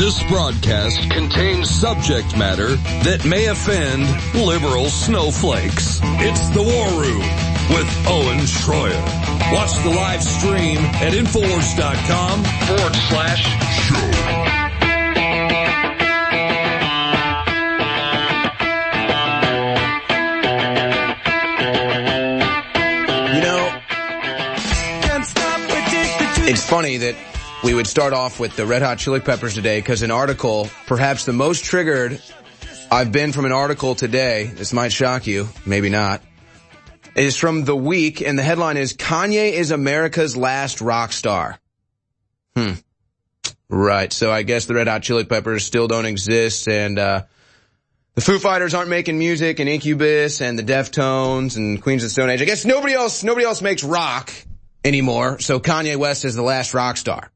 This broadcast contains subject matter that may offend liberal snowflakes. It's The War Room with Owen Schroyer. Watch the live stream at Infowars.com/show. It's funny that we would start off with the Red Hot Chili Peppers today because an article, perhaps the most triggered I've been from an article today, this might shock you, maybe not, is from The Week, and the headline is, Kanye is America's last rock star. Right, so I guess the Red Hot Chili Peppers still don't exist, and the Foo Fighters aren't making music, and Incubus, and the Deftones, and Queens of the Stone Age. I guess nobody else makes rock anymore, so Kanye West is the last rock star.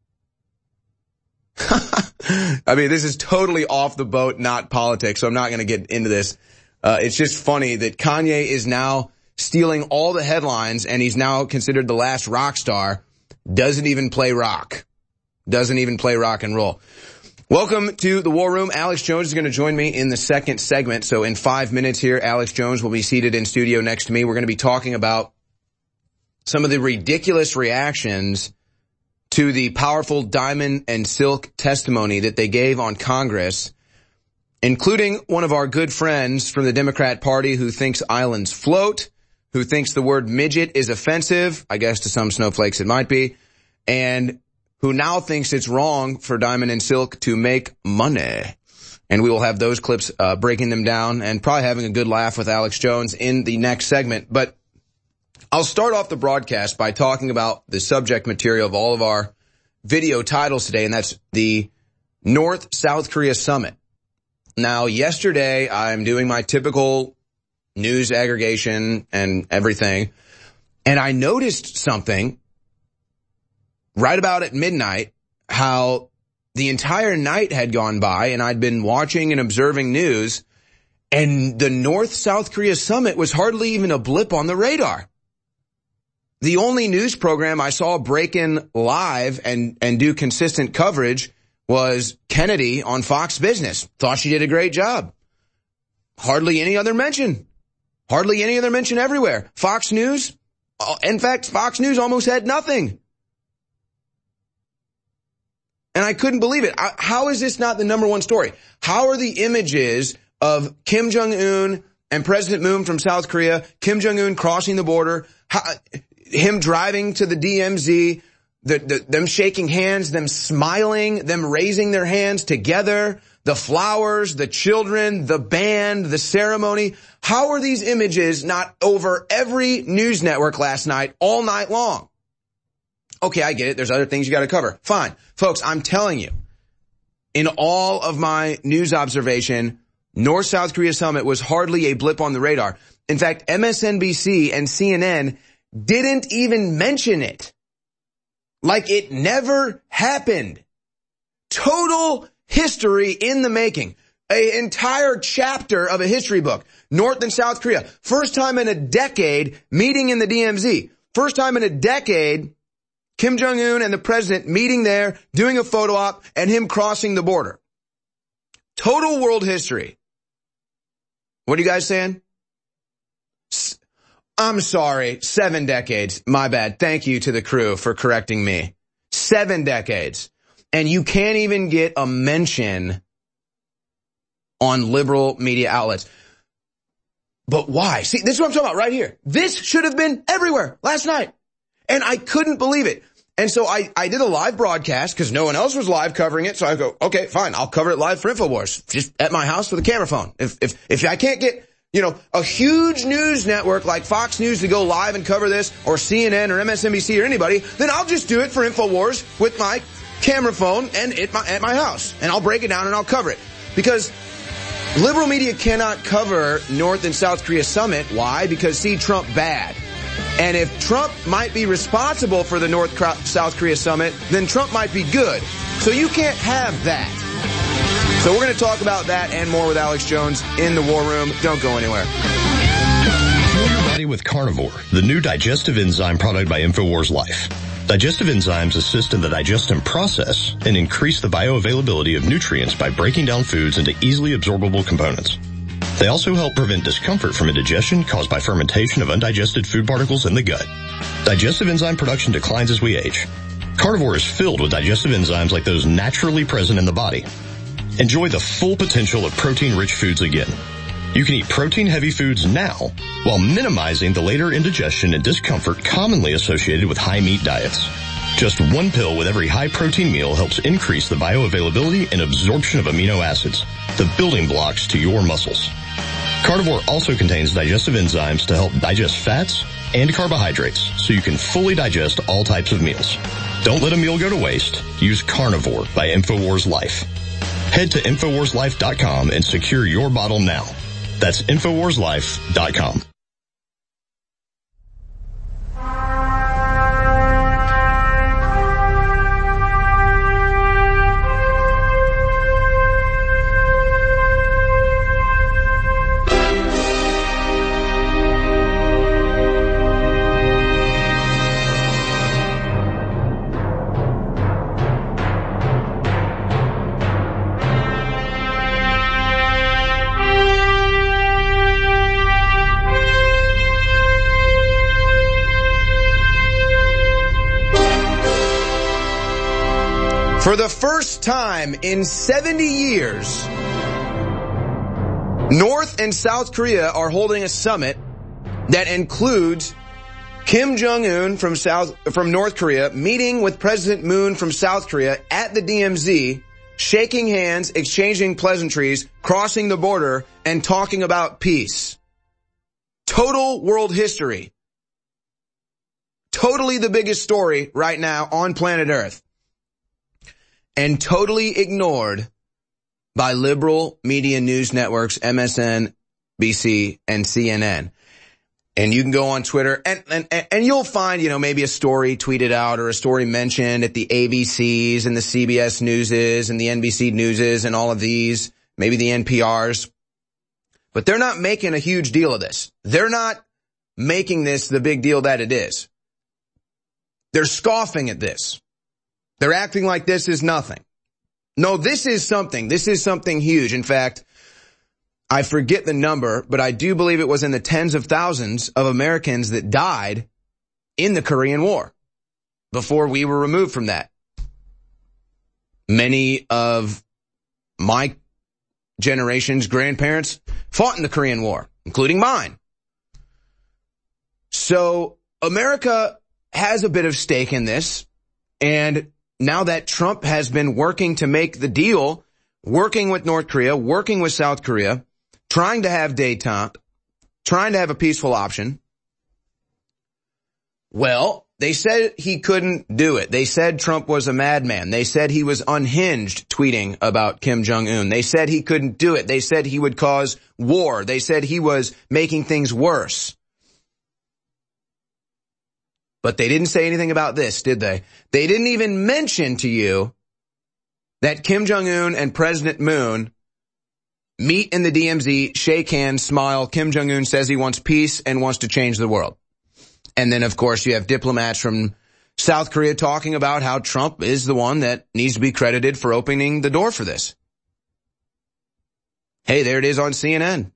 I mean, this is totally off the boat, not politics, so I'm not going to get into this. It's just funny that Kanye is now stealing all the headlines, and he's now considered the last rock star. Doesn't even play rock. Doesn't even play rock and roll. Welcome to the War Room. Alex Jones is going to join me in the second segment. So in 5 minutes here, Alex Jones will be seated in studio next to me. We're going to be talking about some of the ridiculous reactions to the powerful Diamond and Silk testimony that they gave on Congress, including one of our good friends from the Democrat Party who thinks islands float, who thinks the word midget is offensive, I guess to some snowflakes it might be, and who now thinks it's wrong for Diamond and Silk to make money. And we will have those clips breaking them down and probably having a good laugh with Alex Jones in the next segment. But I'll start off the broadcast by talking about the subject material of all of our video titles today, and that's the North-South Korea summit. Now, yesterday, I'm doing my typical news aggregation and everything, and I noticed something right about at midnight, how the entire night had gone by, and I'd been watching and observing news, and the North-South Korea summit was hardly even a blip on the radar. The only news program I saw break in live and do consistent coverage was Kennedy on Fox Business. Thought she did a great job. Hardly any other mention. Hardly any other mention everywhere. Fox News, in fact, Fox News almost had nothing. And I couldn't believe it. How is this not the number one story? How are the images of Kim Jong-un and President Moon from South Korea, Kim Jong-un crossing the border, him driving to the DMZ, them shaking hands, them smiling, them raising their hands together, the flowers, the children, the band, the ceremony. How are these images not over every news network last night, all night long? Okay, I get it. There's other things you got to cover. Fine. Folks, I'm telling you, in all of my news observation, North-South Korea summit was hardly a blip on the radar. In fact, MSNBC and CNN didn't even mention it. Like it never happened. Total history in the making. An entire chapter of a history book. North and South Korea. First time in a decade meeting in the DMZ. First time in a decade, Kim Jong-un and the president meeting there, doing a photo op, and him crossing the border. Total world history. What are you guys saying? I'm sorry, 7 decades. My bad. Thank you to the crew for correcting me. 7 decades. And you can't even get a mention on liberal media outlets. But why? See, this is what I'm talking about right here. This should have been everywhere last night. And I couldn't believe it. And so I did a live broadcast because no one else was live covering it. So I go, okay, fine. I'll cover it live for InfoWars, just at my house with a camera phone. If I can't get, a huge news network like Fox News to go live and cover this, or CNN or MSNBC or anybody, then I'll just do it for InfoWars with my camera phone and at my house. And I'll break it down and I'll cover it. Because liberal media cannot cover North and South Korea summit. Why? Because see Trump bad. And if Trump might be responsible for the North-South Korea summit, then Trump might be good. So you can't have that. So we're going to talk about that and more with Alex Jones in the War Room. Don't go anywhere. Fuel your body with Carnivore, the new digestive enzyme product by InfoWars Life. Digestive enzymes assist in the digestion process and increase the bioavailability of nutrients by breaking down foods into easily absorbable components. They also help prevent discomfort from indigestion caused by fermentation of undigested food particles in the gut. Digestive enzyme production declines as we age. Carnivore is filled with digestive enzymes like those naturally present in the body. Enjoy the full potential of protein-rich foods again. You can eat protein-heavy foods now while minimizing the later indigestion and discomfort commonly associated with high-meat diets. Just one pill with every high-protein meal helps increase the bioavailability and absorption of amino acids, the building blocks to your muscles. Carnivore also contains digestive enzymes to help digest fats and carbohydrates so you can fully digest all types of meals. Don't let a meal go to waste. Use Carnivore by InfoWars Life. Head to InfoWarsLife.com and secure your bottle now. That's InfoWarsLife.com. For the first time in 70 years, North and South Korea are holding a summit that includes Kim Jong-un from North Korea meeting with President Moon from South Korea at the DMZ, shaking hands, exchanging pleasantries, crossing the border, and talking about peace. Total world history. Totally the biggest story right now on planet Earth. And totally ignored by liberal media news networks, MSNBC, and CNN. And you can go on Twitter and you'll find, maybe a story tweeted out or a story mentioned at the ABCs and the CBS Newses and the NBC Newses and all of these, maybe the NPRs. But they're not making a huge deal of this. They're not making this the big deal that it is. They're scoffing at this. They're acting like this is nothing. No, this is something. This is something huge. In fact, I forget the number, but I do believe it was in the tens of thousands of Americans that died in the Korean War before we were removed from that. Many of my generation's grandparents fought in the Korean War, including mine. So America has a bit of stake in this, and now that Trump has been working to make the deal, working with North Korea, working with South Korea, trying to have détente, trying to have a peaceful option, well, they said he couldn't do it. They said Trump was a madman. They said he was unhinged tweeting about Kim Jong-un. They said he couldn't do it. They said he would cause war. They said he was making things worse. But they didn't say anything about this, did they? They didn't even mention to you that Kim Jong-un and President Moon meet in the DMZ, shake hands, smile. Kim Jong-un says he wants peace and wants to change the world. And then, of course, you have diplomats from South Korea talking about how Trump is the one that needs to be credited for opening the door for this. Hey, there it is on CNN.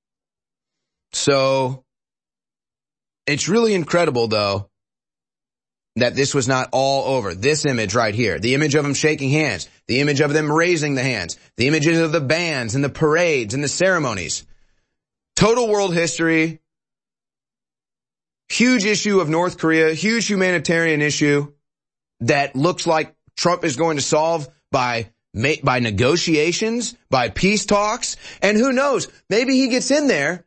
So it's really incredible, though, that this was not all over. This image right here, the image of them shaking hands, the image of them raising the hands, the images of the bands and the parades and the ceremonies. Total world history. Huge issue of North Korea, huge humanitarian issue that looks like Trump is going to solve by negotiations, by peace talks. And who knows, maybe he gets in there,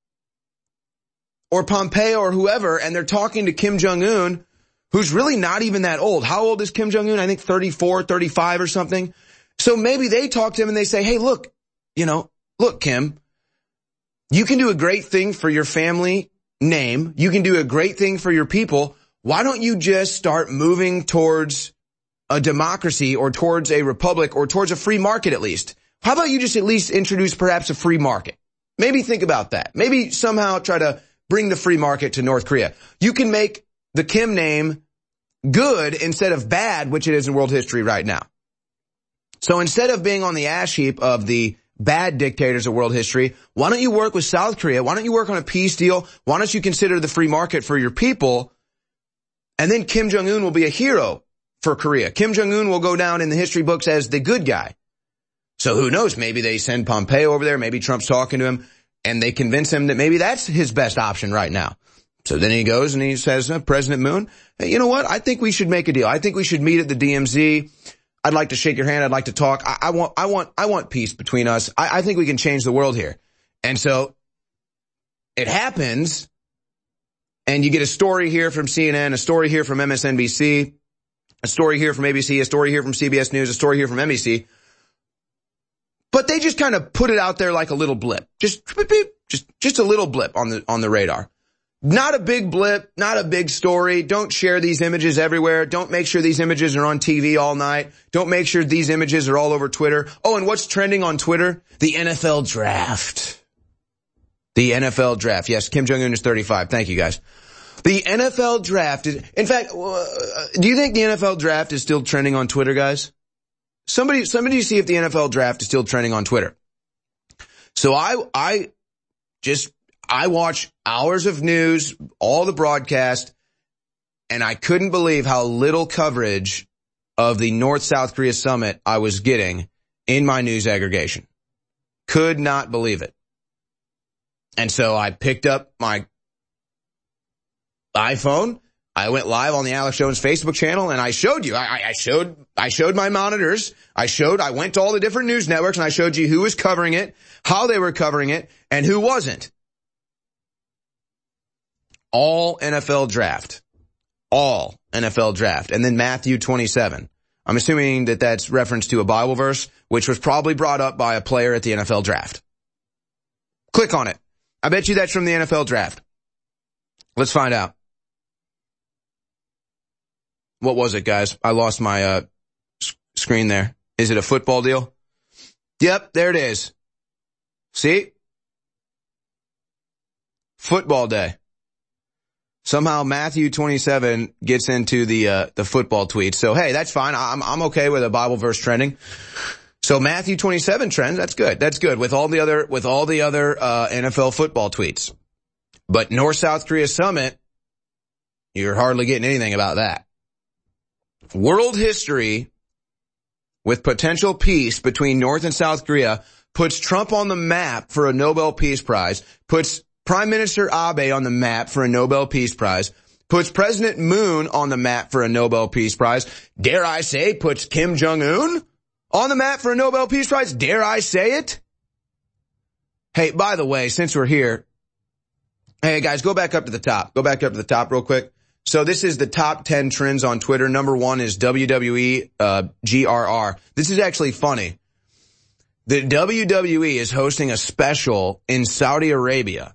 or Pompeo or whoever, and they're talking to Kim Jong-un, who's really not even that old. How old is Kim Jong-un? I think 34, 35 or something. So maybe they talk to him and they say, hey, look, Kim, you can do a great thing for your family name. You can do a great thing for your people. Why don't you just start moving towards a democracy or towards a republic or towards a free market at least? How about you just at least introduce perhaps a free market? Maybe think about that. Maybe somehow try to bring the free market to North Korea. You can make the Kim name good instead of bad, which it is in world history right now. So instead of being on the ash heap of the bad dictators of world history, why don't you work with South Korea? Why don't you work on a peace deal? Why don't you consider the free market for your people? And then Kim Jong-un will be a hero for Korea. Kim Jong-un will go down in the history books as the good guy. So who knows? Maybe they send Pompeo over there. Maybe Trump's talking to him and they convince him that maybe that's his best option right now. So then he goes and he says, President Moon, hey, you know what? I think we should make a deal. I think we should meet at the DMZ. I'd like to shake your hand. I'd like to talk. I want peace between us. I think we can change the world here. And so it happens, and you get a story here from CNN, a story here from MSNBC, a story here from ABC, a story here from CBS News, a story here from NBC. But they just kind of put it out there like a little blip. Just a little blip on the radar. Not a big blip, not a big story. Don't share these images everywhere. Don't make sure these images are on TV all night. Don't make sure these images are all over Twitter. Oh, and what's trending on Twitter? The NFL draft. The NFL draft. Yes, Kim Jong-un is 35. Thank you, guys. The NFL draft is, in fact, do you think the NFL draft is still trending on Twitter, guys? Somebody see if the NFL draft is still trending on Twitter. So I watch hours of news, all the broadcast, and I couldn't believe how little coverage of the North-South Korea summit I was getting in my news aggregation. Could not believe it. And so I picked up my iPhone. I went live on the Alex Jones Facebook channel and I showed you. I showed my monitors. I went to all the different news networks and I showed you who was covering it, how they were covering it, and who wasn't. All NFL draft. All NFL draft. And then Matthew 27. I'm assuming that that's reference to a Bible verse, which was probably brought up by a player at the NFL draft. Click on it. I bet you that's from the NFL draft. Let's find out. What was it, guys? I lost my screen there. Is it a football deal? Yep, there it is. See? Football day. Somehow Matthew 27 gets into the football tweet. So hey, that's fine. I'm okay with a Bible verse trending. So Matthew 27 trends, that's good. That's good with all the other NFL football tweets. But North-South Korea summit, you're hardly getting anything about that. World history with potential peace between North and South Korea puts Trump on the map for a Nobel Peace Prize, puts Prime Minister Abe on the map for a Nobel Peace Prize, puts President Moon on the map for a Nobel Peace Prize, dare I say, puts Kim Jong-un on the map for a Nobel Peace Prize, dare I say it? Hey, by the way, since we're here, hey guys, go back up to the top. Go back up to the top real quick. So this is the top 10 trends on Twitter. Number 1 is WWE GRR. This is actually funny. The WWE is hosting a special in Saudi Arabia.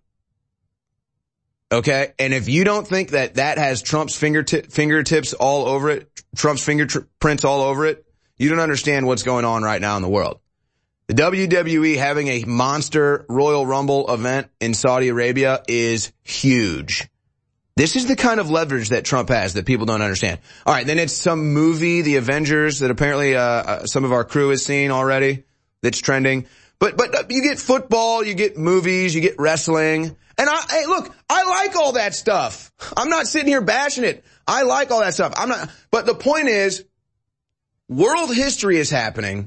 Okay? And if you don't think that has Trump's fingertips all over it, Trump's fingerprints all over it, you don't understand what's going on right now in the world. The WWE having a monster Royal Rumble event in Saudi Arabia is huge. This is the kind of leverage that Trump has that people don't understand. All right, then it's some movie, The Avengers, that apparently some of our crew has seen already that's trending. But you get football, you get movies, you get wrestling. And hey, look, I like all that stuff. I'm not sitting here bashing it. I like all that stuff. But the point is, world history is happening.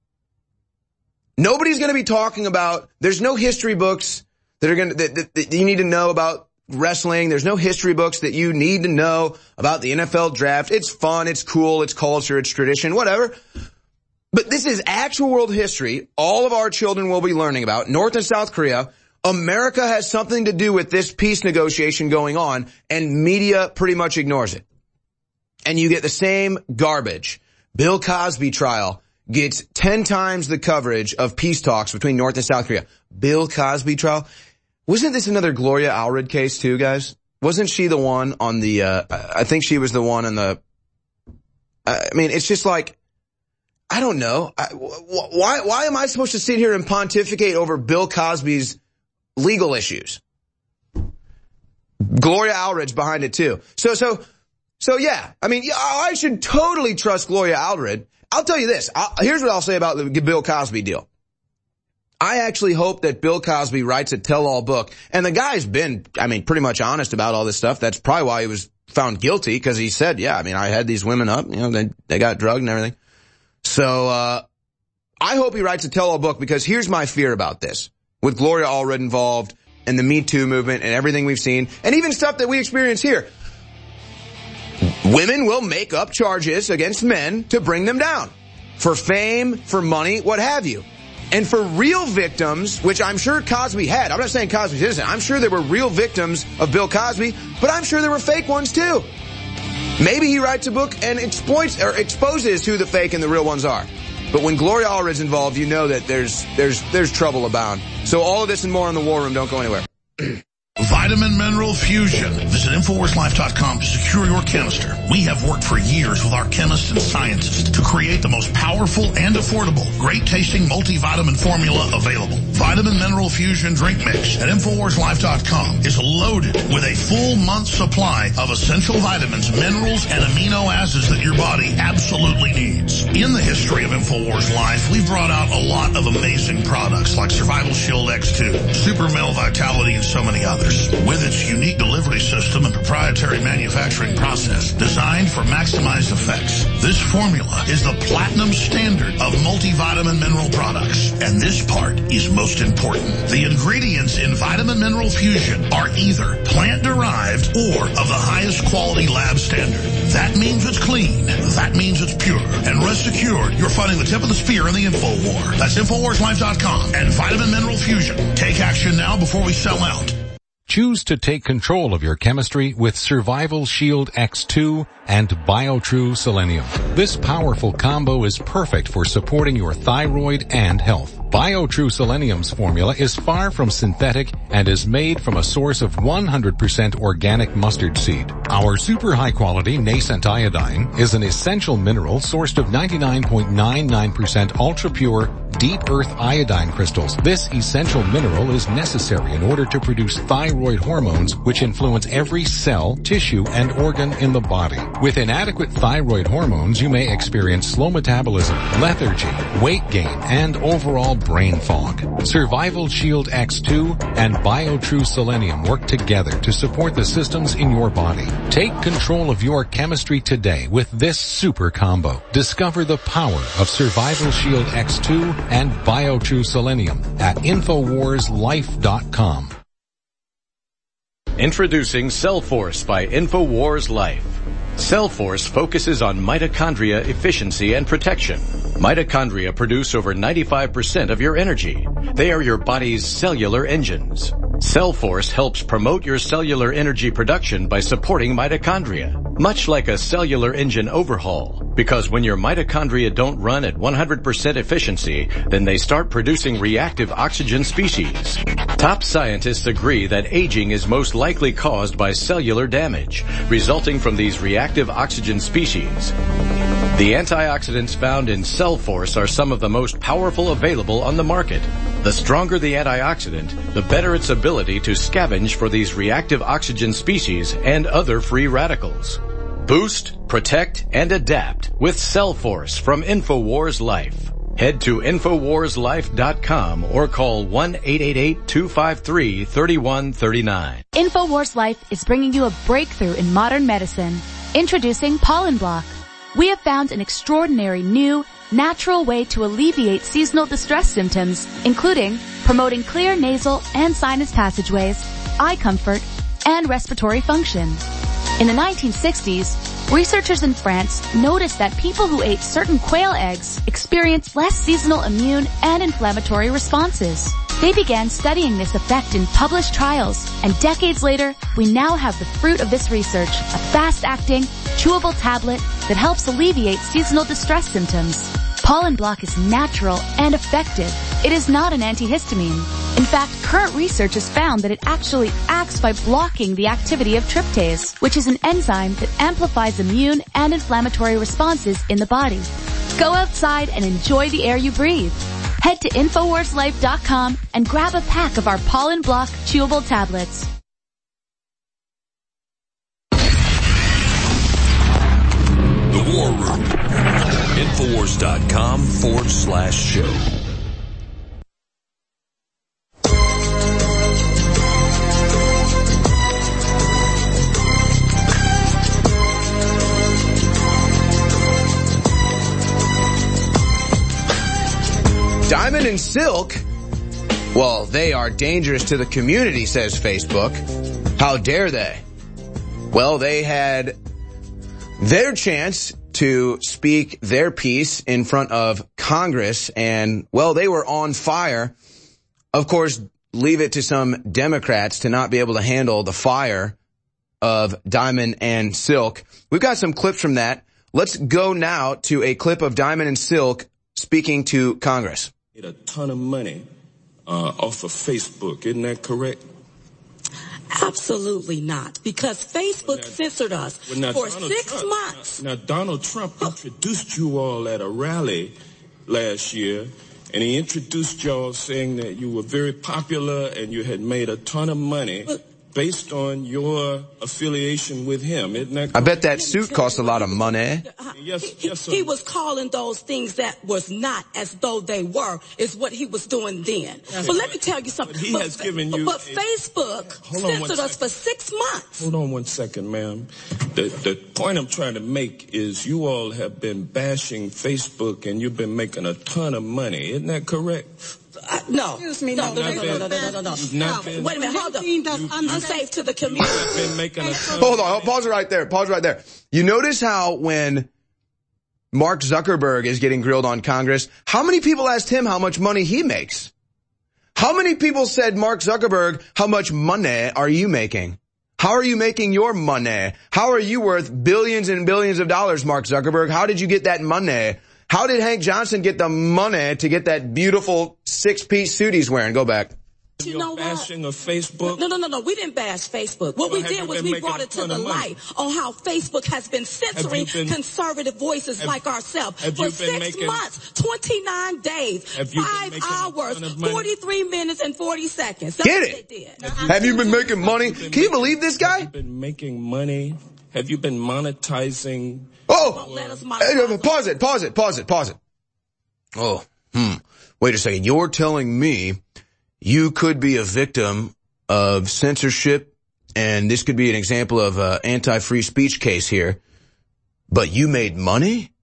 Nobody's going to be talking about, there's no history books that you need to know about wrestling. There's no history books that you need to know about the NFL draft. It's fun, it's cool, it's culture, it's tradition, whatever. But this is actual world history. All of our children will be learning about North and South Korea. America has something to do with this peace negotiation going on, and media pretty much ignores it. And you get the same garbage. Bill Cosby trial gets 10 times the coverage of peace talks between North and South Korea. Bill Cosby trial. Wasn't this another Gloria Allred case too, guys? Wasn't she the one on the, I think she was the one on the, I mean, it's just like, I don't know. Why am I supposed to sit here and pontificate over Bill Cosby's legal issues? Gloria Allred's behind it too. So So yeah, I mean, I should totally trust Gloria Allred. I'll tell you this. Here's what I'll say about the Bill Cosby deal. I actually hope that Bill Cosby writes a tell-all book. And the guy's been, pretty much honest about all this stuff. That's probably why he was found guilty, because he said, I had these women up, they got drugged and everything. So, I hope he writes a tell-all book, because here's my fear about this. With Gloria Allred involved and the Me Too movement and everything we've seen, and even stuff that we experience here. Women will make up charges against men to bring them down. For fame, for money, what have you. And for real victims, which I'm sure Cosby had. I'm not saying Cosby's innocent. I'm sure there were real victims of Bill Cosby, but I'm sure there were fake ones too. Maybe he writes a book and exposes who the fake and the real ones are. But when Gloria Allred's involved, you know that there's trouble abound. So all of this and more on the War Room. Don't go anywhere. Vitamin Mineral Fusion. Visit InfoWarsLife.com to secure your canister. We have worked for years with our chemists and scientists to create the most powerful and affordable, great-tasting multivitamin formula available. Vitamin Mineral Fusion Drink Mix at InfoWarsLife.com is loaded with a full month's supply of essential vitamins, minerals, and amino acids that your body absolutely needs. In the history of InfoWars Life, we've brought out a lot of amazing products like Survival Shield X2, Super Male Vitality, and so many others. With its unique delivery system and proprietary manufacturing process designed for maximized effects, this formula is the platinum standard of multivitamin mineral products. And this part is most important. The ingredients in Vitamin Mineral Fusion are either plant-derived or of the highest quality lab standard. That means it's clean. That means it's pure. And rest assured, you're fighting the tip of the spear in the info war. That's InfoWarsLife.com and Vitamin Mineral Fusion. Take action now before we sell out. Choose to take control of your chemistry with Survival Shield X2 and BioTrue Selenium. This powerful combo is perfect for supporting your thyroid and health. BioTrue Selenium's formula is far from synthetic and is made from a source of 100% organic mustard seed. Our super high quality nascent iodine is an essential mineral sourced of 99.99% ultra pure deep earth iodine crystals. This essential mineral is necessary in order to produce thyroid hormones, which influence every cell, tissue, and organ in the body. With inadequate thyroid hormones, you may experience slow metabolism, lethargy, weight gain, and overall brain fog. Survival Shield X2 and BioTrue Selenium work together to support the systems in your body. Take control of your chemistry today with this super combo. Discover the power of Survival Shield X2 and BioTrue Selenium at InfoWarsLife.com. Introducing Cellforce by InfoWars Life. Cellforce focuses on mitochondria efficiency and protection. Mitochondria produce over 95% of your energy. They are your body's cellular engines. Cellforce helps promote your cellular energy production by supporting mitochondria, much like a cellular engine overhaul. Because when your mitochondria don't run at 100% efficiency, then they start producing reactive oxygen species. Top scientists agree that aging is most likely caused by cellular damage, resulting from these reactive oxygen species. The antioxidants found in Cellforce are some of the most powerful available on the market. The stronger the antioxidant, the better its ability to scavenge for these reactive oxygen species and other free radicals. Boost, protect, and adapt with Cellforce from InfoWars Life. Head to InfoWarsLife.com or call 1-888-253-3139. InfoWars Life is bringing you a breakthrough in modern medicine. Introducing Pollen Block. We have found an extraordinary new, natural way to alleviate seasonal distress symptoms, including promoting clear nasal and sinus passageways, eye comfort, and respiratory function. In the 1960s, researchers in France noticed that people who ate certain quail eggs experienced less seasonal immune and inflammatory responses. They began studying this effect in published trials, and decades later, we now have the fruit of this research, a fast-acting, chewable tablet that helps alleviate seasonal distress symptoms. Pollen Block is natural and effective. It is not an antihistamine. In fact, current research has found that it actually acts by blocking the activity of tryptase, which is an enzyme that amplifies immune and inflammatory responses in the body. Go outside and enjoy the air you breathe. Head to InfoWarsLife.com and grab a pack of our Pollen Block chewable tablets. facebook.com/show. Diamond and Silk, well, they are dangerous to the community, says Facebook. How dare they? Well, they had their chance to speak their piece in front of Congress, and, well, they were on fire. Of course, leave it to some Democrats to not be able to handle the fire of Diamond and Silk. We've got some clips from that. Let's go now to a clip of Diamond and Silk speaking to Congress. A ton of money off of Facebook, isn't that correct? Absolutely not, because Facebook censored us for Donald 6 months. Now, Donald Trump introduced you all at a rally last year, and he introduced y'all saying that you were very popular and you had made a ton of money based on your affiliation with him, isn't that correct? I bet that suit cost a lot of money. He was calling those things that was not as though they were, is what he was doing then. But let me tell you something. But he has given you... But Facebook censored us for 6 months. Hold on one second, ma'am. The point I'm trying to make is you all have been bashing Facebook and you've been making a ton of money. Isn't that correct? No. Excuse me, no. Wait a minute, hold on. Unsafe to the community. Hold on, pause it right there. You notice how when Mark Zuckerberg is getting grilled on Congress, how many people asked him how much money he makes? How many people said, Mark Zuckerberg, how much money are you making? How are you making your money? How are you worth billions and billions of dollars, Mark Zuckerberg? How did you get that money? How did Hank Johnson get the money to get that beautiful 6-piece suit he's wearing? Go back. You know bashing of Facebook? No. We didn't bash Facebook. What we did was we brought it to the light on how Facebook has been censoring conservative voices like ourselves for 6 months, 29 days, 5 hours, 43 minutes, and 40 seconds. That's Get it? Have you been making money? Can you believe this guy? Have you been making money? Have you been monetizing? Oh, pause it. Oh, wait a second. You're telling me you could be a victim of censorship, and this could be an example of an anti-free speech case here, but you made money?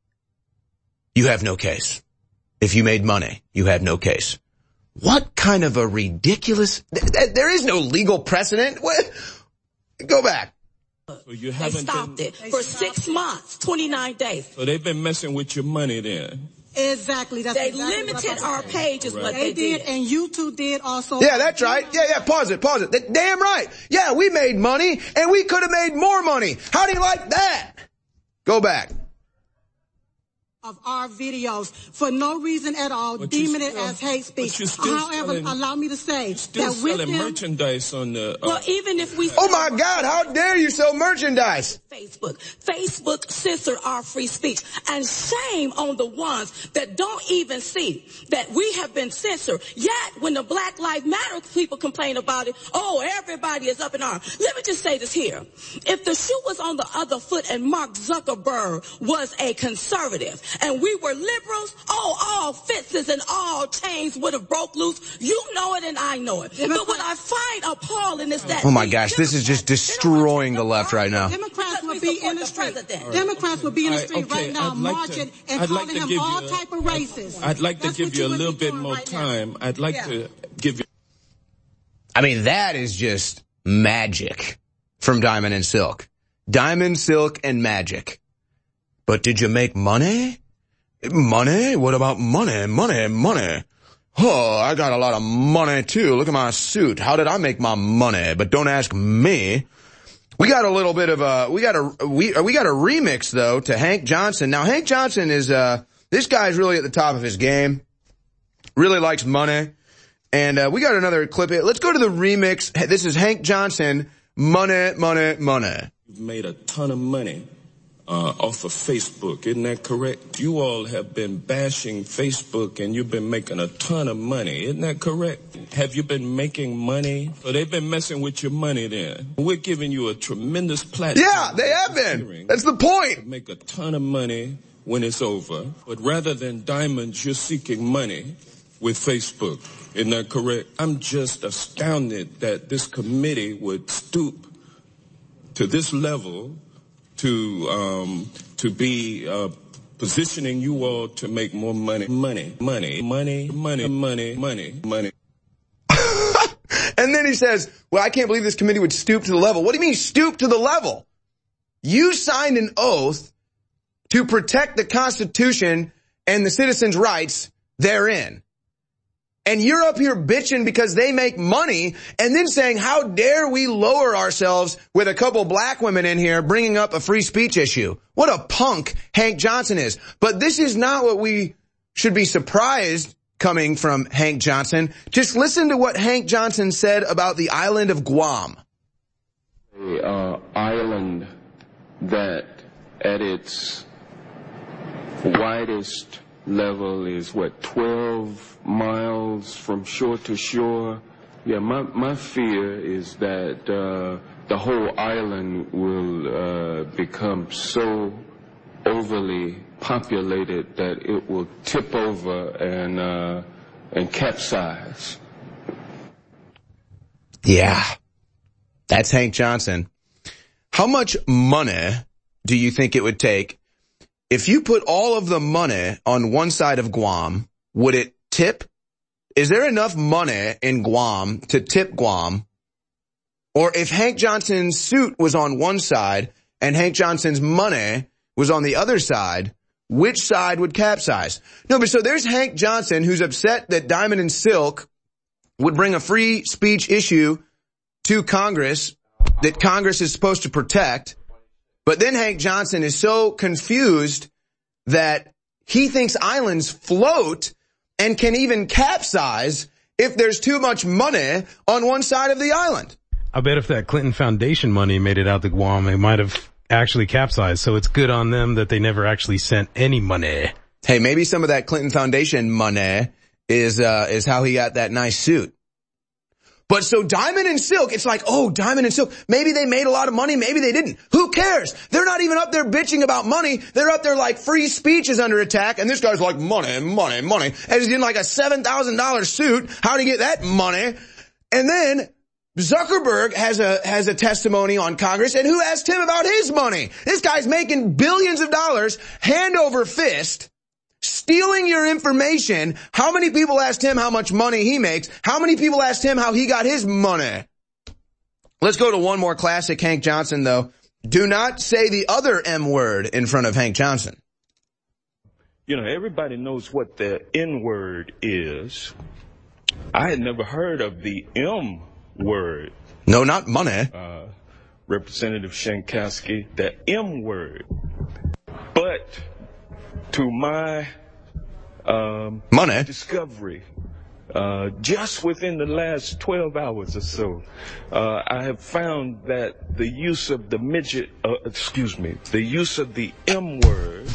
You have no case. If you made money, you have no case. What kind of a ridiculous... There is no legal precedent. What? Go back. So you they stopped it for 6 months, 29 days. So they've been messing with your money then. Exactly. They limited our pages, what they did. And YouTube did also. Yeah, that's right. Yeah, pause it. Damn right. Yeah, we made money, and we could have made more money. How do you like that? Go back. Of our videos for no reason at all, deeming it as hate speech. However, allow me to say that with them, merchandise on the. Well, even if we. Oh my God! How dare you sell merchandise? Facebook censored our free speech, and shame on the ones that don't even see that we have been censored. Yet, when the Black Lives Matter people complain about it, oh, everybody is up in arms. Let me just say this here: if the shoe was on the other foot and Mark Zuckerberg was a conservative, and we were liberals, all fences and all chains would have broke loose. You know it and I know it. But what I find appalling is that... Oh my gosh, this is just destroying the left right now. Democrats would be in the street. Democrats would be in the street right now marching and calling him all type of racist. I'd like to give you a little bit more time. I'd like to give you... I mean, that is just magic from Diamond and Silk. Diamond, Silk, and magic. But did you make money? Money? What about money? Money. Oh, I got a lot of money too. Look at my suit. How did I make my money? But don't ask me. We got a little bit of a, we got a remix though to Hank Johnson. Now Hank Johnson is, this guy's really at the top of his game. Really likes money. And, we got another clip here. Let's go to the remix. This is Hank Johnson. Money. You've made a ton of money. Off of Facebook, isn't that correct? You all have been bashing Facebook and you've been making a ton of money, isn't that correct? Have you been making money? So they've been messing with your money then. We're giving you a tremendous platform. Yeah, they have been. That's the point. Make a ton of money when it's over. But rather than diamonds, you're seeking money with Facebook. Isn't that correct? I'm just astounded that this committee would stoop to this level to be positioning you all to make more money. And then he says, well, I can't believe this committee would stoop to the level. What do you mean stoop to the level? You signed an oath to protect the Constitution and the citizens' rights therein. And you're up here bitching because they make money and then saying, how dare we lower ourselves with a couple black women in here bringing up a free speech issue. What a punk Hank Johnson is. But this is not what we should be surprised coming from Hank Johnson. Just listen to what Hank Johnson said about the island of Guam. An island that at its widest level is 12 miles from shore to shore. Yeah, my fear is that the whole island will become so overly populated that it will tip over and capsize. Yeah, that's Hank Johnson. How much money do you think it would take if you put all of the money on one side of Guam? Would it tip? Is there enough money in Guam to tip Guam? Or if Hank Johnson's suit was on one side and Hank Johnson's money was on the other side, which side would capsize? No, but so there's Hank Johnson who's upset that Diamond and Silk would bring a free speech issue to Congress that Congress is supposed to protect. But then Hank Johnson is so confused that he thinks islands float and can even capsize if there's too much money on one side of the island. I bet if that Clinton Foundation money made it out to Guam, it might have actually capsized. So it's good on them that they never actually sent any money. Hey, maybe some of that Clinton Foundation money is how he got that nice suit. But so Diamond and Silk, it's like, oh, Diamond and Silk, maybe they made a lot of money, maybe they didn't. Who cares? They're not even up there bitching about money. They're up there like free speech is under attack, and this guy's like, money. And he's in like a $7,000 suit. How'd he get that money? And then Zuckerberg has a testimony on Congress, and who asked him about his money? This guy's making billions of dollars, hand over fist, stealing your information. How many people asked him how much money he makes? How many people asked him how he got his money? Let's go to one more classic Hank Johnson, though. Do not say the other M word in front of Hank Johnson. You know, everybody knows what the N word is. I had never heard of the M word. No, not money. Representative Shankowski, the M word. But to my money discovery, just within the last 12 hours or so, I have found that the use of the the use of the M word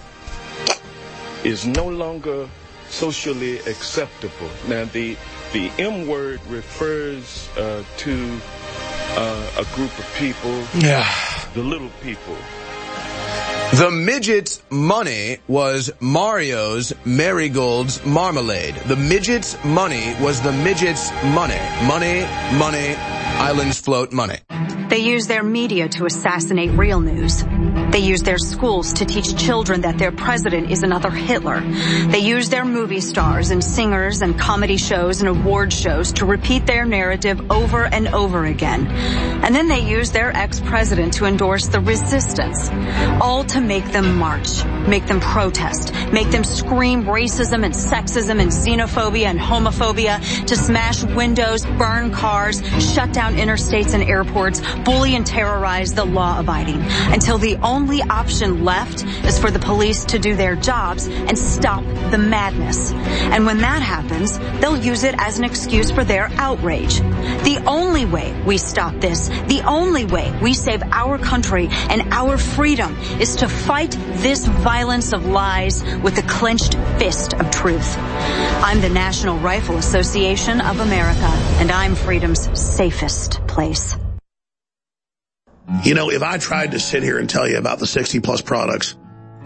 is no longer socially acceptable. Now, the M word refers to a group of people, the little people. The midget's money was Mario's Marigold's Marmalade. The midget's money was the midget's money. Money, islands float money. They use their media to assassinate real news. They use their schools to teach children that their president is another Hitler. They use their movie stars and singers and comedy shows and award shows to repeat their narrative over and over again. And then they use their ex-president to endorse the resistance, all to make them march, make them protest, make them scream racism and sexism and xenophobia and homophobia, to smash windows, burn cars, shut down interstates and airports, bully and terrorize the law-abiding, until the only option left is for the police to do their jobs and stop the madness. And when that happens, they'll use it as an excuse for their outrage. The only way we stop this, the only way we save our country and our freedom, is to fight this violence of lies with the clenched fist of truth. I'm the National Rifle Association of America, and I'm freedom's safest place. You know, if I tried to sit here and tell you about the 60 plus products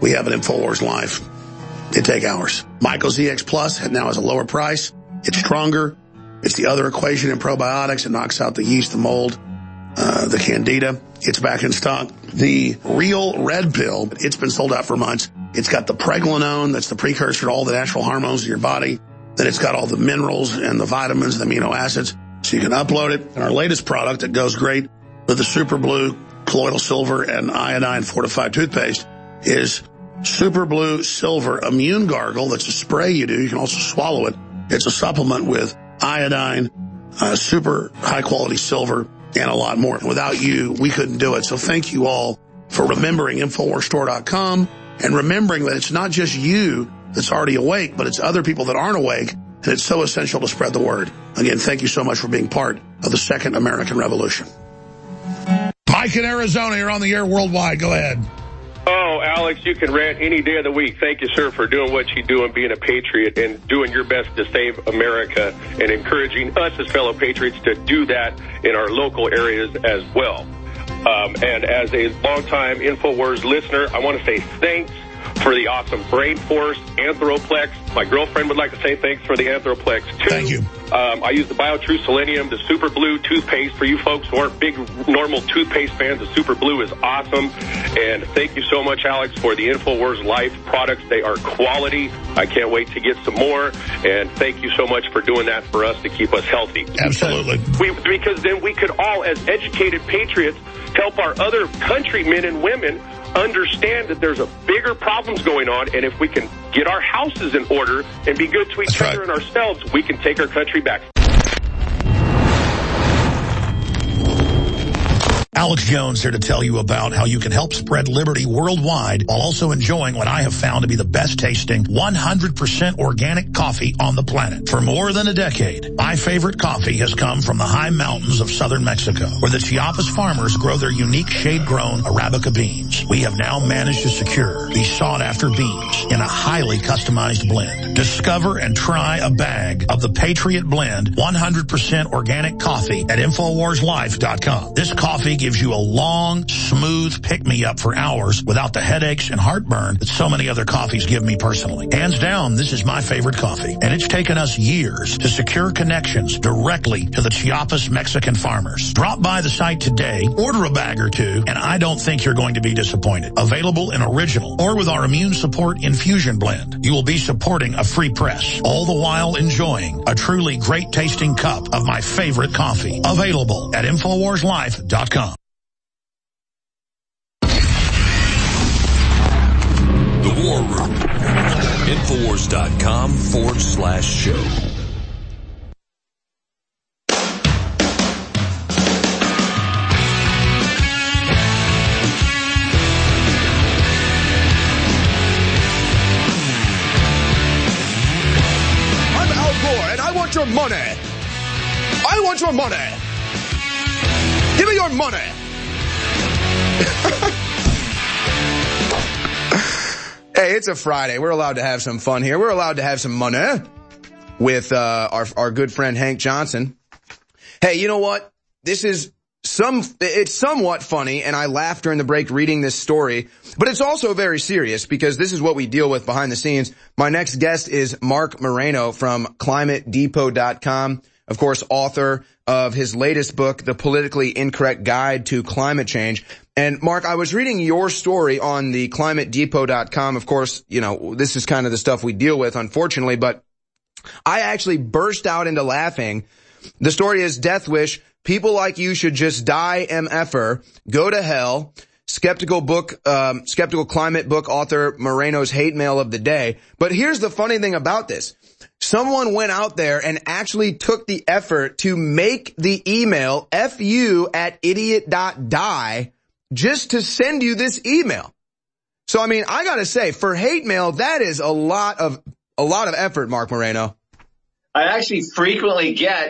we have at InfoWars Life. They take ours. Myco-ZX Plus now has a lower price. It's stronger. It's the other equation in probiotics. It knocks out the yeast, the mold, the candida. It's back in stock. The Real Red Pill, it's been sold out for months. It's got the pregnenolone, that's the precursor to all the natural hormones in your body. Then it's got all the minerals and the vitamins, the amino acids, so you can upload it. And our latest product that goes great with the Super Blue Colloidal Silver and Iodine Fortified Toothpaste is Super Blue Silver Immune Gargle. That's a spray you do. You can also swallow it. It's a supplement with iodine, super high-quality silver, and a lot more. Without you, we couldn't do it. So thank you all for remembering InfoWarsStore.com and remembering that it's not just you that's already awake, but it's other people that aren't awake, and it's so essential to spread the word. Again, thank you so much for being part of the Second American Revolution. Mike in Arizona, you're on the air worldwide. Go ahead. Oh, Alex, you can rant any day of the week. Thank you, sir, for doing what you do and being a patriot and doing your best to save America and encouraging us as fellow patriots to do that in our local areas as well. And as a longtime InfoWars listener, I want to say thanks for the awesome Brain Force, Anthroplex. My girlfriend would like to say thanks for the Anthroplex, too. Thank you. I use the BioTrue Selenium, the Super Blue toothpaste. For you folks who aren't big normal toothpaste fans, the Super Blue is awesome. And thank you so much, Alex, for the InfoWars Life products. They are quality. I can't wait to get some more. And thank you so much for doing that for us to keep us healthy. Absolutely. Because then we could all, as educated patriots, help our other countrymen and women understand that there's a bigger problems going on, and if we can get our houses in order and be good to each other and ourselves, we can take our country back. Alex Jones here to tell you about how you can help spread liberty worldwide while also enjoying what I have found to be the best tasting 100% organic coffee on the planet. For more than a decade, my favorite coffee has come from the high mountains of southern Mexico, where the Chiapas farmers grow their unique shade-grown Arabica beans. We have now managed to secure these sought-after beans in a highly customized blend. Discover and try a bag of the Patriot Blend 100% organic coffee at InfoWarsLife.com. This coffee gives you a long, smooth pick-me-up for hours without the headaches and heartburn that so many other coffees give me personally. Hands down, this is my favorite coffee, and it's taken us years to secure connections directly to the Chiapas Mexican farmers. Drop by the site today, order a bag or two, and I don't think you're going to be disappointed. Available in original or with our Immune Support Infusion Blend. You will be supporting a free press, all the while enjoying a truly great-tasting cup of my favorite coffee. Available at InfoWarsLife.com. The War Room. Infowars.com/show. I'm Al Gore, and I want your money. I want your money. Give me your money. Hey, it's a Friday. We're allowed to have some fun here. We're allowed to have some money with our good friend Hank Johnson. Hey, you know what? It's somewhat funny, and I laughed during the break reading this story, but it's also very serious because this is what we deal with behind the scenes. My next guest is Mark Moreno from ClimateDepot.com, of course, author of his latest book, The Politically Incorrect Guide to Climate Change. And Mark, I was reading your story on the ClimateDepot.com. Of course, you know, this is kind of the stuff we deal with, unfortunately, but I actually burst out into laughing. The story is Death Wish. People like you should just die MFer. Go to hell. Skeptical climate book author Moreno's hate mail of the day. But here's the funny thing about this. Someone went out there and actually took the effort to make the email fu@idiot.die just to send you this email. So, I mean, I gotta say, for hate mail, that is a lot of effort, Mark Moreno. I actually frequently get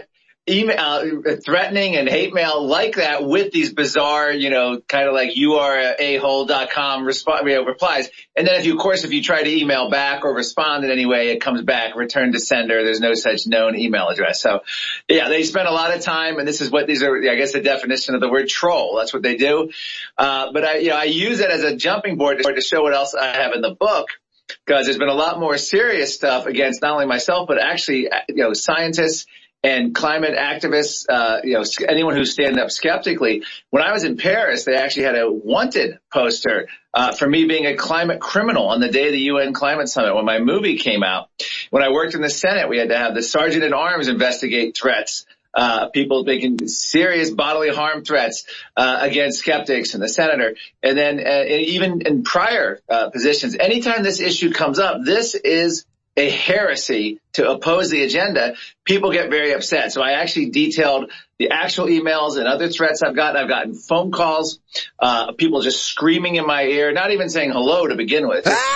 email, threatening and hate mail like that with these bizarre, kind of like you are a ahole.com replies. And then if you try to email back or respond in any way, it comes back, return to sender. There's no such known email address. So yeah, they spend a lot of time, and this is what these are, I guess, the definition of the word troll. That's what they do. But I use it as a jumping board to show what else I have in the book, because there's been a lot more serious stuff against not only myself, but actually, scientists and climate activists, anyone who's standing up skeptically. When I was in Paris, they actually had a wanted poster for me being a climate criminal on the day of the UN Climate Summit when my movie came out. When I worked in the Senate, we had to have the Sergeant at Arms investigate threats, people making serious bodily harm threats against skeptics and the senator. And then even in prior positions, anytime this issue comes up, this is a heresy to oppose the agenda. People get very upset. So I actually detailed the actual emails and other threats I've gotten. I've gotten phone calls, people just screaming in my ear, not even saying hello to begin with. But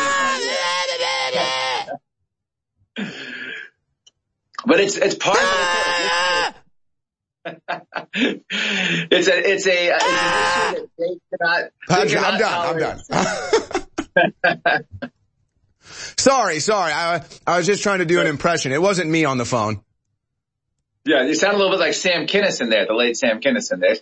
it's part of the it's an issue that they cannot. I'm done. Sorry. I was just trying to do an impression. It wasn't me on the phone. Yeah, you sound a little bit like Sam Kinison there, the late Sam Kinison there.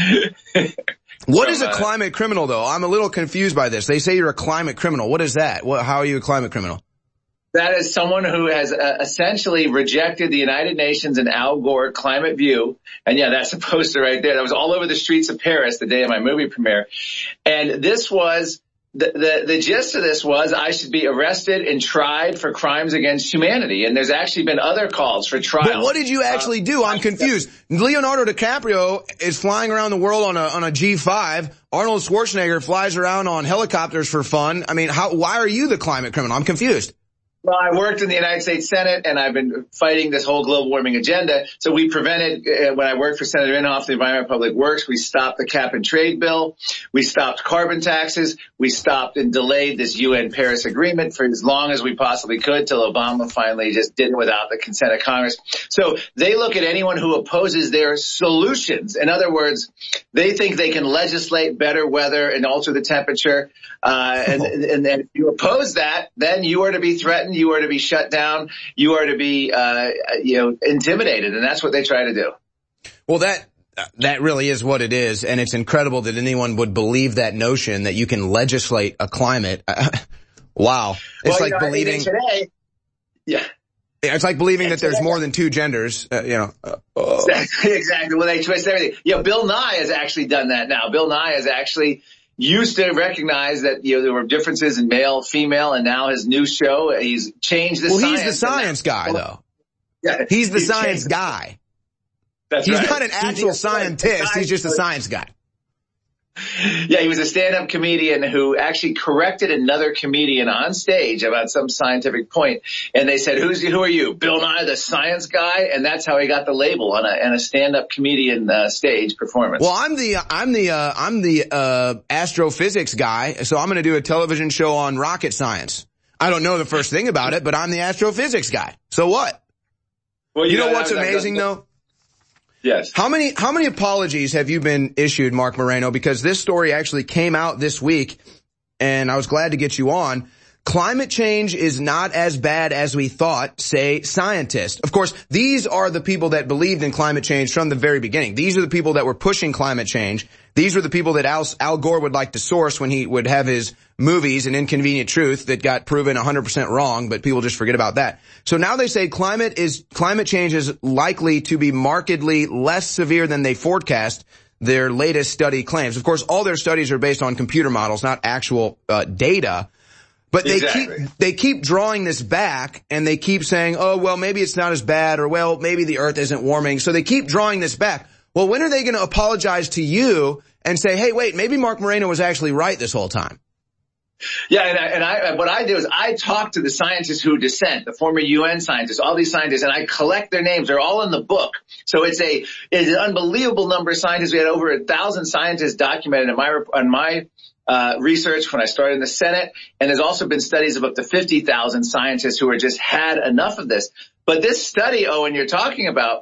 What is a climate criminal, though? I'm a little confused by this. They say you're a climate criminal. What is that? How are you a climate criminal? That is someone who has essentially rejected the United Nations and Al Gore climate view. And yeah, that's a poster right there. That was all over the streets of Paris the day of my movie premiere. And this was the gist of this was I should be arrested and tried for crimes against humanity. And there's actually been other calls for trial. But what did you actually do? I'm confused. Leonardo DiCaprio is flying around the world on a G5. Arnold Schwarzenegger flies around on helicopters for fun. I mean, why are you the climate criminal? I'm confused. Well, I worked in the United States Senate, and I've been fighting this whole global warming agenda. So we prevented, when I worked for Senator Inhofe, the Environment and Public Works, we stopped the cap and trade bill. We stopped carbon taxes. We stopped and delayed this UN Paris Agreement for as long as we possibly could till Obama finally just did it without the consent of Congress. So they look at anyone who opposes their solutions. In other words, they think they can legislate better weather and alter the temperature. And then if you oppose that, then you are to be threatened. You are to be shut down. You are to be, intimidated. And that's what they try to do. Well, that really is what it is. And it's incredible that anyone would believe that notion that you can legislate a climate. Wow. It's like believing today. Yeah. It's like believing that there's more than two genders, Exactly. Well, they twist everything. Bill Nye has actually done that now. Bill Nye has actually used to recognize that, there were differences in male, female, and now his new show, he's changed the science. Well, he's the science guy, though. Yeah. He's the science guy. That's right. He's not an actual scientist. He's just a science guy. Yeah, he was a stand-up comedian who actually corrected another comedian on stage about some scientific point. And they said, who are you? Bill Nye, the science guy? And that's how he got the label on a stand-up comedian stage performance. Well, I'm the astrophysics guy, so I'm going to do a television show on rocket science. I don't know the first thing about it, but I'm the astrophysics guy. So what? Well, you know what's amazing though? Yes. How many apologies have you been issued, Mark Moreno? Because this story actually came out this week, and I was glad to get you on. Climate change is not as bad as we thought, say scientists. Of course, these are the people that believed in climate change from the very beginning. These are the people that were pushing climate change. These were the people that Al Gore would like to source when he would have his movies, An Inconvenient Truth, that got proven 100% wrong, but people just forget about that. So now they say climate change is likely to be markedly less severe than they forecast. Their latest study claims. Of course, all their studies are based on computer models, not actual data. But they keep drawing this back, and they keep saying, oh, well, maybe it's not as bad, or well, maybe the earth isn't warming. So they keep drawing this back. Well, when are they going to apologize to you and say, hey, wait, maybe Mark Moreno was actually right this whole time? Yeah, and what I do is I talk to the scientists who dissent, the former UN scientists, all these scientists, and I collect their names. They're all in the book. So it's an unbelievable number of scientists. We had over 1,000 scientists documented on my research when I started in the Senate, and there's also been studies of up to 50,000 scientists who are just had enough of this. But this study, Owen, you're talking about,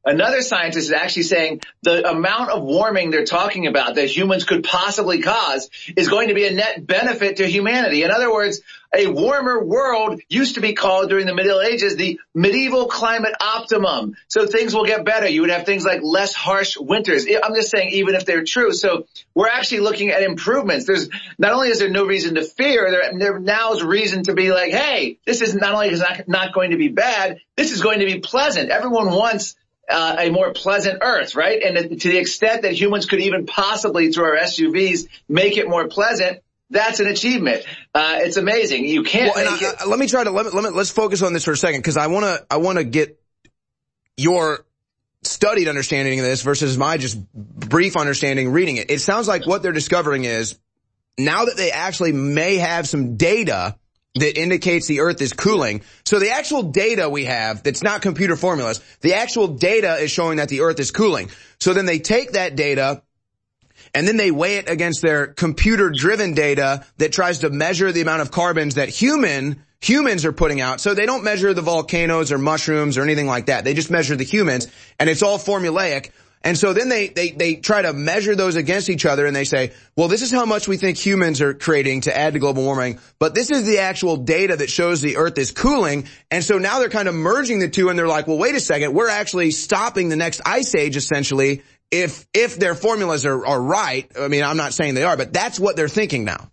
Another scientist is actually saying the amount of warming they're talking about that humans could possibly cause is going to be a net benefit to humanity. In other words, a warmer world used to be called during the Middle Ages the medieval climate optimum. So things will get better. You would have things like less harsh winters. I'm just saying, even if they're true. So we're actually looking at improvements. There's not only is there no reason to fear, there now is reason to be like, hey, this is not only not going to be bad, this is going to be pleasant. Everyone wants a more pleasant Earth, right? And to the extent that humans could even possibly, through our SUVs, make it more pleasant, that's an achievement. It's amazing. You can't. Well, let's focus on this for a second, because I want to get your studied understanding of this versus my just brief understanding reading it. It sounds like what they're discovering is now that they actually may have some data that indicates the Earth is cooling. So the actual data we have, that's not computer formulas, the actual data is showing that the Earth is cooling. So then they take that data and then they weigh it against their computer-driven data that tries to measure the amount of carbons that humans are putting out. So they don't measure the volcanoes or mushrooms or anything like that. They just measure the humans, and it's all formulaic. And so then they try to measure those against each other, and they say, well, this is how much we think humans are creating to add to global warming, but this is the actual data that shows the Earth is cooling. And so now they're kind of merging the two, and they're like, well, wait a second, we're actually stopping the next ice age, essentially, if their formulas are right. I mean, I'm not saying they are, but that's what they're thinking now.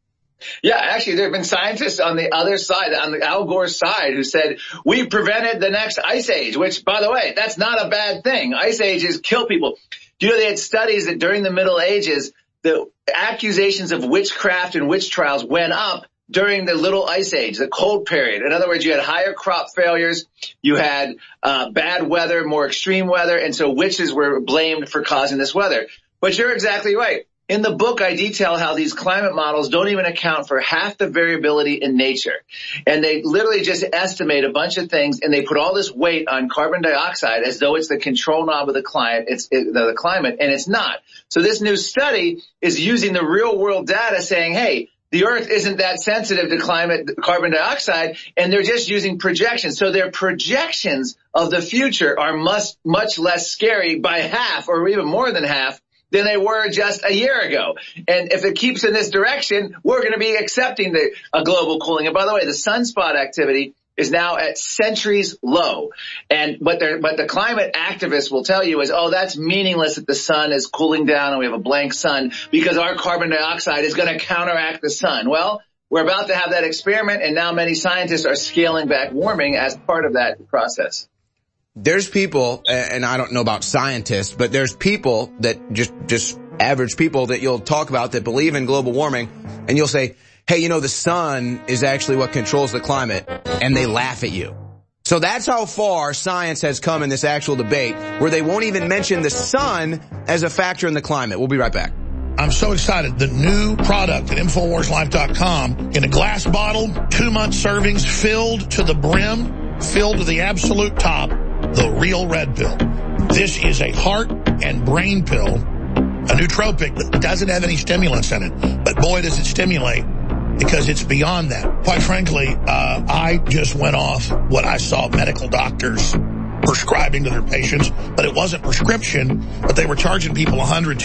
Yeah, actually, there have been scientists on the other side, on the Al Gore side, who said, we prevented the next ice age, which, by the way, that's not a bad thing. Ice ages kill people. Do you know they had studies that during the Middle Ages, the accusations of witchcraft and witch trials went up during the Little Ice Age, the cold period. In other words, you had higher crop failures, you had bad weather, more extreme weather, and so witches were blamed for causing this weather. But you're exactly right. In the book, I detail how these climate models don't even account for half the variability in nature. And they literally just estimate a bunch of things, and they put all this weight on carbon dioxide as though it's the control knob of the climate, the climate, and it's not. So this new study is using the real world data saying, hey, the Earth isn't that sensitive to carbon dioxide, and they're just using projections. So their projections of the future are much less scary by half or even more than half than they were just a year ago. And if it keeps in this direction, we're going to be accepting a global cooling. And by the way, the sunspot activity is now at centuries low. And what the climate activists will tell you is, oh, that's meaningless that the sun is cooling down and we have a blank sun because our carbon dioxide is going to counteract the sun. Well, we're about to have that experiment, and now many scientists are scaling back warming as part of that process. There's people, and I don't know about scientists, but there's people that just average people that you'll talk about that believe in global warming, and you'll say, hey, you know, the sun is actually what controls the climate, and they laugh at you. So that's how far science has come in this actual debate, where they won't even mention the sun as a factor in the climate. We'll be right back. I'm so excited. The new product at InfoWarsLife.com, in a glass bottle, 2-month servings, filled to the brim, filled to the absolute top, the Real Red Pill. This is a heart and brain pill, a nootropic that doesn't have any stimulants in it. But boy, does it stimulate, because it's beyond that. Quite frankly, I just went off what I saw medical doctors prescribing to their patients, but it wasn't prescription, but they were charging people $100,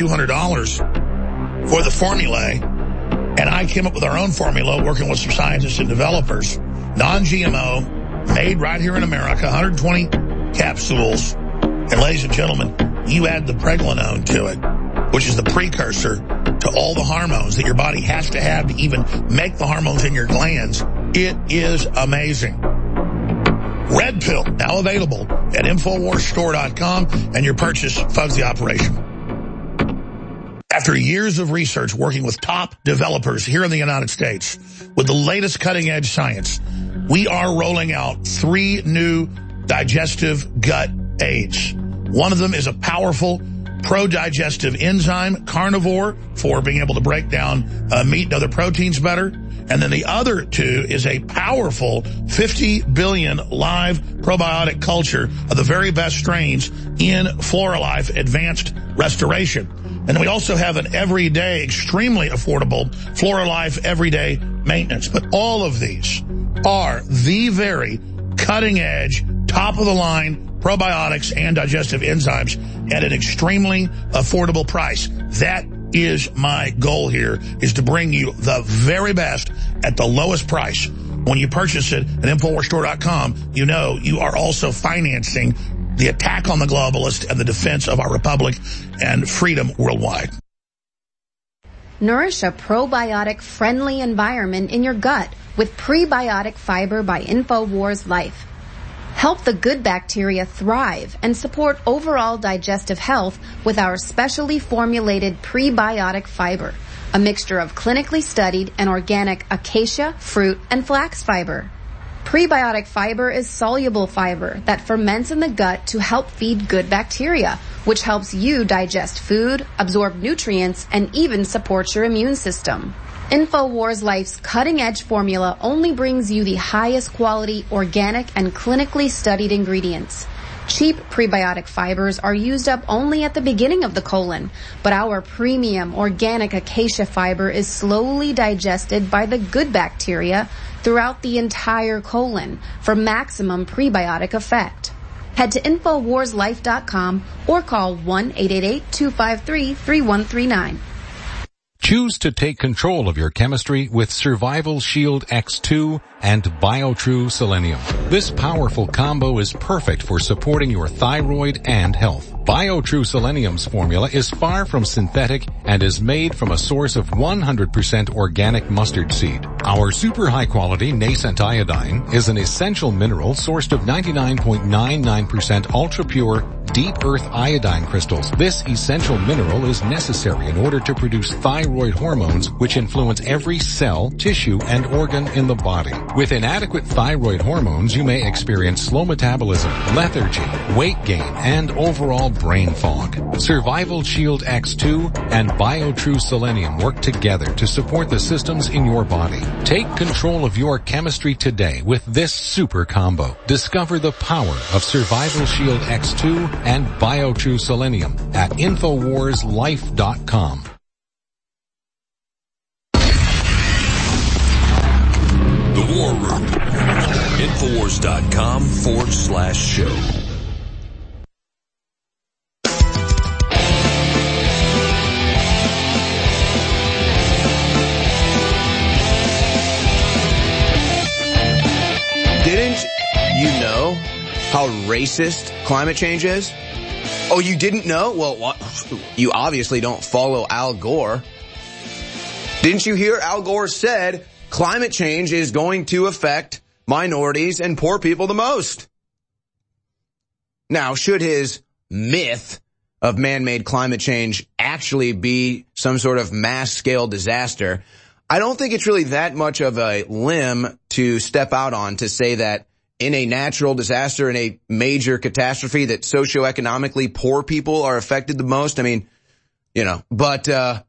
$200 for the formulae. And I came up with our own formula, working with some scientists and developers. Non-GMO, made right here in America, 120 capsules. And ladies and gentlemen, you add the pregnenolone to it, which is the precursor to all the hormones that your body has to have to even make the hormones in your glands. It is amazing. Red Pill, now available at InfoWarsStore.com, and your purchase funds the operation. After years of research working with top developers here in the United States with the latest cutting-edge science, we are rolling out 3 new digestive gut aids. One of them is a powerful pro-digestive enzyme, carnivore, for being able to break down meat and other proteins better. And then the other 2 is a powerful 50 billion live probiotic culture of the very best strains in FloraLife Advanced Restoration. And then we also have an everyday, extremely affordable FloraLife Everyday Maintenance. But all of these are the very cutting-edge, top-of-the-line probiotics and digestive enzymes at an extremely affordable price. That is my goal here, is to bring you the very best at the lowest price. When you purchase it at InfoWarsStore.com, you know you are also financing the attack on the globalist and the defense of our republic and freedom worldwide. Nourish a probiotic-friendly environment in your gut with Prebiotic Fiber by InfoWars Life. Help the good bacteria thrive and support overall digestive health with our specially formulated prebiotic fiber, a mixture of clinically studied and organic acacia, fruit, and flax fiber. Prebiotic fiber is soluble fiber that ferments in the gut to help feed good bacteria, which helps you digest food, absorb nutrients, and even supports your immune system. InfoWars Life's cutting-edge formula only brings you the highest quality, organic, and clinically studied ingredients. Cheap prebiotic fibers are used up only at the beginning of the colon, but our premium organic acacia fiber is slowly digested by the good bacteria throughout the entire colon for maximum prebiotic effect. Head to InfoWarsLife.com or call 1-888-253-3139. Choose to take control of your chemistry with Survival Shield X2 and BioTrue Selenium. This powerful combo is perfect for supporting your thyroid and health. BioTrue Selenium's formula is far from synthetic and is made from a source of 100% organic mustard seed. Our super high quality nascent iodine is an essential mineral sourced of 99.99% ultra pure deep earth iodine crystals. This essential mineral is necessary in order to produce thyroid hormones, which influence every cell, tissue, and organ in the body. With inadequate thyroid hormones, you may experience slow metabolism, lethargy, weight gain, and overall brain fog. Survival Shield X2 and BioTrue Selenium work together to support the systems in your body. Take control of your chemistry today with this super combo. Discover the power of Survival Shield X2 and BioTrue Selenium at InfoWarsLife.com. The War Room. InfoWars.com/show. Didn't you know how racist climate change is? Oh, you didn't know? Well, you obviously don't follow Al Gore. Didn't you hear Al Gore said climate change is going to affect minorities and poor people the most? Now, should his myth of man-made climate change actually be some sort of mass-scale disaster, I don't think it's really that much of a limb to step out on to say that in a natural disaster, in a major catastrophe, that socioeconomically poor people are affected the most. I mean, you know, but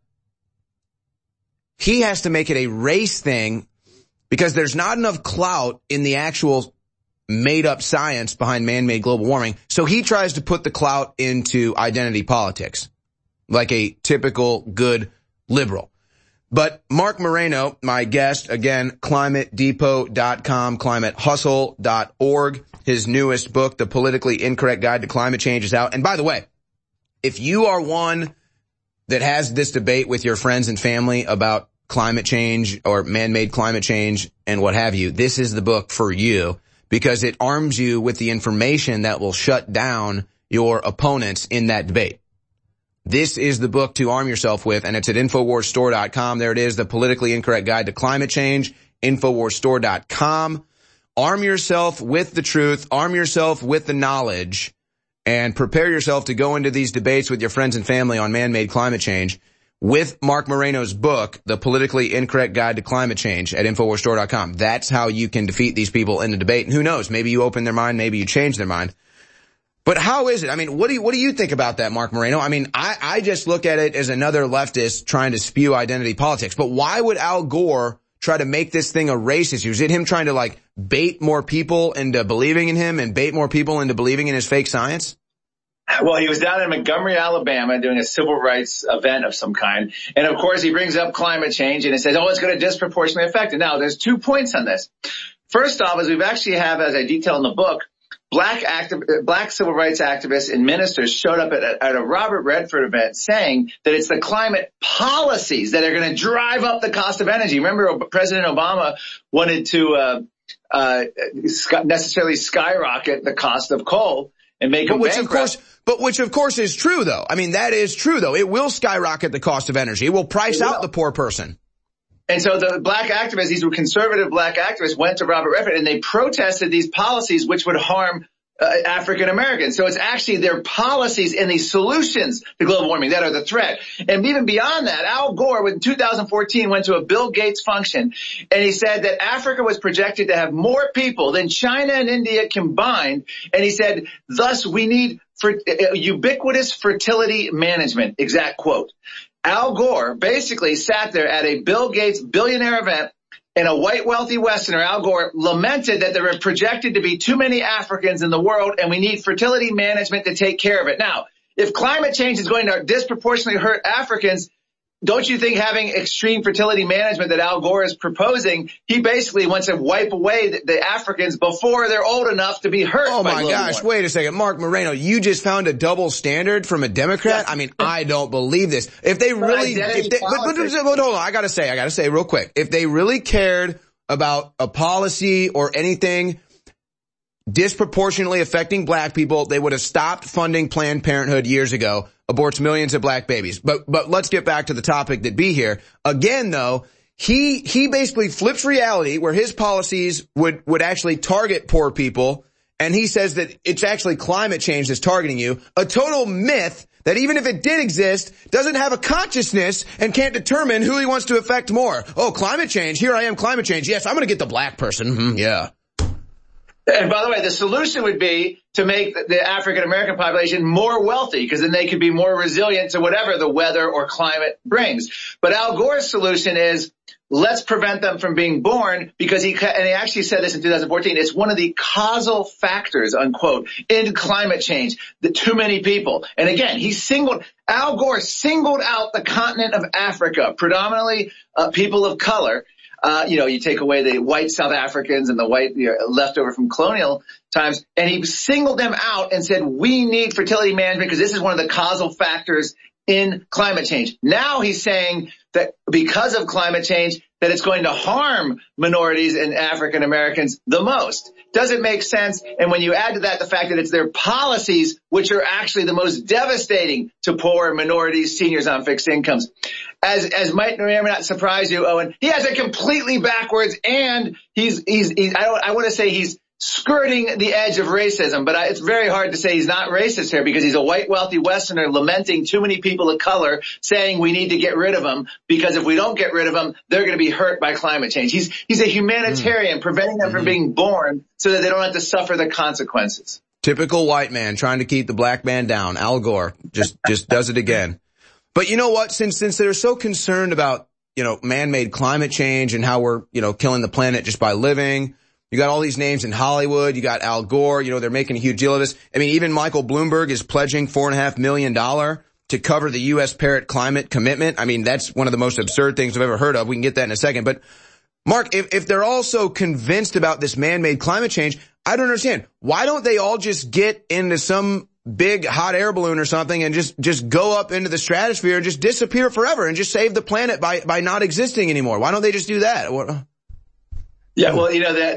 he has to make it a race thing because there's not enough clout in the actual made-up science behind man-made global warming. So he tries to put the clout into identity politics, like a typical good liberal. But Mark Moreno, my guest, again, ClimateDepot.com, ClimateHustle.org, his newest book, The Politically Incorrect Guide to Climate Change, is out. And by the way, if you are one that has this debate with your friends and family about climate change or man-made climate change and what have you, this is the book for you because it arms you with the information that will shut down your opponents in that debate. This is the book to arm yourself with, and it's at InfoWarsStore.com. There it is, The Politically Incorrect Guide to Climate Change, InfoWarsStore.com. Arm yourself with the truth, arm yourself with the knowledge, and prepare yourself to go into these debates with your friends and family on man-made climate change with Mark Moreno's book, The Politically Incorrect Guide to Climate Change, at InfoWarsStore.com. That's how you can defeat these people in the debate. And who knows, maybe you open their mind, maybe you change their mind. But how is it? I mean, what do you think about that, Mark Moreno? I mean, I just look at it as another leftist trying to spew identity politics. But why would Al Gore try to make this thing a race issue? Is it him trying to like bait more people into believing in him and bait more people into believing in his fake science? Well, he was down in Montgomery, Alabama, doing a civil rights event of some kind. And of course, he brings up climate change and he says, oh, it's going to disproportionately affect it. Now, there's 2 points on this. First off, as we've actually have, as I detail in the book, black civil rights activists and ministers showed up at a Robert Redford event saying that it's the climate policies that are going to drive up the cost of energy. Remember, President Obama wanted to necessarily skyrocket the cost of coal and make them bankrupt. Which of course is true though. I mean, that is true though. It will skyrocket the cost of energy. It will price out the poor person. And so the black activists, these were conservative black activists, went to Robert Redford and they protested these policies which would harm African Americans. So it's actually their policies and the solutions to global warming that are the threat. And even beyond that, Al Gore in 2014 went to a Bill Gates function and he said that Africa was projected to have more people than China and India combined. And he said, thus we need ubiquitous fertility management, exact quote. Al Gore basically sat there at a Bill Gates billionaire event, and a white wealthy Westerner, Al Gore, lamented that there were projected to be too many Africans in the world and we need fertility management to take care of it. Now, if climate change is going to disproportionately hurt Africans, don't you think having extreme fertility management that Al Gore is proposing, he basically wants to wipe away the Africans before they're old enough to be hurt by global warming? Oh my gosh, wait a second. Mark Moreno, you just found a double standard from a Democrat? I mean, I don't believe this. If they really, hold on, I gotta say real quick. If they really cared about a policy or anything disproportionately affecting black people, they would have stopped funding Planned Parenthood years ago, aborts millions of black babies. But let's get back to the topic that be here. Again, though, he basically flips reality where his policies would actually target poor people. And he says that it's actually climate change that's targeting you. A total myth that even if it did exist, doesn't have a consciousness and can't determine who he wants to affect more. Oh, climate change. Here I am, climate change. Yes, I'm going to get the black person. Yeah. And by the way, the solution would be to make the African American population more wealthy, because then they could be more resilient to whatever the weather or climate brings. But Al Gore's solution is, let's prevent them from being born, because he actually said this in 2014, it's one of the causal factors, unquote, in climate change, the too many people. And again, Al Gore singled out the continent of Africa, predominantly people of color. You take away the white South Africans and the white leftover from colonial times, and he singled them out and said, we need fertility management because this is one of the causal factors in climate change. Now he's saying that because of climate change, that it's going to harm minorities and African Americans the most. Doesn't make sense. And when you add to that the fact that it's their policies which are actually the most devastating to poor minorities, seniors on fixed incomes. As might or may not surprise you, Owen, he has it completely backwards, and I want to say he's skirting the edge of racism, but it's very hard to say he's not racist here, because he's a white, wealthy Westerner lamenting too many people of color, saying we need to get rid of them, because if we don't get rid of them, they're going to be hurt by climate change. He's a humanitarian, preventing them from being born so that they don't have to suffer the consequences. Typical white man trying to keep the black man down. Al Gore just does it again. But you know what? Since they're so concerned about, man-made climate change and how we're, killing the planet just by living, you got all these names in Hollywood. You got Al Gore. They're making a huge deal of this. I mean, even Michael Bloomberg is pledging $4.5 million to cover the U.S. Paris climate commitment. I mean, that's one of the most absurd things I've ever heard of. We can get that in a second. But Mark, if they're all so convinced about this man-made climate change, I don't understand. Why don't they all just get into some big hot air balloon or something and just go up into the stratosphere and just disappear forever and just save the planet by not existing anymore? Why don't they just do that? Yeah, well,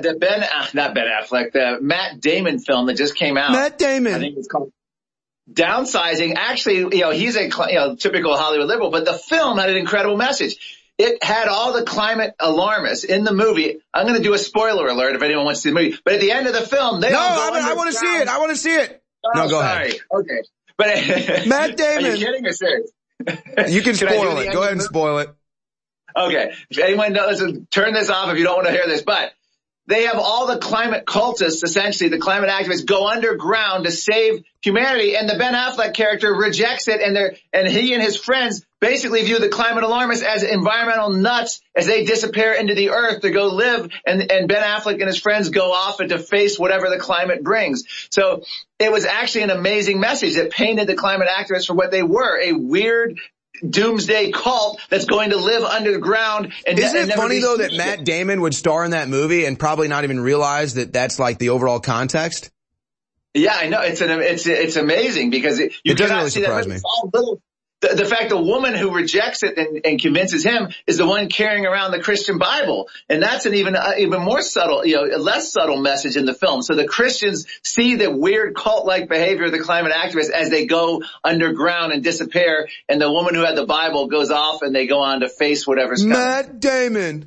the Matt Damon film that just came out. Matt Damon. I think it's called Downsizing. Actually, he's a typical Hollywood liberal, but the film had an incredible message. It had all the climate alarmists in the movie. I'm going to do a spoiler alert if anyone wants to see the movie. But at the end of the film, I want to see it. I want to see it. Oh, no, go sorry. ahead. Okay. But Matt Damon. Are you kidding or serious? You can spoil it. Go ahead and spoil it. Okay. If anyone knows, turn this off if you don't want to hear this. But they have all the climate cultists, essentially, the climate activists, go underground to save humanity. And the Ben Affleck character rejects it. And he and his friends basically view the climate alarmists as environmental nuts as they disappear into the earth to go live. And Ben Affleck and his friends go off and to face whatever the climate brings. So it was actually an amazing message that painted the climate activists for what they were, a weird doomsday cult that's going to live underground. And isn't it funny though that Matt Damon would star in that movie and probably not even realize that that's like the overall context? Yeah, I know. It's amazing because it doesn't really surprise me. The fact the woman who rejects it and convinces him is the one carrying around the Christian Bible. And that's an even more subtle, a less subtle message in the film. So the Christians see the weird cult-like behavior of the climate activists as they go underground and disappear. And the woman who had the Bible goes off and they go on to face whatever's coming. Matt Damon.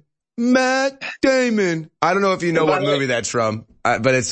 I don't know if you know what movie that's from, but it's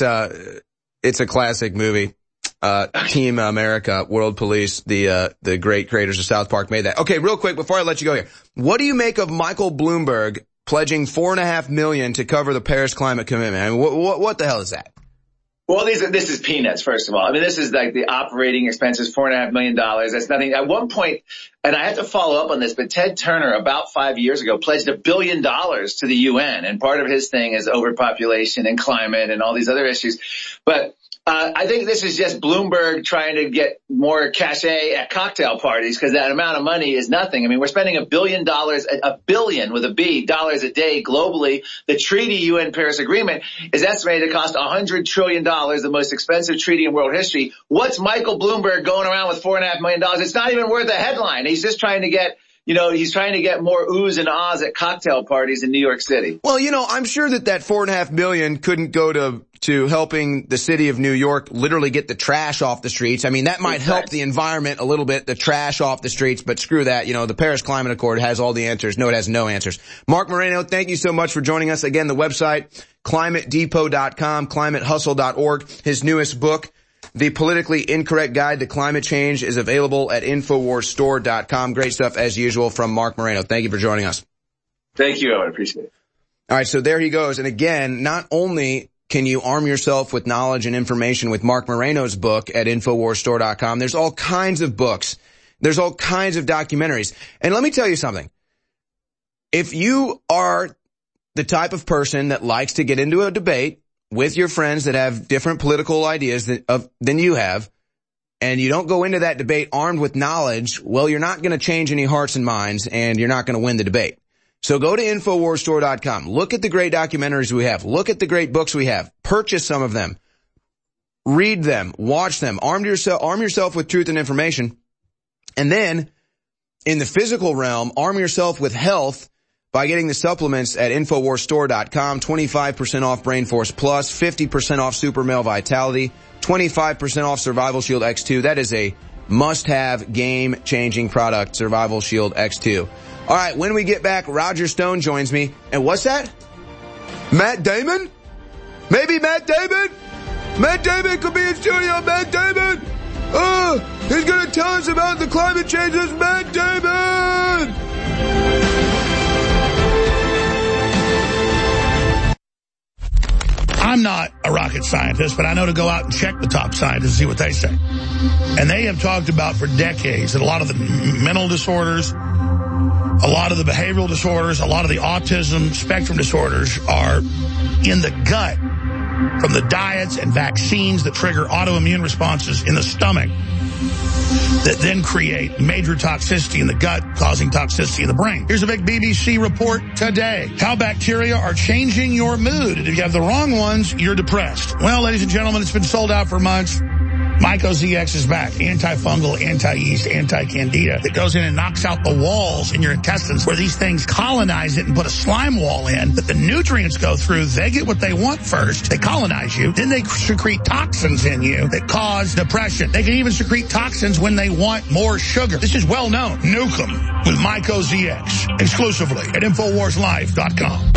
a classic movie. Team America, World Police, the great creators of South Park made that. Okay, real quick before I let you go here. What do you make of Michael Bloomberg pledging $4.5 million to cover the Paris climate commitment? I mean, what the hell is that? Well, this is peanuts, first of all. I mean, this is like the operating expenses, $4.5 million. That's nothing. At one point, and I have to follow up on this, but Ted Turner about 5 years ago pledged $1 billion to the UN. And part of his thing is overpopulation and climate and all these other issues. But I think this is just Bloomberg trying to get more cachet at cocktail parties because that amount of money is nothing. I mean, we're spending $1 billion, a billion with a B, dollars a day globally. The treaty UN Paris Agreement is estimated to cost $100 trillion, the most expensive treaty in world history. What's Michael Bloomberg going around with $4.5 million? It's not even worth a headline. He's just trying to get he's trying to get more oohs and ahs at cocktail parties in New York City. Well, I'm sure that $4.5 million couldn't go to helping the city of New York literally get the trash off the streets. I mean, that might help the environment a little bit, the trash off the streets, but screw that. The Paris Climate Accord has all the answers. No, it has no answers. Mark Moreno, thank you so much for joining us. Again, the website, climatedepot.com, climatehustle.org. His newest book, The Politically Incorrect Guide to Climate Change, is available at InfoWarsStore.com. Great stuff as usual from Mark Moreno. Thank you for joining us. Thank you, Owen. Appreciate it. All right, so there he goes. And again, not only can you arm yourself with knowledge and information with Mark Moreno's book at InfoWarsStore.com, there's all kinds of books. There's all kinds of documentaries. And let me tell you something. If you are the type of person that likes to get into a debate with your friends that have different political ideas than you have, and you don't go into that debate armed with knowledge, well, you're not going to change any hearts and minds, and you're not going to win the debate. So go to InfoWarsStore.com. Look at the great documentaries we have. Look at the great books we have. Purchase some of them. Read them. Watch them. Arm yourself with truth and information. And then, in the physical realm, arm yourself with health by getting the supplements at InfoWarsStore.com. 25% off Brain Force Plus, 50% off Super Male Vitality, 25% off Survival Shield X2. That is a must-have, game-changing product, Survival Shield X2. All right, when we get back, Roger Stone joins me. And what's that? Matt Damon? Maybe Matt Damon? Matt Damon could be in studio. Matt Damon! He's going to tell us about the climate changes. Matt Damon! I'm not a rocket scientist, but I know to go out and check the top scientists and see what they say. And they have talked about for decades that a lot of the mental disorders, a lot of the behavioral disorders, a lot of the autism spectrum disorders are in the gut from the diets and vaccines that trigger autoimmune responses in the stomach that then create major toxicity in the gut, causing toxicity in the brain. Here's a big BBC report today. How bacteria are changing your mood. And if you have the wrong ones, you're depressed. Well, ladies and gentlemen, it's been sold out for months. MycoZX is back. Antifungal, anti-yeast, anti-candida. It goes in and knocks out the walls in your intestines where these things colonize it and put a slime wall in that the nutrients go through. They get what they want first. They colonize you. Then they secrete toxins in you that cause depression. They can even secrete toxins when they want more sugar. This is well known. Nuke them with MycoZX exclusively at InfoWarsLife.com.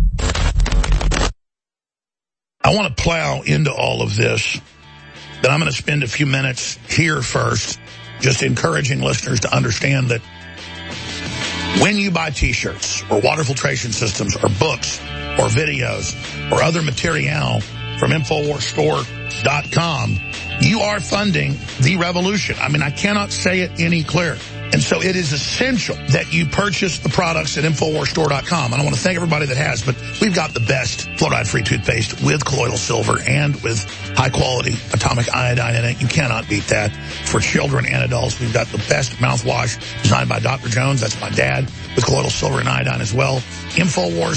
I want to plow into all of this. But I'm going to spend a few minutes here first just encouraging listeners to understand that when you buy T-shirts or water filtration systems or books or videos or other material from InfoWarsStore.com, you are funding the revolution. I mean, I cannot say it any clearer. And so it is essential that you purchase the products at InfoWarsStore.com. And I want to thank everybody that has, but we've got the best fluoride-free toothpaste with colloidal silver and with high-quality atomic iodine in it. You cannot beat that. For children and adults, we've got the best mouthwash designed by Dr. Jones. That's my dad, with colloidal silver and iodine as well.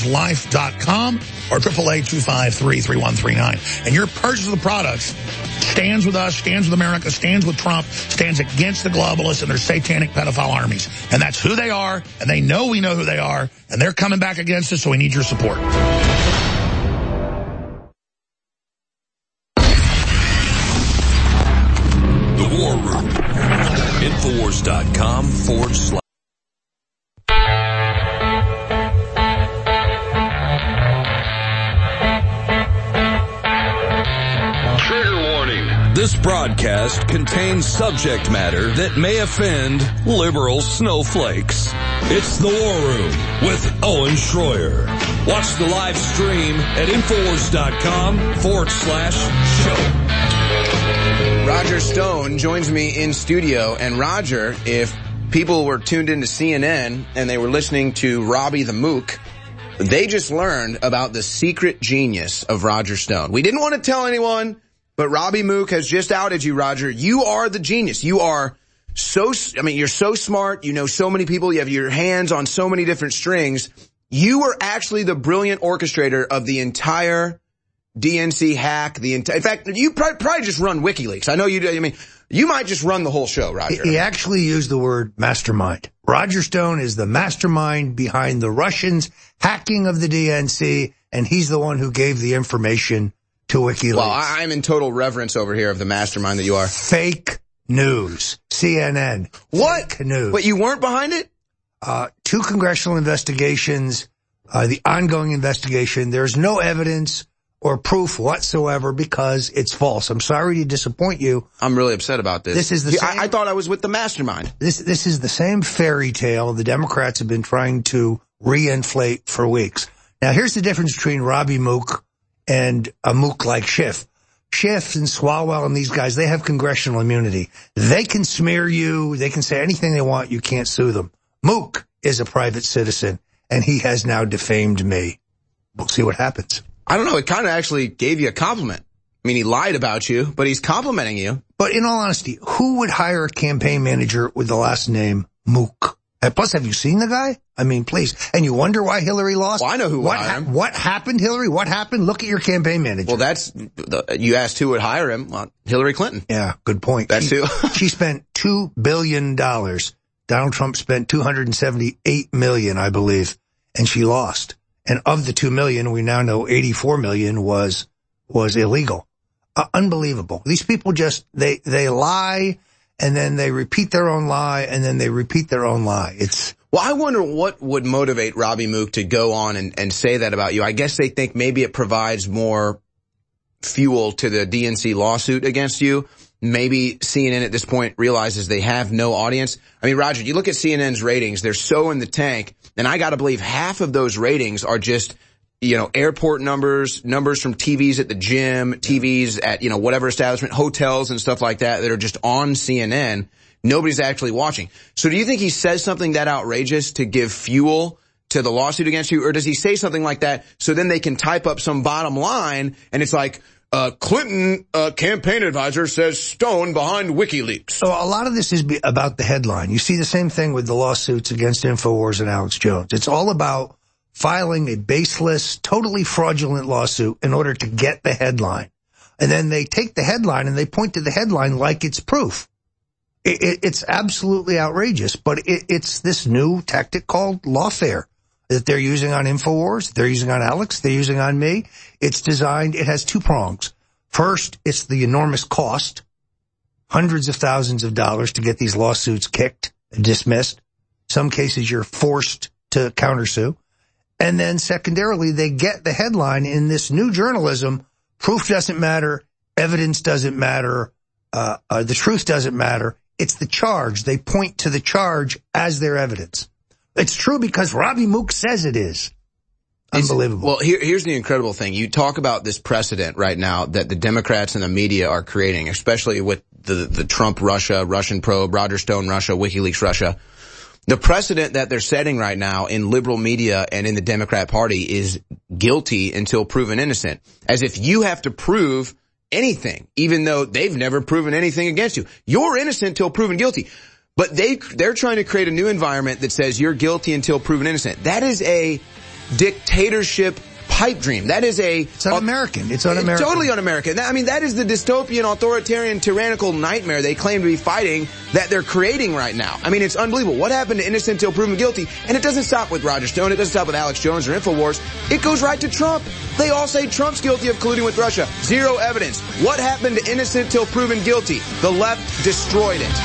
InfoWarsLife.com or 888-253-3139. And your purchase of the products stands with us, stands with America, stands with Trump, stands against the globalists and their satanic pedophile armies. And that's who they are, and they know we know who they are, and they're coming back against us, so we need your support. The War Room. Infowars.com/. This broadcast contains subject matter that may offend liberal snowflakes. It's The War Room with Owen Schroyer. Watch the live stream at Infowars.com/show. Roger Stone joins me in studio. And Roger, if people were tuned into CNN and they were listening to Robbie the Mook, they just learned about the secret genius of Roger Stone. We didn't want to tell anyone, but Robbie Mook has just outed you, Roger. You are the genius. You are you're so smart. You know so many people. You have your hands on so many different strings. You were actually the brilliant orchestrator of the entire DNC hack. In fact, you probably just run WikiLeaks. I know you do. I mean, you might just run the whole show, Roger. He actually used the word mastermind. Roger Stone is the mastermind behind the Russians hacking of the DNC, and he's the one who gave the information to WikiLeaks. Well, I'm in total reverence over here of the mastermind that you are. Fake news. CNN. What? Fake news. But you weren't behind it? 2 congressional investigations, the ongoing investigation. There's no evidence or proof whatsoever because it's false. I'm sorry to disappoint you. I'm really upset about this. This is the same, I thought I was with the mastermind. This is the same fairy tale the Democrats have been trying to reinflate for weeks. Now, here's the difference between Robbie Mook and a mook like Schiff. Schiff and Swalwell and these guys, they have congressional immunity. They can smear you. They can say anything they want. You can't sue them. Mook is a private citizen, and he has now defamed me. We'll see what happens. I don't know. It kind of actually gave you a compliment. I mean, he lied about you, but he's complimenting you. But in all honesty, who would hire a campaign manager with the last name Mook? And plus, have you seen the guy? I mean, please. And you wonder why Hillary lost? Well, I know who would hire him. What happened, Hillary? What happened? Look at your campaign manager. Well, you asked who would hire him. Well, Hillary Clinton. Yeah, good point. That's who. She spent $2 billion. Donald Trump spent $278 million, I believe, and she lost. And of the $2 million, we now know $84 million was illegal. Unbelievable. These people just, they lie, and then they repeat their own lie, and then they repeat their own lie. Well, I wonder what would motivate Robbie Mook to go on and say that about you. I guess they think maybe it provides more fuel to the DNC lawsuit against you. Maybe CNN at this point realizes they have no audience. I mean, Roger, you look at CNN's ratings, they're so in the tank, and I gotta believe half of those ratings are just, airport numbers from TVs at the gym, TVs at, whatever establishment, hotels and stuff like that are just on CNN. Nobody's actually watching. So do you think he says something that outrageous to give fuel to the lawsuit against you? Or does he say something like that so then they can type up some bottom line and it's like, Clinton campaign advisor says Stone behind WikiLeaks. So a lot of this is about the headline. You see the same thing with the lawsuits against InfoWars and Alex Jones. It's all about filing a baseless, totally fraudulent lawsuit in order to get the headline. And then they take the headline and they point to the headline like it's proof. It's absolutely outrageous, but it's this new tactic called lawfare that they're using on InfoWars, they're using on Alex, they're using on me. It's designed, it has 2 prongs. First, it's the enormous cost, hundreds of thousands of dollars to get these lawsuits kicked and dismissed. Some cases you're forced to countersue. And then secondarily, they get the headline in this new journalism. Proof doesn't matter. Evidence doesn't matter. The truth doesn't matter. It's the charge. They point to the charge as their evidence. It's true because Robbie Mook says it is. Unbelievable. Well, here's the incredible thing. You talk about this precedent right now that the Democrats and the media are creating, especially with the Trump Russia, Russian probe, Roger Stone Russia, WikiLeaks Russia. The precedent that they're setting right now in liberal media and in the Democrat Party is guilty until proven innocent. As if you have to prove anything, even though they've never proven anything against you. You're innocent till proven guilty. But they're trying to create a new environment that says you're guilty until proven innocent. That is a dictatorship pipe dream. That is It's un-American. It's un-American. Totally un-American. I mean, that is the dystopian, authoritarian, tyrannical nightmare they claim to be fighting that they're creating right now. I mean, it's unbelievable. What happened to innocent till proven guilty? And it doesn't stop with Roger Stone. It doesn't stop with Alex Jones or InfoWars. It goes right to Trump. They all say Trump's guilty of colluding with Russia. Zero evidence. What happened to innocent till proven guilty? The left destroyed it.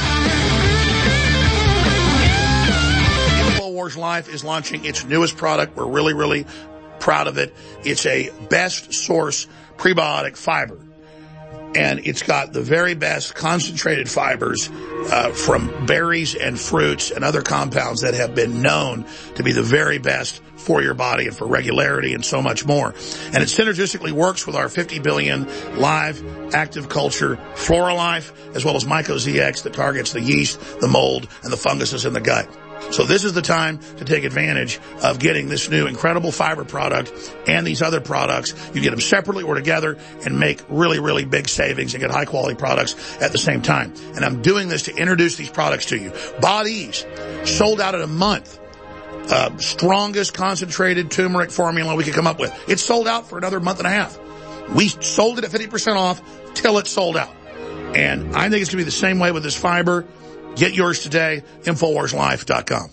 InfoWars Life is launching its newest product. We're really, really proud of it. It's a best source prebiotic fiber. And it's got the very best concentrated fibers from berries and fruits and other compounds that have been known to be the very best for your body and for regularity and so much more. And it synergistically works with our 50 billion live active culture FloraLife, as well as MycoZX that targets the yeast, the mold, and the funguses in the gut. So this is the time to take advantage of getting this new incredible fiber product and these other products. You get them separately or together and make really, really big savings and get high quality products at the same time. And I'm doing this to introduce these products to you. Bodease, sold out in a month. Strongest concentrated turmeric formula we could come up with. It's sold out for another month and a half. We sold it at 50% off till it's sold out. And I think it's going to be the same way with this fiber. Get yours today, InfoWarsLife.com.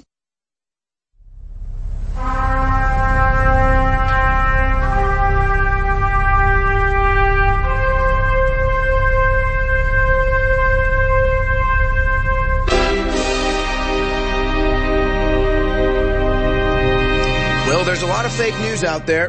Well, there's a lot of fake news out there.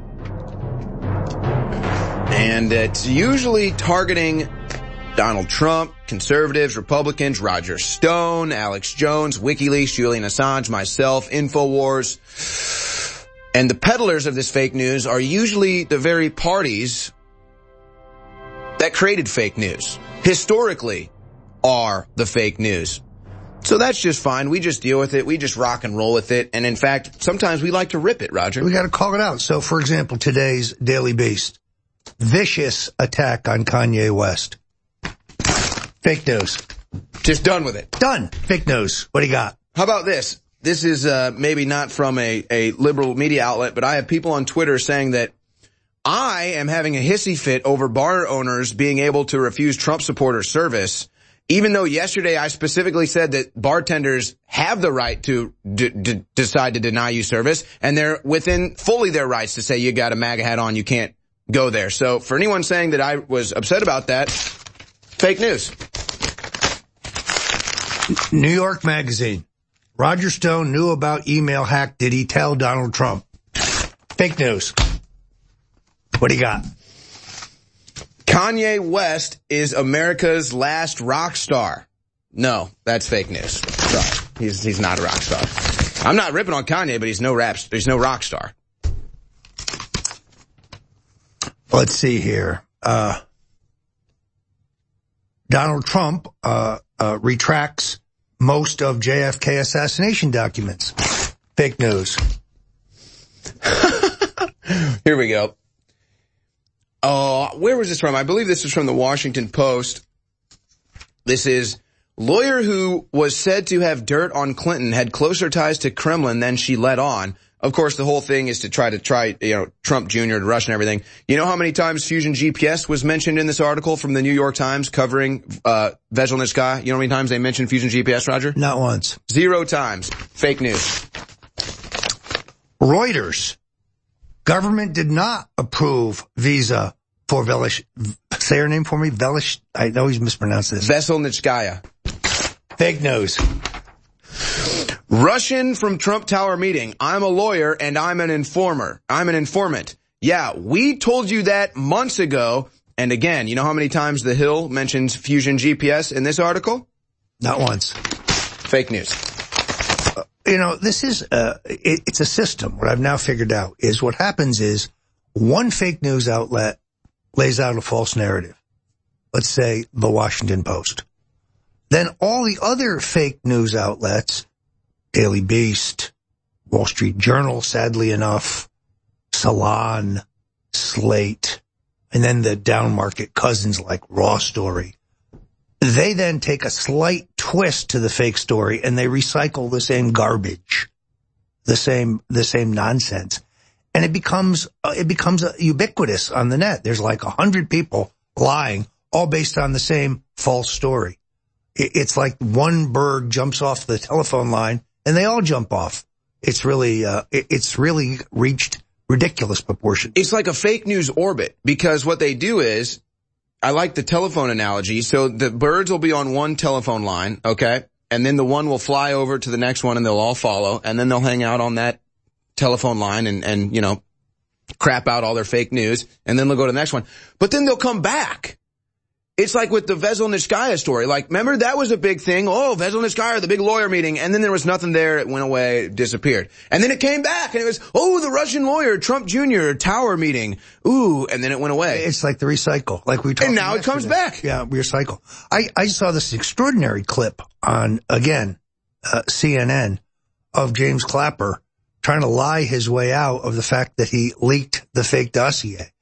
And it's usually targeting Donald Trump, conservatives, Republicans, Roger Stone, Alex Jones, WikiLeaks, Julian Assange, myself, InfoWars. And the peddlers of this fake news are usually the very parties that created fake news. Historically are the fake news. So that's just fine. We just deal with it. We just rock and roll with it. And in fact, sometimes we like to rip it, Roger. We got to call it out. So, for example, today's Daily Beast. Vicious attack on Kanye West. Fake news. Just done with it. Done. Fake news. What do you got? How about this? This is maybe not from a liberal media outlet, but I have people on Twitter saying that I am having a hissy fit over bar owners being able to refuse Trump supporter service, even though yesterday I specifically said that bartenders have the right to decide to deny you service, and they're within fully their rights to say you got a MAGA hat on, you can't go there. So for anyone saying that I was upset about that, fake news. New York Magazine. Roger Stone knew about email hack. Did he tell Donald Trump? Fake news. What do you got? Kanye West is America's last rock star. No, that's fake news. Sorry. He's not a rock star. I'm not ripping on Kanye, but he's no rock star. Let's see here. Donald Trump retracts most of JFK assassination documents. Fake news. Here we go. Where was this from? I believe this is from the Washington Post. This is lawyer who was said to have dirt on Clinton had closer ties to Kremlin than she let on. Of course, the whole thing is to try, Trump Jr. to Russia and everything. You know how many times Fusion GPS was mentioned in this article from the New York Times covering Veselnitskaya? You know how many times they mentioned Fusion GPS, Roger? Not once. 0 times. Fake news. Reuters. Government did not approve visa for say her name for me, I always mispronounce this. Veselnitskaya. Fake news. Russian from Trump Tower meeting. I'm a lawyer and I'm an informer. I'm an informant. Yeah, we told you that months ago. And again, you know how many times The Hill mentions Fusion GPS in this article? Not once. Fake news. This is, it's a system. What I've now figured out is what happens is one fake news outlet lays out a false narrative. Let's say the Washington Post. Then all the other fake news outlets, Daily Beast, Wall Street Journal, sadly enough, Salon, Slate, and then the down market cousins like Raw Story. They then take a slight twist to the fake story and they recycle the same garbage, the same nonsense. And it becomes ubiquitous on the net. There's like 100 people lying, all based on the same false story. It's like one bird jumps off the telephone line and they all jump off. It's really reached ridiculous proportions. It's like a fake news orbit, because what they do is, I like the telephone analogy. So the birds will be on one telephone line, okay? And then the one will fly over to the next one and they'll all follow, and then they'll hang out on that telephone line and you know, crap out all their fake news, and then they'll go to the next one. But then they'll come back. It's like with the Veselnitskaya story. Like, remember, that was a big thing. Oh, Veselnitskaya, the big lawyer meeting. And then there was nothing there. It went away, it disappeared. And then it came back, and it was, oh, the Russian lawyer, Trump Jr., Tower meeting. Ooh, and then it went away. It's like the recycle, like we talked about. And now yesterday. It comes back. Yeah, recycle. I saw this extraordinary clip on, again, CNN of James Clapper trying to lie his way out of the fact that he leaked the fake dossier.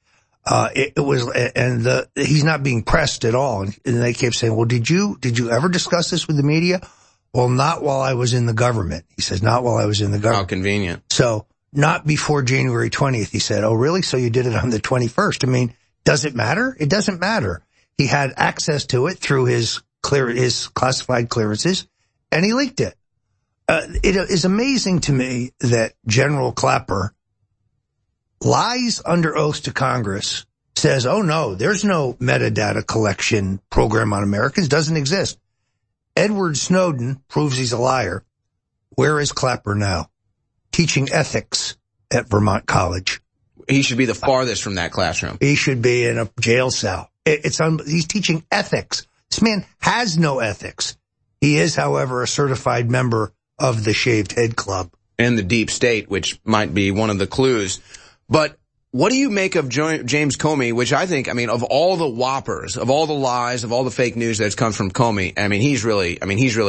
He's not being pressed at all. And they kept saying, well, did you ever discuss this with the media? Well, not while I was in the government. He says, not while I was in the government. How convenient. So not before January 20th. He said, oh, really? So you did it on the 21st. I mean, does it matter? It doesn't matter. He had access to it through his classified clearances, and he leaked it. It is amazing to me that General Clapper lies under oath to Congress, says, oh no, there's no metadata collection program on Americans, doesn't exist. Edward Snowden proves he's a liar. Where is Clapper now? Teaching ethics at Vermont College. He should be the farthest from that classroom. He should be in a jail cell. He's teaching ethics. This man has no ethics. He is, however, a certified member of the Shaved Head Club. And the deep state, which might be one of the clues. But what do you make of James Comey, which I think, I mean, of all the whoppers, of all the lies, of all the fake news that's come from Comey, he's really,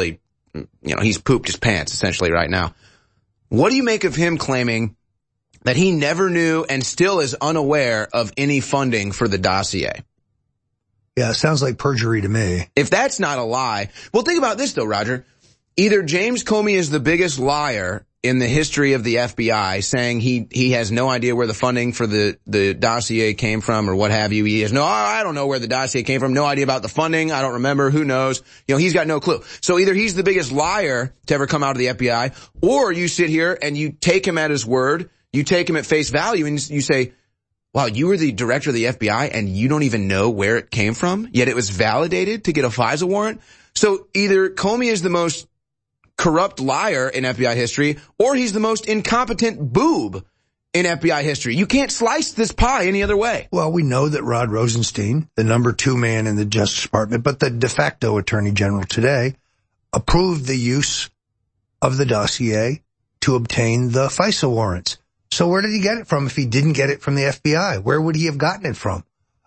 you know, he's pooped his pants essentially right now. What do you make of him claiming that he never knew and still is unaware of any funding for the dossier? Yeah, it sounds like perjury to me. If that's not a lie, well, think about this though, Roger. Either James Comey is the biggest liar in the history of the FBI, saying he has no idea where the funding for the dossier came from or what have you. He has I don't know where the dossier came from. No idea about the funding. I don't remember. Who knows? You know, he's got no clue. So either he's the biggest liar to ever come out of the FBI, or you sit here and you take him at his word. You take him at face value and you say, wow, you were the director of the FBI and you don't even know where it came from, yet it was validated to get a FISA warrant. So either Comey is the most corrupt liar in FBI history, or he's the most incompetent boob in FBI history. You can't slice this pie any other way. Well, we know that Rod Rosenstein, the number 2 man in the Justice Department, but the de facto Attorney General today, approved the use of the dossier to obtain the FISA warrants. So where did he get it from if he didn't get it from the FBI? Where would he have gotten it from?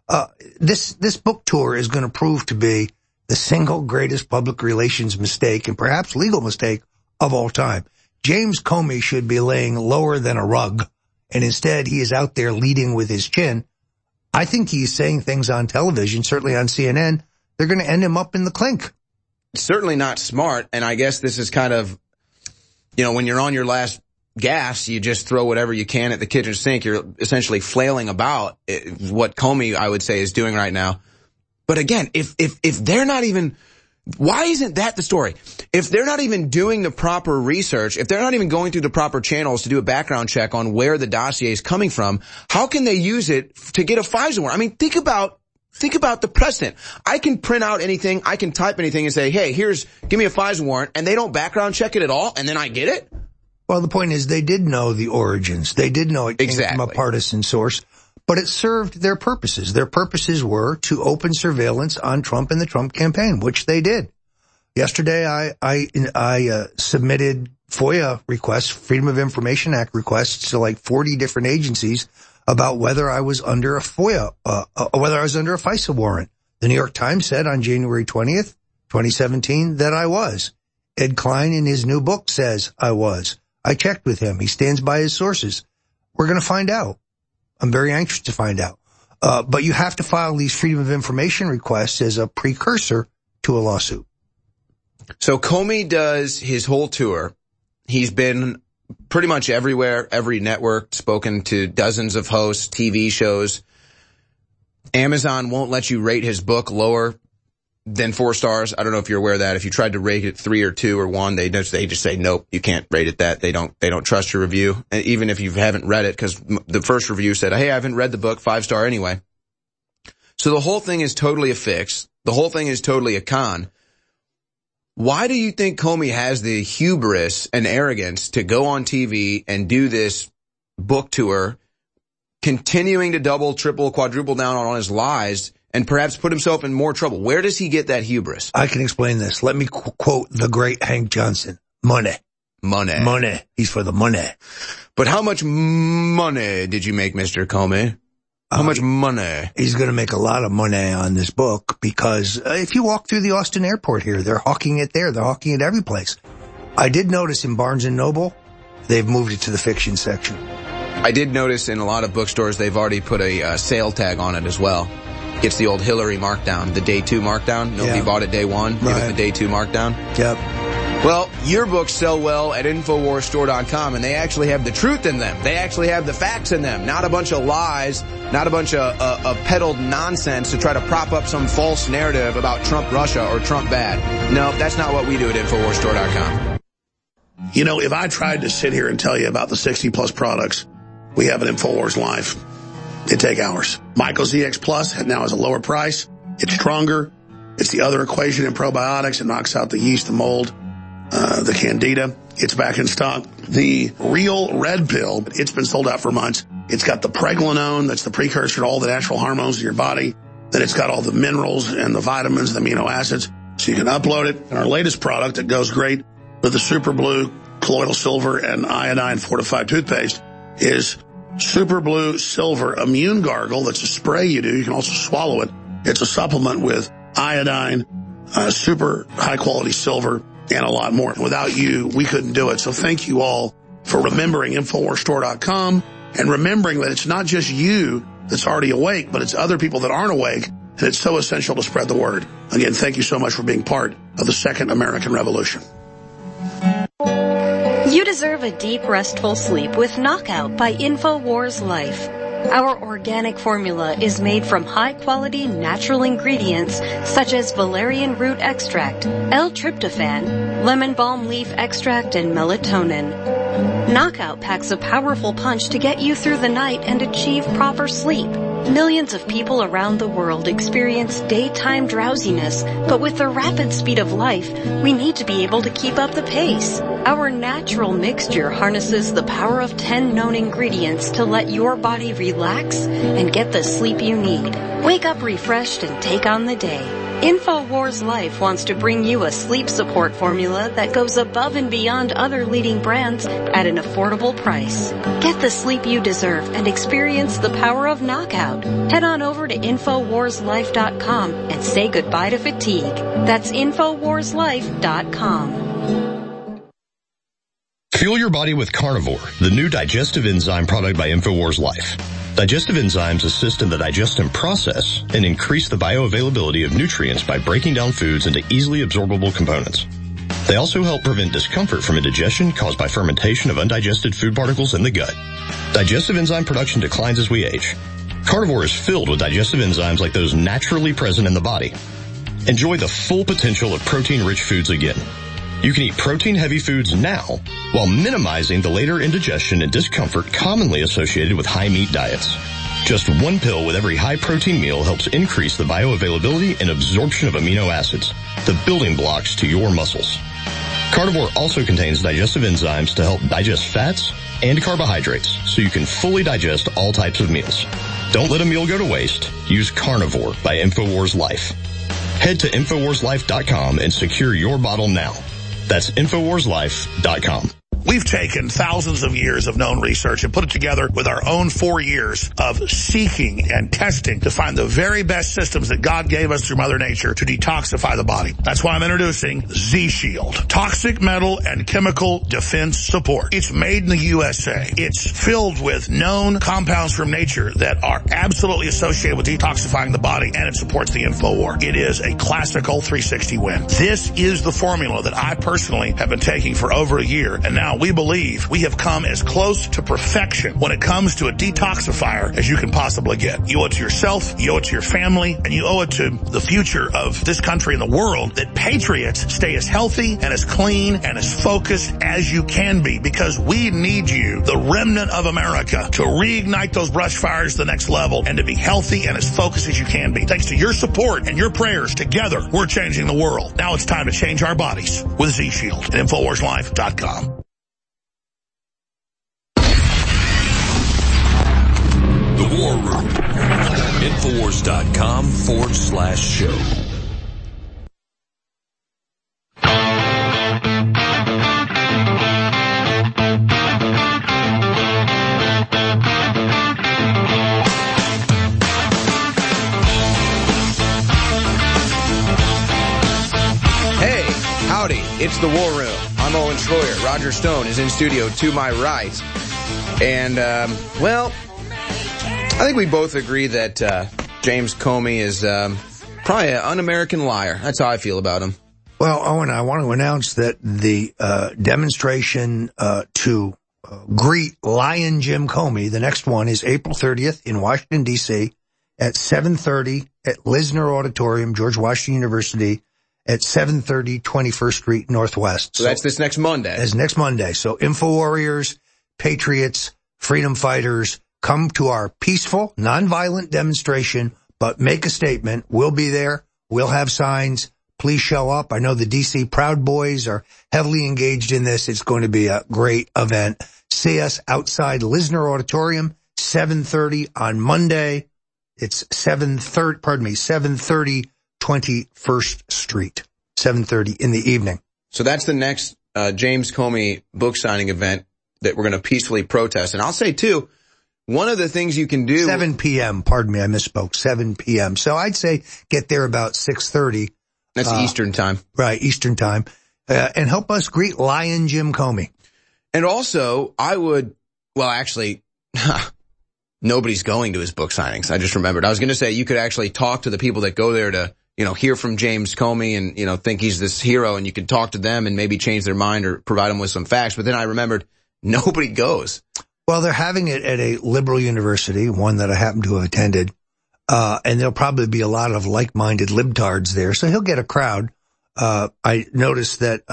This book tour is going to prove to be the single greatest public relations mistake and perhaps legal mistake of all time. James Comey should be laying lower than a rug, and instead he is out there leading with his chin. I think he's saying things on television, certainly on CNN, they're going to end him up in the clink. Certainly not smart, and I guess this is kind of, you know, when you're on your last gas, you just throw whatever you can at the kitchen sink. You're essentially flailing about what Comey, I would say, is doing right now. But again, if they're not even, why isn't that the story? If they're not even doing the proper research, if they're not even going through the proper channels to do a background check on where the dossier is coming from, how can they use it to get a FISA warrant? I mean, think about the precedent. I can print out anything, I can type anything and say, hey, give me a FISA warrant, and they don't background check it at all, and then I get it? Well, the point is they did know the origins. They did know it came from a partisan source. But it served their purposes. Their purposes were to open surveillance on Trump and the Trump campaign, which they did. Yesterday, I submitted FOIA requests, Freedom of Information Act requests to like 40 different agencies about whether I was under a whether I was under a FISA warrant. The New York Times said on January 20th, 2017, that I was. Ed Klein in his new book says I was. I checked with him. He stands by his sources. We're going to find out. I'm very anxious to find out. But you have to file these Freedom of Information requests as a precursor to a lawsuit. So Comey does his whole tour. He's been pretty much everywhere, every network, spoken to dozens of hosts, TV shows. Amazon won't let you rate his book lower than 4 stars. I don't know if you're aware of that. If you tried to rate it 3 or 2 or 1, they just say, nope, you can't rate it that. They don't trust your review. And even if you haven't read it, because the first review said, hey, I haven't read the book, 5-star anyway. So the whole thing is totally a fix. The whole thing is totally a con. Why do you think Comey has the hubris and arrogance to go on TV and do this book tour, continuing to double, triple, quadruple down on his lies, and perhaps put himself in more trouble? Where does he get that hubris? I can explain this. Let me quote the great Hank Johnson. Money. Money. Money. He's for the money. But how much money did you make, Mr. Comey? How much money? He's going to make a lot of money on this book because if you walk through the Austin airport here, they're hawking it there. They're hawking it every place. I did notice in Barnes & Noble, they've moved it to the fiction section. I did notice in a lot of bookstores, they've already put a sale tag on it as well. It's the old Hillary markdown, the day 2 markdown. Nobody bought it day 1. Give it the day 2 markdown. Yep. Well, your books sell well at InfoWarsStore.com, and they actually have the truth in them. They actually have the facts in them, not a bunch of lies, not a bunch of peddled nonsense to try to prop up some false narrative about Trump Russia or Trump bad. No, that's not what we do at InfoWarsStore.com. You know, if I tried to sit here and tell you about the 60-plus products we have at InfoWars Live, it'd take hours. Myco ZX Plus now has a lower price. It's stronger. It's the other equation in probiotics. It knocks out the yeast, the mold, the candida. It's back in stock. The Real Red Pill, it's been sold out for months. It's got the pregnenolone, that's the precursor to all the natural hormones in your body. Then it's got all the minerals and the vitamins, the amino acids. So you can upload it. And our latest product that goes great with the Super Blue, colloidal silver, and iodine fortified toothpaste is Super Blue Silver Immune Gargle. That's a spray you do. You can also swallow it. It's a supplement with iodine, super high quality silver, and a lot more. Without you, we couldn't do it. So thank you all for remembering InfoWarsStore.com and remembering that it's not just you that's already awake, but it's other people that aren't awake. And it's so essential to spread the word. Again, thank you so much for being part of the Second American Revolution. You deserve a deep, restful sleep with Knockout by InfoWars Life. Our organic formula is made from high-quality natural ingredients such as valerian root extract, L-tryptophan, lemon balm leaf extract, and melatonin. Knockout packs a powerful punch to get you through the night and achieve proper sleep. Millions of people around the world experience daytime drowsiness, but with the rapid speed of life, we need to be able to keep up the pace. Our natural mixture harnesses the power of 10 known ingredients to let your body relax and get the sleep you need. Wake up refreshed and take on the day. InfoWars Life wants to bring you a sleep support formula that goes above and beyond other leading brands at an affordable price. Get the sleep you deserve and experience the power of Knockout. Head on over to InfoWarsLife.com and say goodbye to fatigue. That's InfoWarsLife.com. Fuel your body with Carnivore, the new digestive enzyme product by InfoWars Life. Digestive enzymes assist in the digestion process and increase the bioavailability of nutrients by breaking down foods into easily absorbable components. They also help prevent discomfort from indigestion caused by fermentation of undigested food particles in the gut. Digestive enzyme production declines as we age. Carnivore is filled with digestive enzymes like those naturally present in the body. Enjoy the full potential of protein-rich foods again. You can eat protein-heavy foods now while minimizing the later indigestion and discomfort commonly associated with high-meat diets. Just one pill with every high-protein meal helps increase the bioavailability and absorption of amino acids, the building blocks to your muscles. Carnivore also contains digestive enzymes to help digest fats and carbohydrates so you can fully digest all types of meals. Don't let a meal go to waste. Use Carnivore by InfoWars Life. Head to InfoWarsLife.com and secure your bottle now. That's InfoWarsLife.com. We've taken thousands of years of known research and put it together with our own 4 years of seeking and testing to find the very best systems that God gave us through Mother Nature to detoxify the body. That's why I'm introducing Z-Shield, Toxic Metal and Chemical Defense Support. It's made in the USA. It's filled with known compounds from nature that are absolutely associated with detoxifying the body, and it supports the InfoWar. It is a classical 360 win. This is the formula that I personally have been taking for over a year, and now now, we believe we have come as close to perfection when it comes to a detoxifier as you can possibly get. You owe it to yourself, you owe it to your family, and you owe it to the future of this country and the world that patriots stay as healthy and as clean and as focused as you can be, because we need you, the remnant of America, to reignite those brush fires to the next level and to be healthy and as focused as you can be. Thanks to your support and your prayers, together, we're changing the world. Now it's time to change our bodies with Z-Shield at InfoWarsLife.com. The War Room. Infowars.com/show. Hey, howdy, it's the War Room. I'm Owen Schroyer. Roger Stone is in studio to my right. And, well, I think we both agree that James Comey is probably an un-American liar. That's how I feel about him. Well, Owen, I want to announce that the demonstration to greet Lion Jim Comey, the next one is April 30th in Washington, D.C. at 7:30 at Lisner Auditorium, George Washington University, at 730 21st Street Northwest. So that's this next Monday. That's next Monday. So InfoWarriors, patriots, freedom fighters, come to our peaceful, nonviolent demonstration, but make a statement. We'll be there. We'll have signs. Please show up. I know the DC Proud Boys are heavily engaged in this. It's going to be a great event. See us outside Lisner Auditorium, 7:30 on Monday. It's 730 21st Street, 7:30 in the evening. So that's the next James Comey book signing event that we're going to peacefully protest. And I'll say, too, one of the things you can do... 7 p.m., pardon me, I misspoke, 7 p.m. So I'd say get there about 6:30. That's Eastern time. Right, Eastern time. And help us greet Lion Jim Comey. And also, I would... Well, actually... Nobody's going to his book signings. I just remembered. I was going to say you could actually talk to the people that go there to, hear from James Comey and, think he's this hero, and you could talk to them and maybe change their mind or provide them with some facts. But then I remembered nobody goes. Well, they're having it at a liberal university, one that I happen to have attended. And there'll probably be a lot of like-minded libtards there. So he'll get a crowd. I noticed that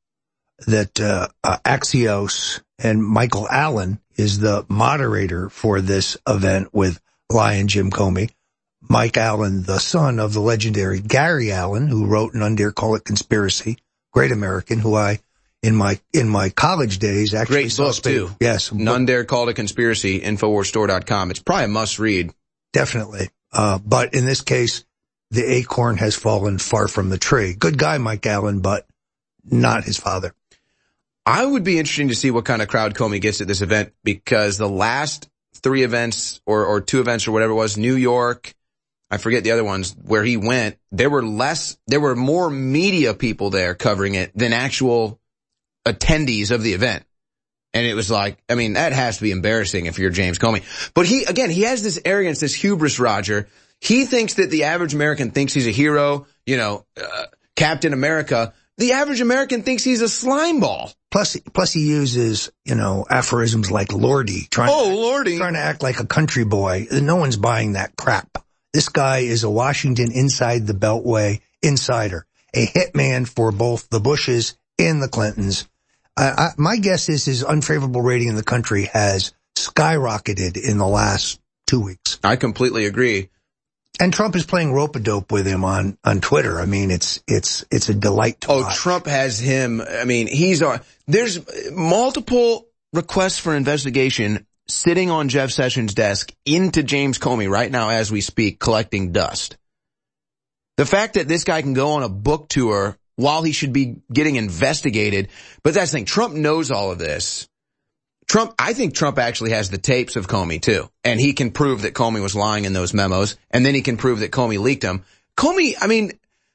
Axios and Michael Allen is the moderator for this event with Lion Jim Comey. Mike Allen, the son of the legendary Gary Allen, who wrote and Undare Call It Conspiracy, great American, who I, in my college days, actually great book too. Yes. None Dare Call It Conspiracy, InfoWarsStore.com. It's probably a must read. Definitely. But in this case, the acorn has fallen far from the tree. Good guy, Mike Allen, but not his father. I would be interested to see what kind of crowd Comey gets at this event, because the last 3 events or 2 events or whatever it was, New York, I forget the other ones, where he went, there were more media people there covering it than actual attendees of the event. And it was like, I mean, that has to be embarrassing if you're James Comey. But he has this arrogance, this hubris, Roger. He thinks that the average American thinks he's a hero, Captain America. The average American thinks he's a slimeball. Plus he uses, aphorisms like Lordy, trying to act like a country boy. No one's buying that crap. This guy is a Washington inside the Beltway insider, a hitman for both the Bushes and the Clintons. My guess is his unfavorable rating in the country has skyrocketed in the last 2 weeks. I completely agree. And Trump is playing rope-a-dope with him on Twitter. I mean, it's a delight to watch. Trump has him. I mean, there's multiple requests for investigation sitting on Jeff Sessions' desk into James Comey right now as we speak, collecting dust. The fact that this guy can go on a book tour while he should be getting investigated. But that's the thing. Trump knows all of this. I think Trump actually has the tapes of Comey too. And he can prove that Comey was lying in those memos. And then he can prove that Comey leaked them. Comey, I mean,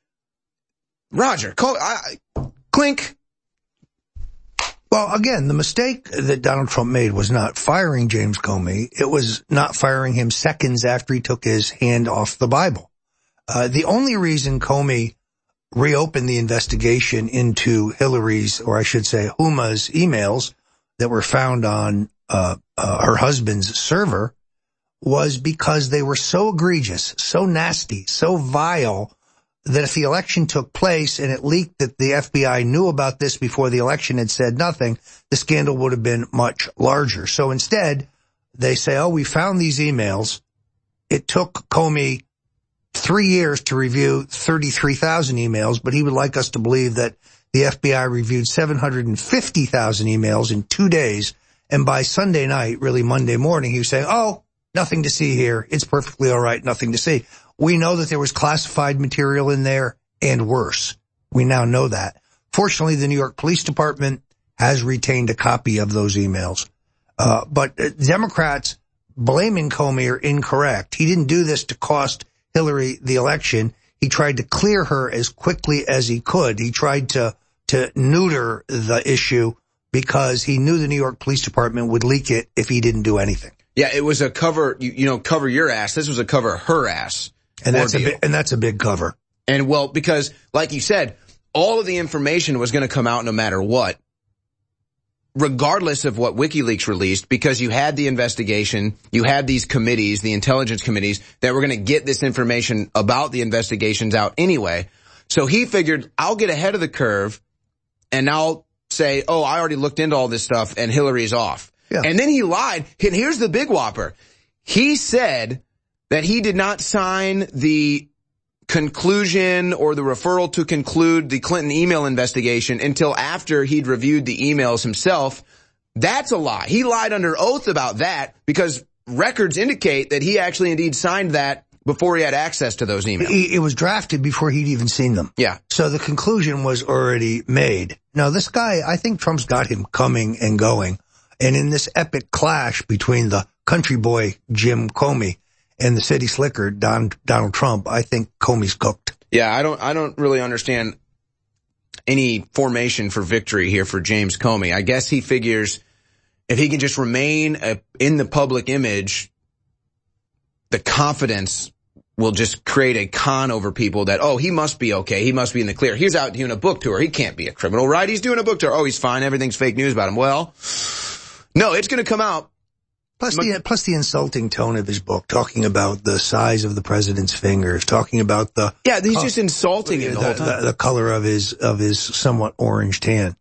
Roger, clink. Well, again, the mistake that Donald Trump made was not firing James Comey. It was not firing him seconds after he took his hand off the Bible. The only reason Comey reopened the investigation into Hillary's, or I should say Huma's emails that were found on her husband's server was because they were so egregious, so nasty, so vile, that if the election took place and it leaked that the FBI knew about this before the election and said nothing, the scandal would have been much larger. So instead, they say, oh, we found these emails. It took Comey 3 years to review 33,000 emails, but he would like us to believe that the FBI reviewed 750,000 emails in 2 days. And by Sunday night, really Monday morning, he was saying, oh, nothing to see here. It's perfectly all right. Nothing to see. We know that there was classified material in there and worse. We now know that. Fortunately, the New York Police Department has retained a copy of those emails. But Democrats blaming Comey are incorrect. He didn't do this to cost Hillary the election. He tried to clear her as quickly as he could. He tried to neuter the issue because he knew the New York Police Department would leak it if he didn't do anything. Yeah, it was a cover, cover your ass. This was a cover her ass. And that's a big cover. And well, because like you said, all of the information was going to come out no matter what, regardless of what WikiLeaks released, because you had the investigation, you had these committees, the intelligence committees, that were going to get this information about the investigations out anyway. So he figured, I'll get ahead of the curve and I'll say, oh, I already looked into all this stuff and Hillary's off. Yeah. And then he lied. And here's the big whopper. He said that he did not sign the conclusion or the referral to conclude the Clinton email investigation until after he'd reviewed the emails himself. That's a lie. He lied under oath about that because records indicate that he actually indeed signed that before he had access to those emails. It was drafted before he'd even seen them. Yeah. So the conclusion was already made. Now, this guy, I think Trump's got him coming and going. And in this epic clash between the country boy, Jim Comey, and the city slicker, Donald Trump, I think Comey's cooked. Yeah, I don't really understand any formation for victory here for James Comey. I guess he figures if he can just remain in the public image, the confidence will just create a con over people that, oh, he must be okay. He must be in the clear. He's out doing a book tour. He can't be a criminal, right? He's doing a book tour. Oh, he's fine. Everything's fake news about him. Well, no, it's going to come out. Plus the insulting tone of his book, talking about the size of the president's fingers, talking about he's just insulting him the whole time. The color of his somewhat orange tan.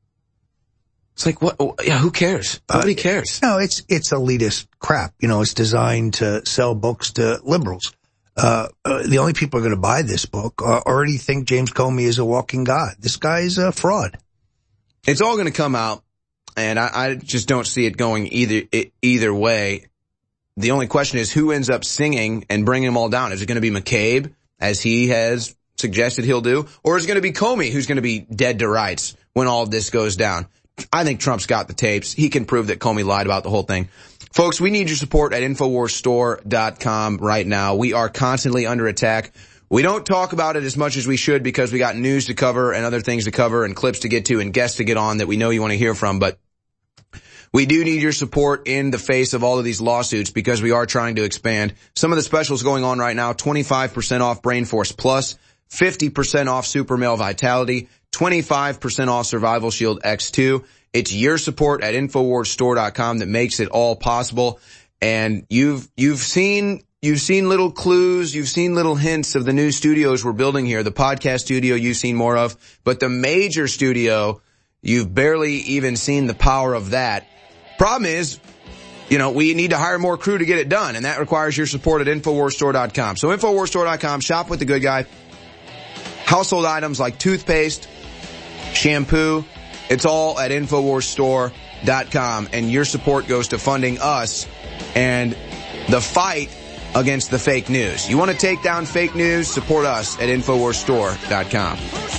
It's like, what? Yeah, who cares? Nobody cares. No, it's elitist crap. It's designed to sell books to liberals. The only people who are going to buy this book already think James Comey is a walking god. This guy is a fraud. It's all going to come out. And I just don't see it going either way. The only question is who ends up singing and bringing them all down. Is it going to be McCabe, as he has suggested he'll do? Or is it going to be Comey, who's going to be dead to rights when all of this goes down? I think Trump's got the tapes. He can prove that Comey lied about the whole thing. Folks, we need your support at InfoWarsStore.com right now. We are constantly under attack. We don't talk about it as much as we should because we got news to cover and other things to cover and clips to get to and guests to get on that we know you want to hear from. But we do need your support in the face of all of these lawsuits because we are trying to expand. Some of the specials going on right now, 25% off Brain Force Plus, 50% off Super Male Vitality, 25% off Survival Shield X2. It's your support at InfoWarsStore.com that makes it all possible. And you've seen little clues, you've seen little hints of the new studios we're building here. The podcast studio you've seen more of, but the major studio, you've barely even seen the power of that. Problem is, we need to hire more crew to get it done, and that requires your support at InfoWarsStore.com. So InfoWarsStore.com, shop with the good guy. Household items like toothpaste, shampoo, it's all at InfoWarsStore.com, and your support goes to funding us and the fight against the fake news. You want to take down fake news? Support us at InfoWarsStore.com.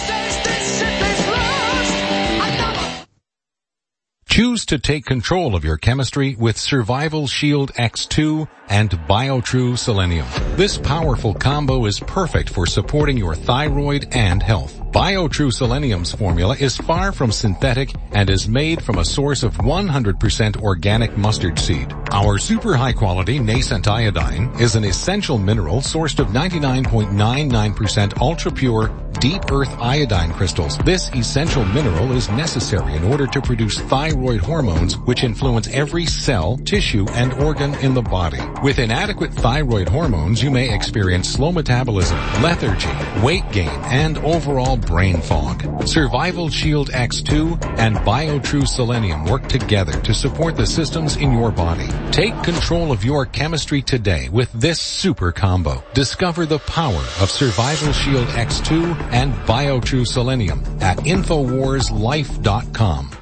Choose to take control of your chemistry with Survival Shield X2 and BioTrue Selenium. This powerful combo is perfect for supporting your thyroid and health. BioTrue Selenium's formula is far from synthetic and is made from a source of 100% organic mustard seed. Our super high quality nascent iodine is an essential mineral sourced of 99.99% ultra pure deep earth iodine crystals. This essential mineral is necessary in order to produce thyroid hormones, which influence every cell, tissue, and organ in the body. With inadequate thyroid hormones, you may experience slow metabolism, lethargy, weight gain, and overall brain fog. Survival Shield X2 and BioTrue Selenium work together to support the systems in your body. Take control of your chemistry today with this super combo. Discover the power of Survival Shield X2 and BioTrue Selenium at InfoWarsLife.com.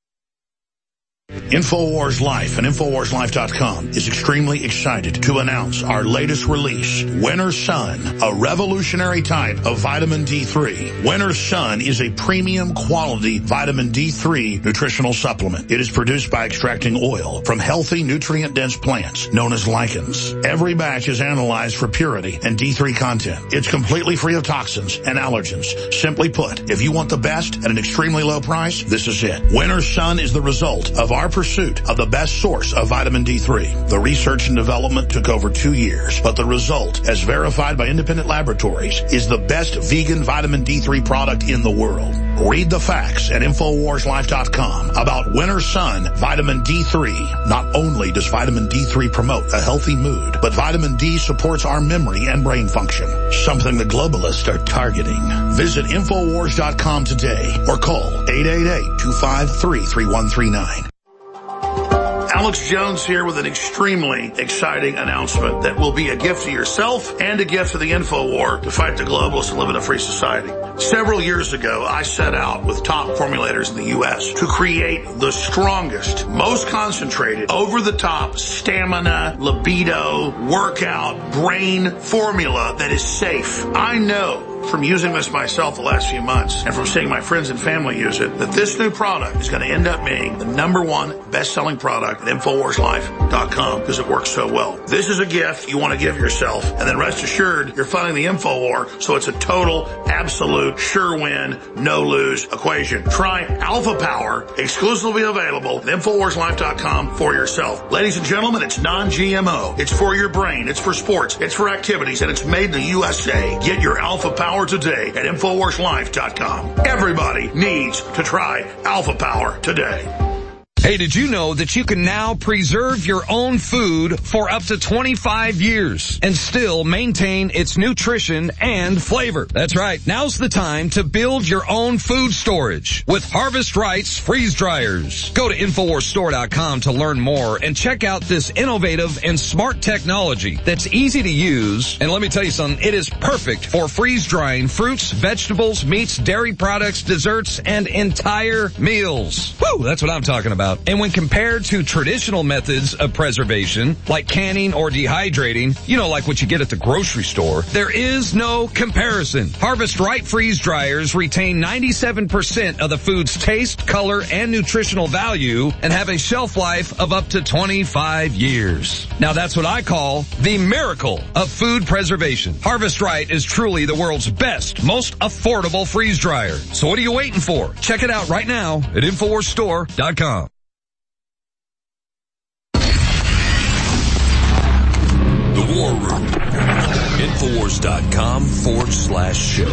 InfoWars Life and InfoWarsLife.com is extremely excited to announce our latest release, Winter Sun, a revolutionary type of vitamin D3. Winter Sun is a premium quality vitamin D3 nutritional supplement. It is produced by extracting oil from healthy, nutrient-dense plants known as lichens. Every batch is analyzed for purity and D3 content. It's completely free of toxins and allergens. Simply put, if you want the best at an extremely low price, this is it. Winter Sun is the result of our pursuit of the best source of vitamin D3. The research and development took over 2 years, but the result, as verified by independent laboratories, is the best vegan vitamin D3 product in the world. Read the facts at InfoWarsLife.com about Winter Sun Vitamin D3. Not only does vitamin D3 promote a healthy mood, but vitamin D supports our memory and brain function, something the globalists are targeting. Visit InfoWars.com today or call 888-253-3139. Alex Jones here with an extremely exciting announcement that will be a gift to yourself and a gift to the InfoWar to fight the globalists and live in a free society. Several years ago, I set out with top formulators in the U.S. to create the strongest, most concentrated, over-the-top stamina, libido, workout, brain formula that is safe. I know from using this myself the last few months and from seeing my friends and family use it, that this new product is going to end up being the #1 best-selling product at InfoWarsLife.com because it works so well. This is a gift you want to give yourself, and then rest assured you're funding the InfoWar, so it's a total, absolute, sure win, no-lose equation. Try Alpha Power, exclusively available at InfoWarsLife.com for yourself. Ladies and gentlemen, it's non-GMO. It's for your brain. It's for sports. It's for activities, and it's made in the USA. Get your Alpha Power today at InfoWarsLife.com. Everybody needs to try Alpha Power today. Hey, did you know that you can now preserve your own food for up to 25 years and still maintain its nutrition and flavor? That's right. Now's the time to build your own food storage with Harvest Right's freeze dryers. Go to InfoWarsStore.com to learn more and check out this innovative and smart technology that's easy to use. And let me tell you something, it is perfect for freeze drying fruits, vegetables, meats, dairy products, desserts, and entire meals. Woo, that's what I'm talking about. And when compared to traditional methods of preservation, like canning or dehydrating, like what you get at the grocery store, there is no comparison. Harvest Right freeze dryers retain 97% of the food's taste, color, and nutritional value and have a shelf life of up to 25 years. Now that's what I call the miracle of food preservation. Harvest Right is truly the world's best, most affordable freeze dryer. So what are you waiting for? Check it out right now at InfoWarsStore.com. The War Room. Infowars.com/show.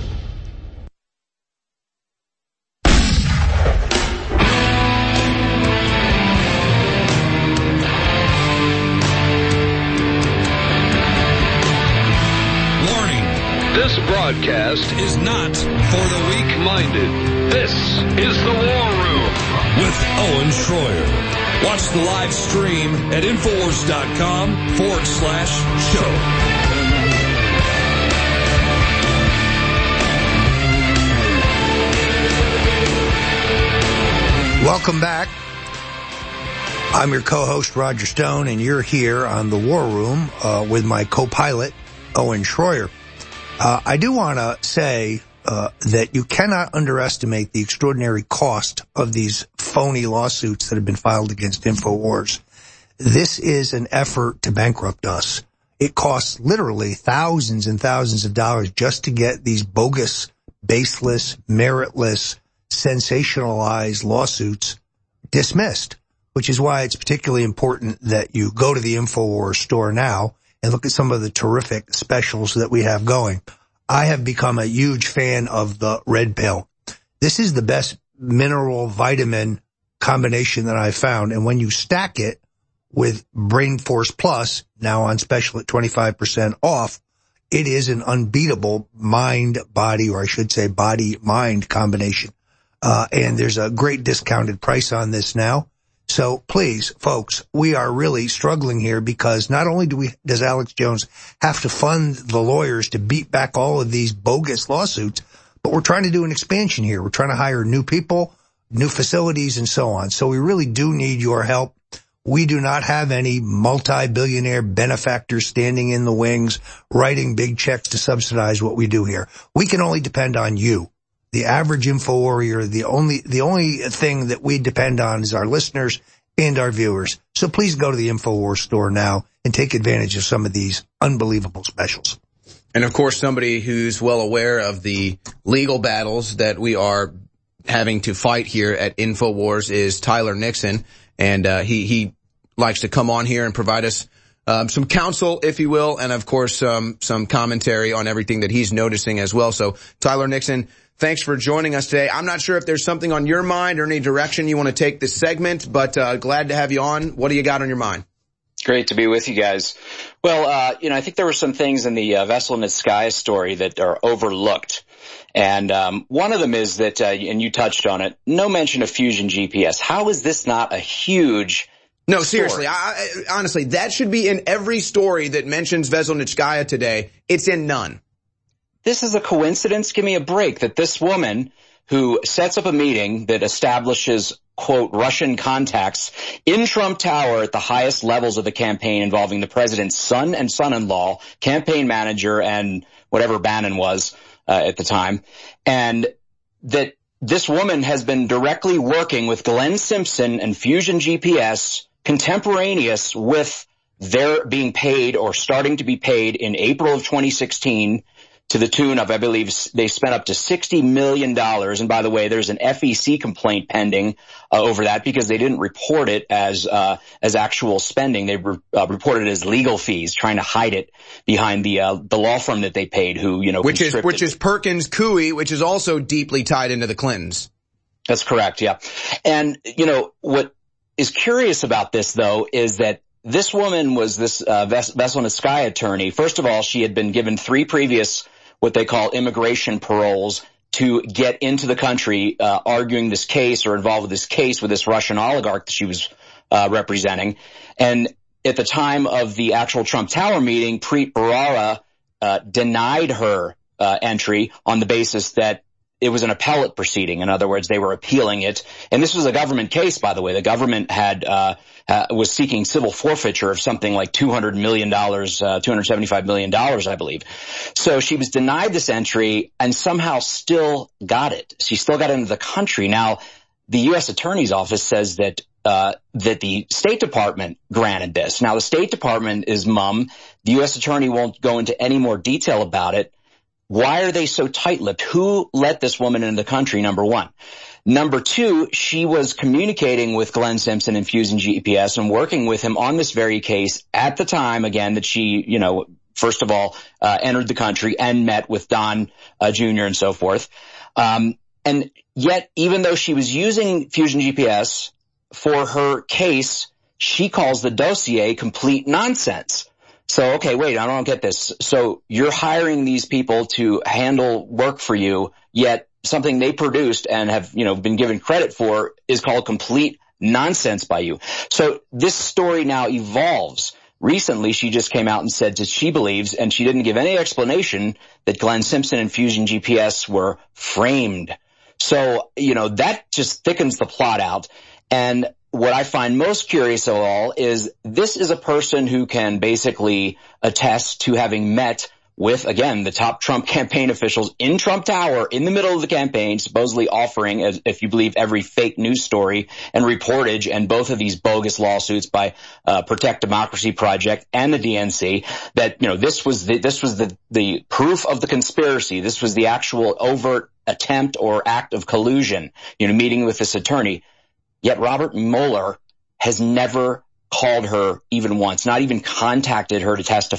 Warning. This broadcast is not for the weak-minded. This is the War Room with Owen Schroyer. Watch the live stream at Infowars.com/show. Welcome back. I'm your co-host, Roger Stone, and you're here on the War Room with my co-pilot, Owen Schroyer. I do want to say that you cannot underestimate the extraordinary cost of these phony lawsuits that have been filed against InfoWars. This is an effort to bankrupt us. It costs literally thousands and thousands of dollars just to get these bogus, baseless, meritless, sensationalized lawsuits dismissed, which is why it's particularly important that you go to the InfoWars store now and look at some of the terrific specials that we have going. I have become a huge fan of the red pill. This is the best mineral vitamin combination that I've found. And when you stack it with Brain Force Plus, now on special at 25% off, it is an unbeatable mind-body, or I should say body-mind combination. And there's a great discounted price on this now. So please, folks, we are really struggling here because not only does Alex Jones have to fund the lawyers to beat back all of these bogus lawsuits, but we're trying to do an expansion here. We're trying to hire new people, new facilities, and so on. So we really do need your help. We do not have any multi-billionaire benefactors standing in the wings, writing big checks to subsidize what we do here. We can only depend on you. The average info warrior, the only thing that we depend on is our listeners and our viewers. So please go to the InfoWars store now and take advantage of some of these unbelievable specials. And of course, somebody who's well aware of the legal battles that we are having to fight here at InfoWars is Tyler Nixon. And he likes to come on here and provide us some counsel, if you will, and of course some commentary on everything that he's noticing as well. So Tyler Nixon, thanks for joining us today. I'm not sure if there's something on your mind or any direction you want to take this segment, but glad to have you on. What do you got on your mind? Great to be with you guys. Well, I think there were some things in the Veselnitskaya story that are overlooked. And one of them is that, and you touched on it, no mention of Fusion GPS. How is this not a huge No, seriously, honestly, that should be in every story that mentions Veselnitskaya today. It's in none. This is a coincidence? Give me a break that this woman who sets up a meeting that establishes, quote, Russian contacts in Trump Tower at the highest levels of the campaign involving the president's son and son-in-law, campaign manager, and whatever Bannon was at the time, and that this woman has been directly working with Glenn Simpson and Fusion GPS contemporaneous with their being paid or starting to be paid in April of 2016 to the tune of, I believe, they spent up to $60 million. And by the way, there's an FEC complaint pending over that because they didn't report it as actual spending. They reported it as legal fees, trying to hide it behind the law firm that they paid, who, you know, which is Perkins Coie, which is also deeply tied into the Clintons. That's correct. Yeah. And, you know, what is curious about this, though, is that this woman was this Veselnitskaya attorney. First of all, she had been given 3 previous what they call immigration paroles to get into the country, arguing this case or involved with this case with this Russian oligarch that she was representing. And at the time of the actual Trump Tower meeting, Preet Bharara denied her entry on the basis that it was an appellate proceeding. In other words, they were appealing it. And this was a government case, by the way. The government was seeking civil forfeiture of something like $200 million, $275 million, I believe. So she was denied this entry and somehow still got it. She still got into the country. Now, the U.S. Attorney's Office says that the State Department granted this. Now, the State Department is mum. The U.S. Attorney won't go into any more detail about it. Why are they so tight-lipped? Who let this woman into the country, number one? Number two, she was communicating with Glenn Simpson and Fusion GPS and working with him on this very case at the time, again, that she, you know, first of all, entered the country and met with Don Jr. and so forth. And yet, even though she was using Fusion GPS for her case, she calls the dossier complete nonsense. So, okay, wait, I don't get this. So you're hiring these people to handle work for you, yet something they produced and have, you know, been given credit for is called complete nonsense by you. So this story now evolves. Recently, she just came out and said that she believes, and she didn't give any explanation, that Glenn Simpson and Fusion GPS were framed. So, you know, that just thickens the plot out. And what I find most curious of all is this is a person who can basically attest to having met with, again, the top Trump campaign officials in Trump Tower in the middle of the campaign, supposedly offering, as if you believe every fake news story and reportage and both of these bogus lawsuits by Protect Democracy Project and the DNC, that, you know, this was the proof of the conspiracy. This was the actual overt attempt or act of collusion, you know, meeting with this attorney. Yet Robert Mueller has never called her even once, not even contacted her to testify.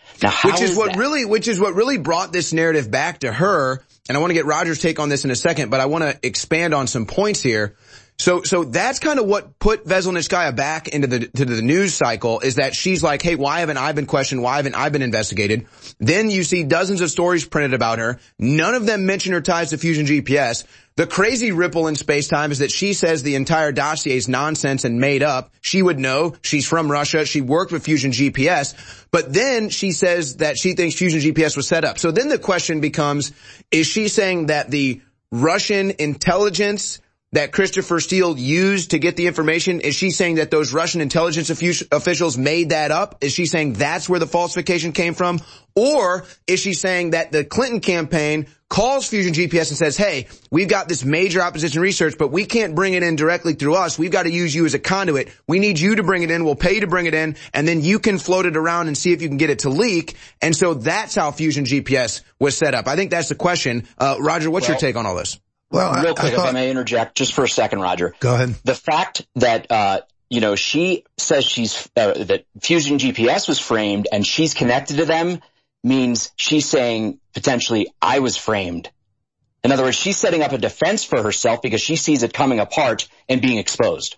Now, which is what really brought this narrative back to her. And I want to get Roger's take on this in a second, but I want to expand on some points here. So that's kind of what put Veselnitskaya back into the news cycle, is that she's like, hey, why haven't I been questioned? Why haven't I been investigated? Then you see dozens of stories printed about her. None of them mention her ties to Fusion GPS. The crazy ripple in space-time is that she says the entire dossier is nonsense and made up. She would know. She's from Russia. She worked with Fusion GPS. But then she says that she thinks Fusion GPS was set up. So then the question becomes, is she saying that the Russian intelligence that Christopher Steele used to get the information, is she saying that those Russian intelligence officials made that up? Is she saying that's where the falsification came from? Or is she saying that the Clinton campaign calls Fusion GPS and says, hey, we've got this major opposition research, but we can't bring it in directly through us. We've got to use you as a conduit. We need you to bring it in. We'll pay you to bring it in, and then you can float it around and see if you can get it to leak. And so that's how Fusion GPS was set up. I think that's the question. Roger, what's your take on all this? Well, real quick, if I may interject just for a second, Roger. Go ahead. The fact that, she says that Fusion GPS was framed and she's connected to them means she's saying potentially I was framed. In other words, she's setting up a defense for herself because she sees it coming apart and being exposed.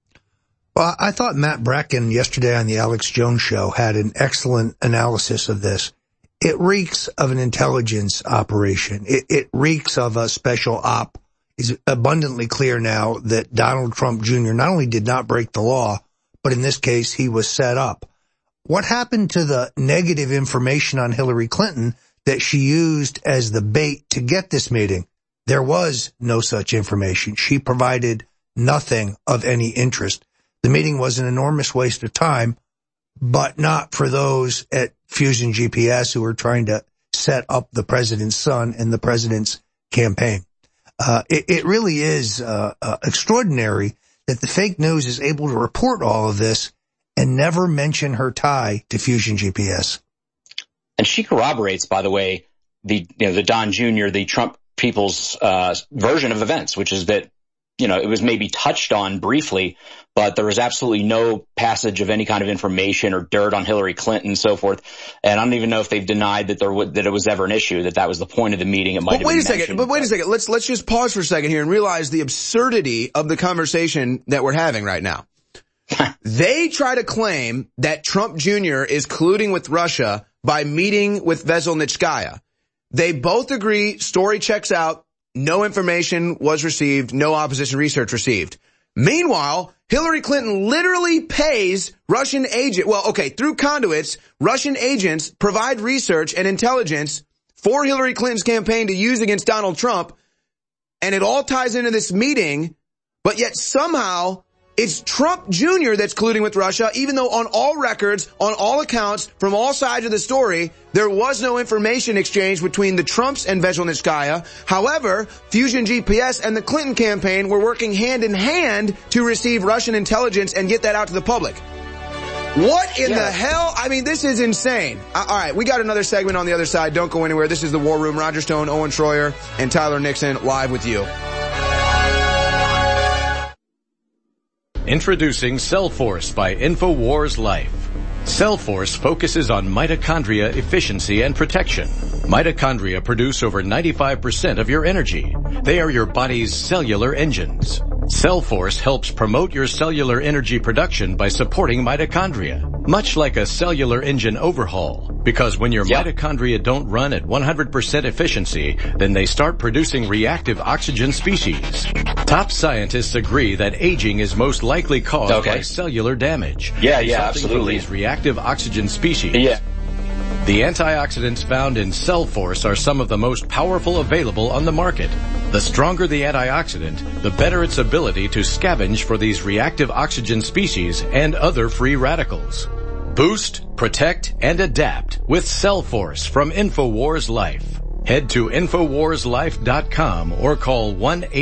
Well, I thought Matt Bracken yesterday on the Alex Jones show had an excellent analysis of this. It reeks of an intelligence operation. It reeks of a special op. It's abundantly clear now that Donald Trump Jr. not only did not break the law, but in this case, he was set up. What happened to the negative information on Hillary Clinton that she used as the bait to get this meeting? There was no such information. She provided nothing of any interest. The meeting was an enormous waste of time, but not for those at Fusion GPS who are trying to set up the president's son and the president's campaign. It really is extraordinary that the fake news is able to report all of this and never mention her tie to Fusion GPS. And she corroborates, by the way, the Don Jr., the Trump people's version of events, which is that, it was maybe touched on briefly, but there was absolutely no passage of any kind of information or dirt on Hillary Clinton and so forth. And I don't even know if they've denied that that it was ever an issue, that was the point of the meeting. It might have been mentioned. But wait a second. Let's just pause for a second here and realize the absurdity of the conversation that we're having right now. They try to claim that Trump Jr. is colluding with Russia by meeting with Veselnitskaya. They both agree, story checks out, no information was received, no opposition research received. Meanwhile, Hillary Clinton literally pays Russian through conduits, Russian agents provide research and intelligence for Hillary Clinton's campaign to use against Donald Trump, and it all ties into this meeting, but yet somehow it's Trump Jr. that's colluding with Russia, even though on all records, on all accounts, from all sides of the story, there was no information exchange between the Trumps and Veselnitskaya. However, Fusion GPS and the Clinton campaign were working hand in hand to receive Russian intelligence and get that out to the public. What in the hell? I mean, this is insane. All right, we got another segment on the other side. Don't go anywhere. This is The War Room. Roger Stone, Owen Schroyer, and Tyler Nixon live with you. Introducing Cellforce by InfoWars Life. Cellforce focuses on mitochondria efficiency and protection. Mitochondria produce over 95% of your energy. They are your body's cellular engines. Cellforce helps promote your cellular energy production by supporting mitochondria, much like a cellular engine overhaul. Because when your mitochondria don't run at 100% efficiency, then they start producing reactive oxygen species. Top scientists agree that aging is most likely caused by cellular damage. Absolutely. These reactive oxygen species. The antioxidants found in Cellforce are some of the most powerful available on the market. The stronger the antioxidant, the better its ability to scavenge for these reactive oxygen species and other free radicals. Boost, protect, and adapt with Cellforce from InfoWars Life. Head to InfoWarsLife.com or call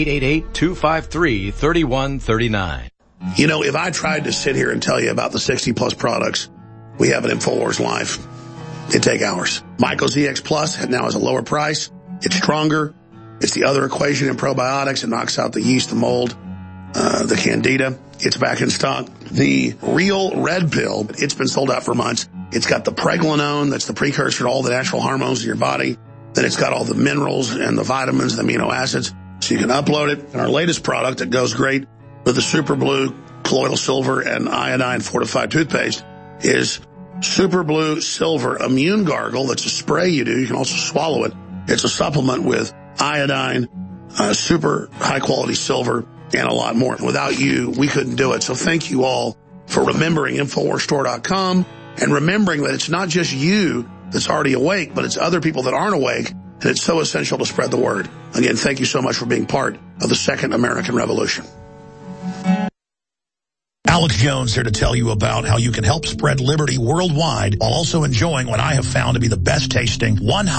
1-888-253-3139. If I tried to sit here and tell you about the 60-plus products we have at InfoWars Life, it'd take hours. Myco ZX Plus now has a lower price. It's stronger. It's the other equation in probiotics. It knocks out the yeast, the mold, the candida. It's back in stock. The Real Red Pill, it's been sold out for months. It's got the pregnenolone, that's the precursor to all the natural hormones in your body. Then it's got all the minerals and the vitamins, the amino acids. So you can upload it. And our latest product that goes great with the Super Blue Colloidal Silver and Iodine Fortified Toothpaste is Super Blue Silver Immune Gargle. That's a spray you do. You can also swallow it. It's a supplement with iodine, super high-quality silver, and a lot more. Without you, we couldn't do it. So thank you all for remembering InfoWarsStore.com and remembering that it's not just you that's already awake, but it's other people that aren't awake, and it's so essential to spread the word. Again, thank you so much for being part of the Second American Revolution. Alex Jones here to tell you about how you can help spread liberty worldwide while also enjoying what I have found to be the best tasting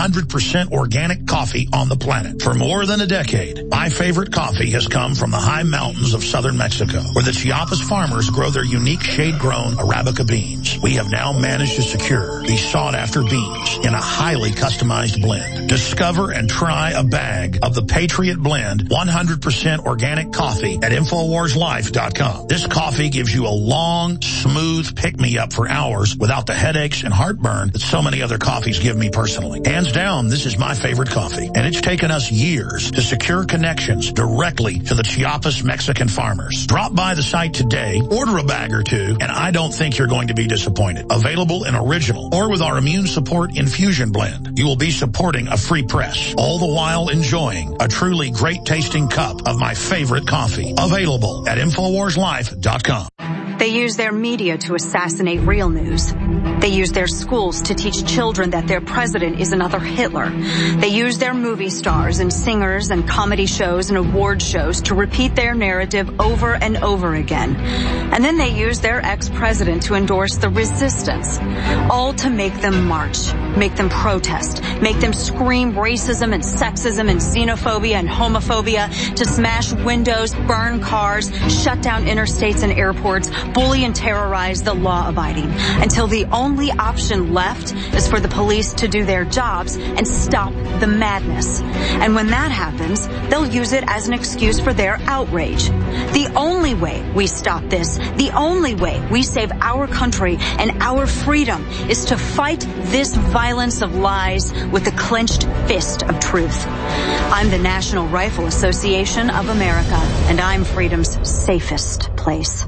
100% organic coffee on the planet. For more than a decade, my favorite coffee has come from the high mountains of southern Mexico, where the Chiapas farmers grow their unique shade-grown Arabica beans. We have now managed to secure these sought-after beans in a highly customized blend. Discover and try a bag of the Patriot Blend 100% organic coffee at InfoWarsLife.com. This coffee gives you a long, smooth pick-me-up for hours without the headaches and heartburn that so many other coffees give me personally. Hands down, this is my favorite coffee, and it's taken us years to secure connections directly to the Chiapas Mexican farmers. Drop by the site today, order a bag or two, and I don't think you're going to be disappointed. Available in original or with our Immune Support Infusion Blend. You will be supporting a free press, all the while enjoying a truly great-tasting cup of my favorite coffee. Available at InfoWarsLife.com. They use their media to assassinate real news. They use their schools to teach children that their president is another Hitler. They use their movie stars and singers and comedy shows and award shows to repeat their narrative over and over again. And then they use their ex-president to endorse the resistance, all to make them march, make them protest, make them scream racism and sexism and xenophobia and homophobia, to smash windows, burn cars, shut down interstates and airports, bully and terrorize the law-abiding, until the only option left is for the police to do their jobs and stop the madness. And when that happens, they'll use it as an excuse for their outrage. The only way we stop this, the only way we save our country and our freedom, is to fight this violence of lies with the clenched fist of truth. I'm the National Rifle Association of America, and I'm freedom's safest place.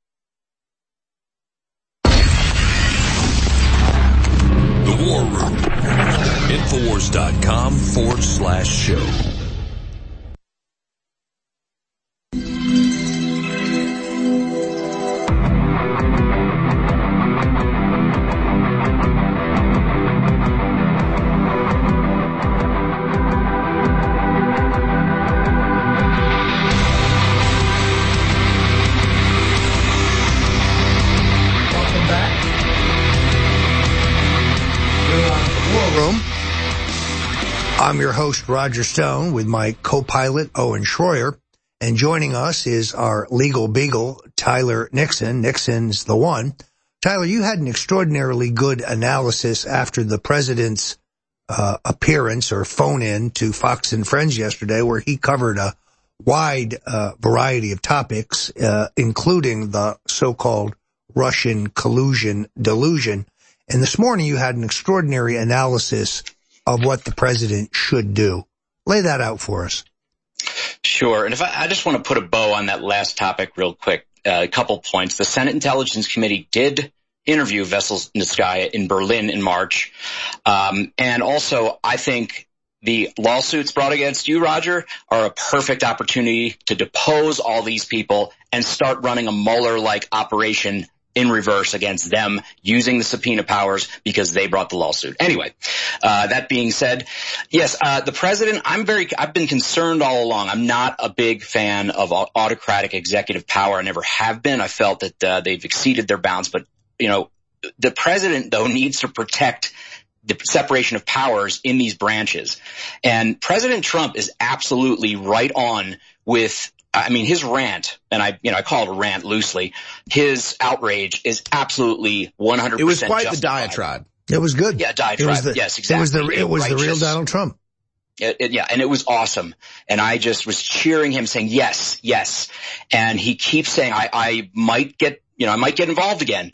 The War Room. Infowars.com/show. I'm your host, Roger Stone, with my co-pilot, Owen Schroyer. And joining us is our legal beagle, Tyler Nixon. Nixon's the one. Tyler, you had an extraordinarily good analysis after the president's appearance or phone-in to Fox and Friends yesterday, where he covered a wide variety of topics, including the so-called Russian collusion delusion. And this morning you had an extraordinary analysis of what the president should do. Lay that out for us. Sure. And if I just want to put a bow on that last topic real quick, a couple points. The Senate Intelligence Committee did interview Veselnitskaya in Berlin in March. And also, I think the lawsuits brought against you, Roger, are a perfect opportunity to depose all these people and start running a Mueller-like operation in reverse against them, using the subpoena powers because they brought the lawsuit. Anyway, that being said, yes, the president, I've been concerned all along. I'm not a big fan of autocratic executive power. I never have been. I felt that they've exceeded their bounds. But, you know, the president, though, needs to protect the separation of powers in these branches. And President Trump is absolutely right on with, I mean, his rant, and I call it a rant loosely, his outrage is absolutely 100% It was quite justified. the diatribe. It was good. Yeah, diatribe. Yes, exactly. It was the real Donald Trump. Yeah, and it was awesome. And I just was cheering him, saying, yes, yes. And he keeps saying, I might get involved again.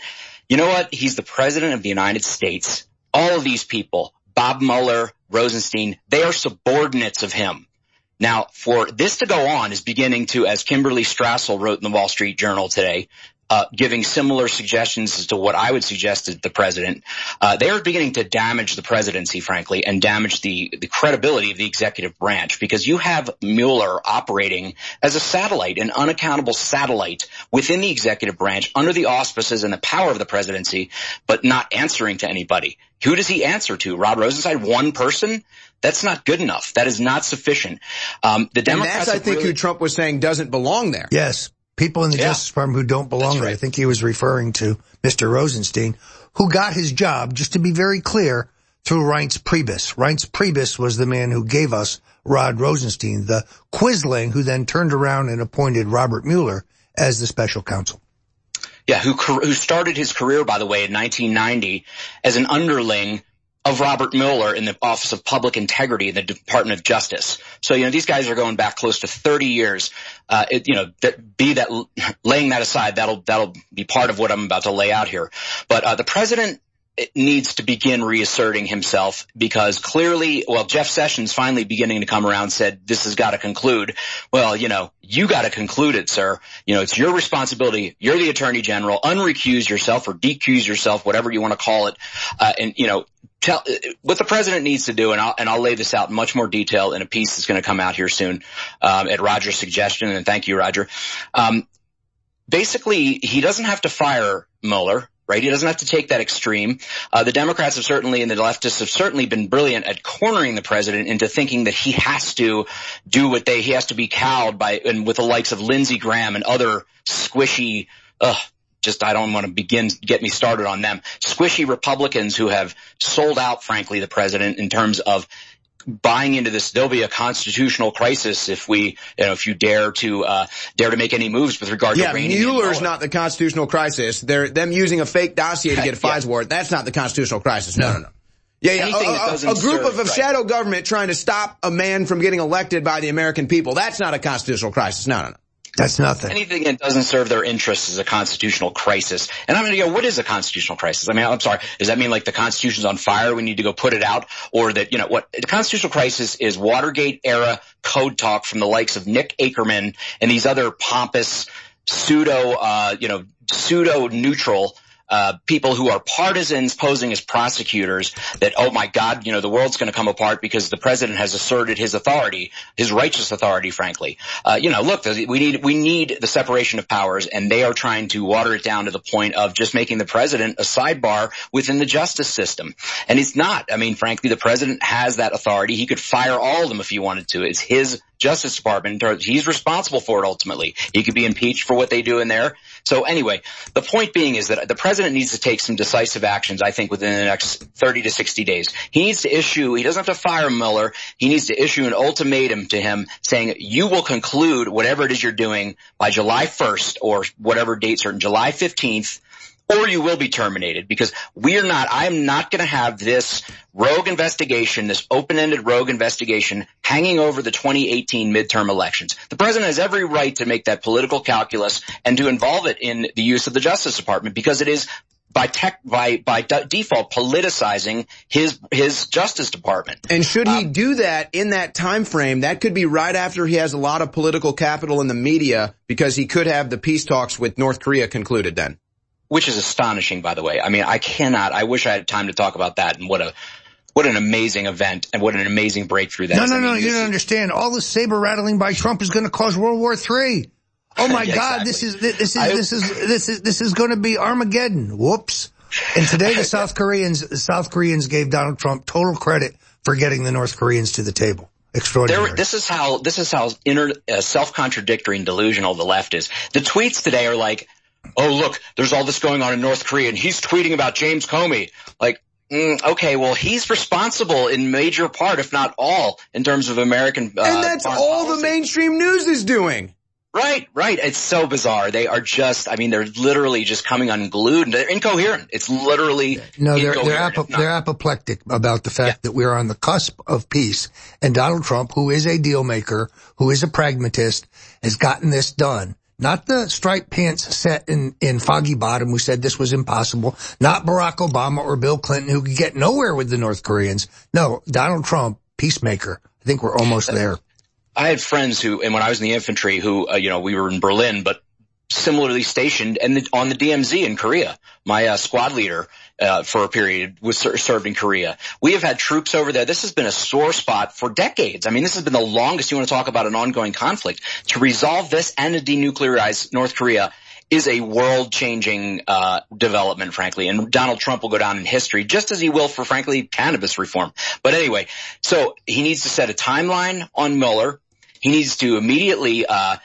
you know what? He's the president of the United States. All of these people, Bob Mueller, Rosenstein, they are subordinates of him. Now, for this to go on is beginning to, as Kimberly Strassel wrote in the Wall Street Journal today, giving similar suggestions as to what I would suggest to the president. They are beginning to damage the presidency, frankly, and damage the credibility of the executive branch, because you have Mueller operating as a satellite, an unaccountable satellite within the executive branch under the auspices and the power of the presidency, but not answering to anybody. Who does he answer to? Rod Rosenstein? One person? That's not good enough. That is not sufficient. The Democrats, and that's, I think, who Trump was saying doesn't belong there. Yes. People in the Justice Department who don't belong there. Right. I think he was referring to Mr. Rosenstein, who got his job, just to be very clear, through Reince Priebus. Reince Priebus was the man who gave us Rod Rosenstein, the quisling who then turned around and appointed Robert Mueller as the special counsel. Yeah, who started his career, by the way, in 1990 as an underling of Robert Mueller in the Office of Public Integrity in the Department of Justice. So, these guys are going back close to 30 years. Laying that aside, that'll be part of what I'm about to lay out here. But the president needs to begin reasserting himself, because clearly, Jeff Sessions finally beginning to come around said this has got to conclude. Well, you got to conclude it, sir. It's your responsibility. You're the attorney general. Unrecuse yourself or decuse yourself, whatever you want to call it. Tell what the president needs to do, and I'll lay this out in much more detail in a piece that's going to come out here soon, at Roger's suggestion. And thank you, Roger. Basically, he doesn't have to fire Mueller. Right? He doesn't have to take that extreme. The Democrats have certainly, and the leftists have certainly been brilliant at cornering the president into thinking that he has to do he has to be cowed by, and with the likes of Lindsey Graham and other squishy, I don't want to get me started on them. Squishy Republicans who have sold out, frankly, the president in terms of buying into this. There'll be a constitutional crisis if you dare to make any moves with regard to reining in Mueller. Mueller's not the constitutional crisis. Them using a fake dossier to get a FISA warrant. That's not the constitutional crisis. No. A group of shadow government trying to stop a man from getting elected by the American people. That's not a constitutional crisis. No. That's nothing. Anything that doesn't serve their interests is a constitutional crisis. And I'm going to go, what is a constitutional crisis? I mean, I'm sorry. Does that mean like the Constitution's on fire? We need to go put it out? Or that, what the constitutional crisis is Watergate era code talk from the likes of Nick Akerman and these other pompous pseudo neutral people who are partisans posing as prosecutors that, oh my God, the world's going to come apart because the president has asserted his authority, his righteous authority, frankly. Look, we need the separation of powers, and they are trying to water it down to the point of just making the president a sidebar within the justice system. And it's not. I mean, frankly, the president has that authority. He could fire all of them if he wanted to. It's his Justice Department. He's responsible for it ultimately. He could be impeached for what they do in there. So anyway, the point being is that the president needs to take some decisive actions, I think, within the next 30 to 60 days. He doesn't have to fire Mueller. He needs to issue an ultimatum to him saying, you will conclude whatever it is you're doing by July 1st or whatever date certain, July 15th, or you will be terminated, because I am not going to have this rogue investigation, this open-ended rogue investigation hanging over the 2018 midterm elections. The president has every right to make that political calculus and to involve it in the use of the Justice Department, because it is by default politicizing his Justice Department. And should he do that in that time frame, that could be right after he has a lot of political capital in the media, because he could have the peace talks with North Korea concluded then. Which is astonishing, by the way. I mean, I wish I had time to talk about that, and what an amazing event and what an amazing breakthrough that is. No, you don't understand. All this saber rattling by Trump is going to cause World War III. Oh my God, exactly. This is going to be Armageddon. Whoops. And today the South Koreans gave Donald Trump total credit for getting the North Koreans to the table. Extraordinary. This is how self-contradictory and delusional the left is. The tweets today are like, oh, look, there's all this going on in North Korea, and he's tweeting about James Comey. Like, okay, well, he's responsible in major part, if not all, in terms of American and that's all policy. The mainstream news is doing. Right. It's so bizarre. They are they're literally just coming unglued, and they're incoherent. It's literally they're apoplectic about the fact that we're on the cusp of peace, and Donald Trump, who is a deal maker, who is a pragmatist, has gotten this done. not the striped pants set in Foggy Bottom who said this was impossible, not Barack Obama or Bill Clinton who could get nowhere with the North Koreans. No, Donald Trump, peacemaker. I think we're almost there. I had friends who, and when I was in the infantry, who, we were in Berlin, but similarly stationed on the DMZ in Korea. My squad leader for a period was served in Korea. We have had troops over there. This has been a sore spot for decades. I mean, this has been the longest you want to talk about an ongoing conflict. To resolve this and to denuclearize North Korea is a world-changing development, frankly. And Donald Trump will go down in history, just as he will for, frankly, cannabis reform. But anyway, so he needs to set a timeline on Mueller. He needs to immediately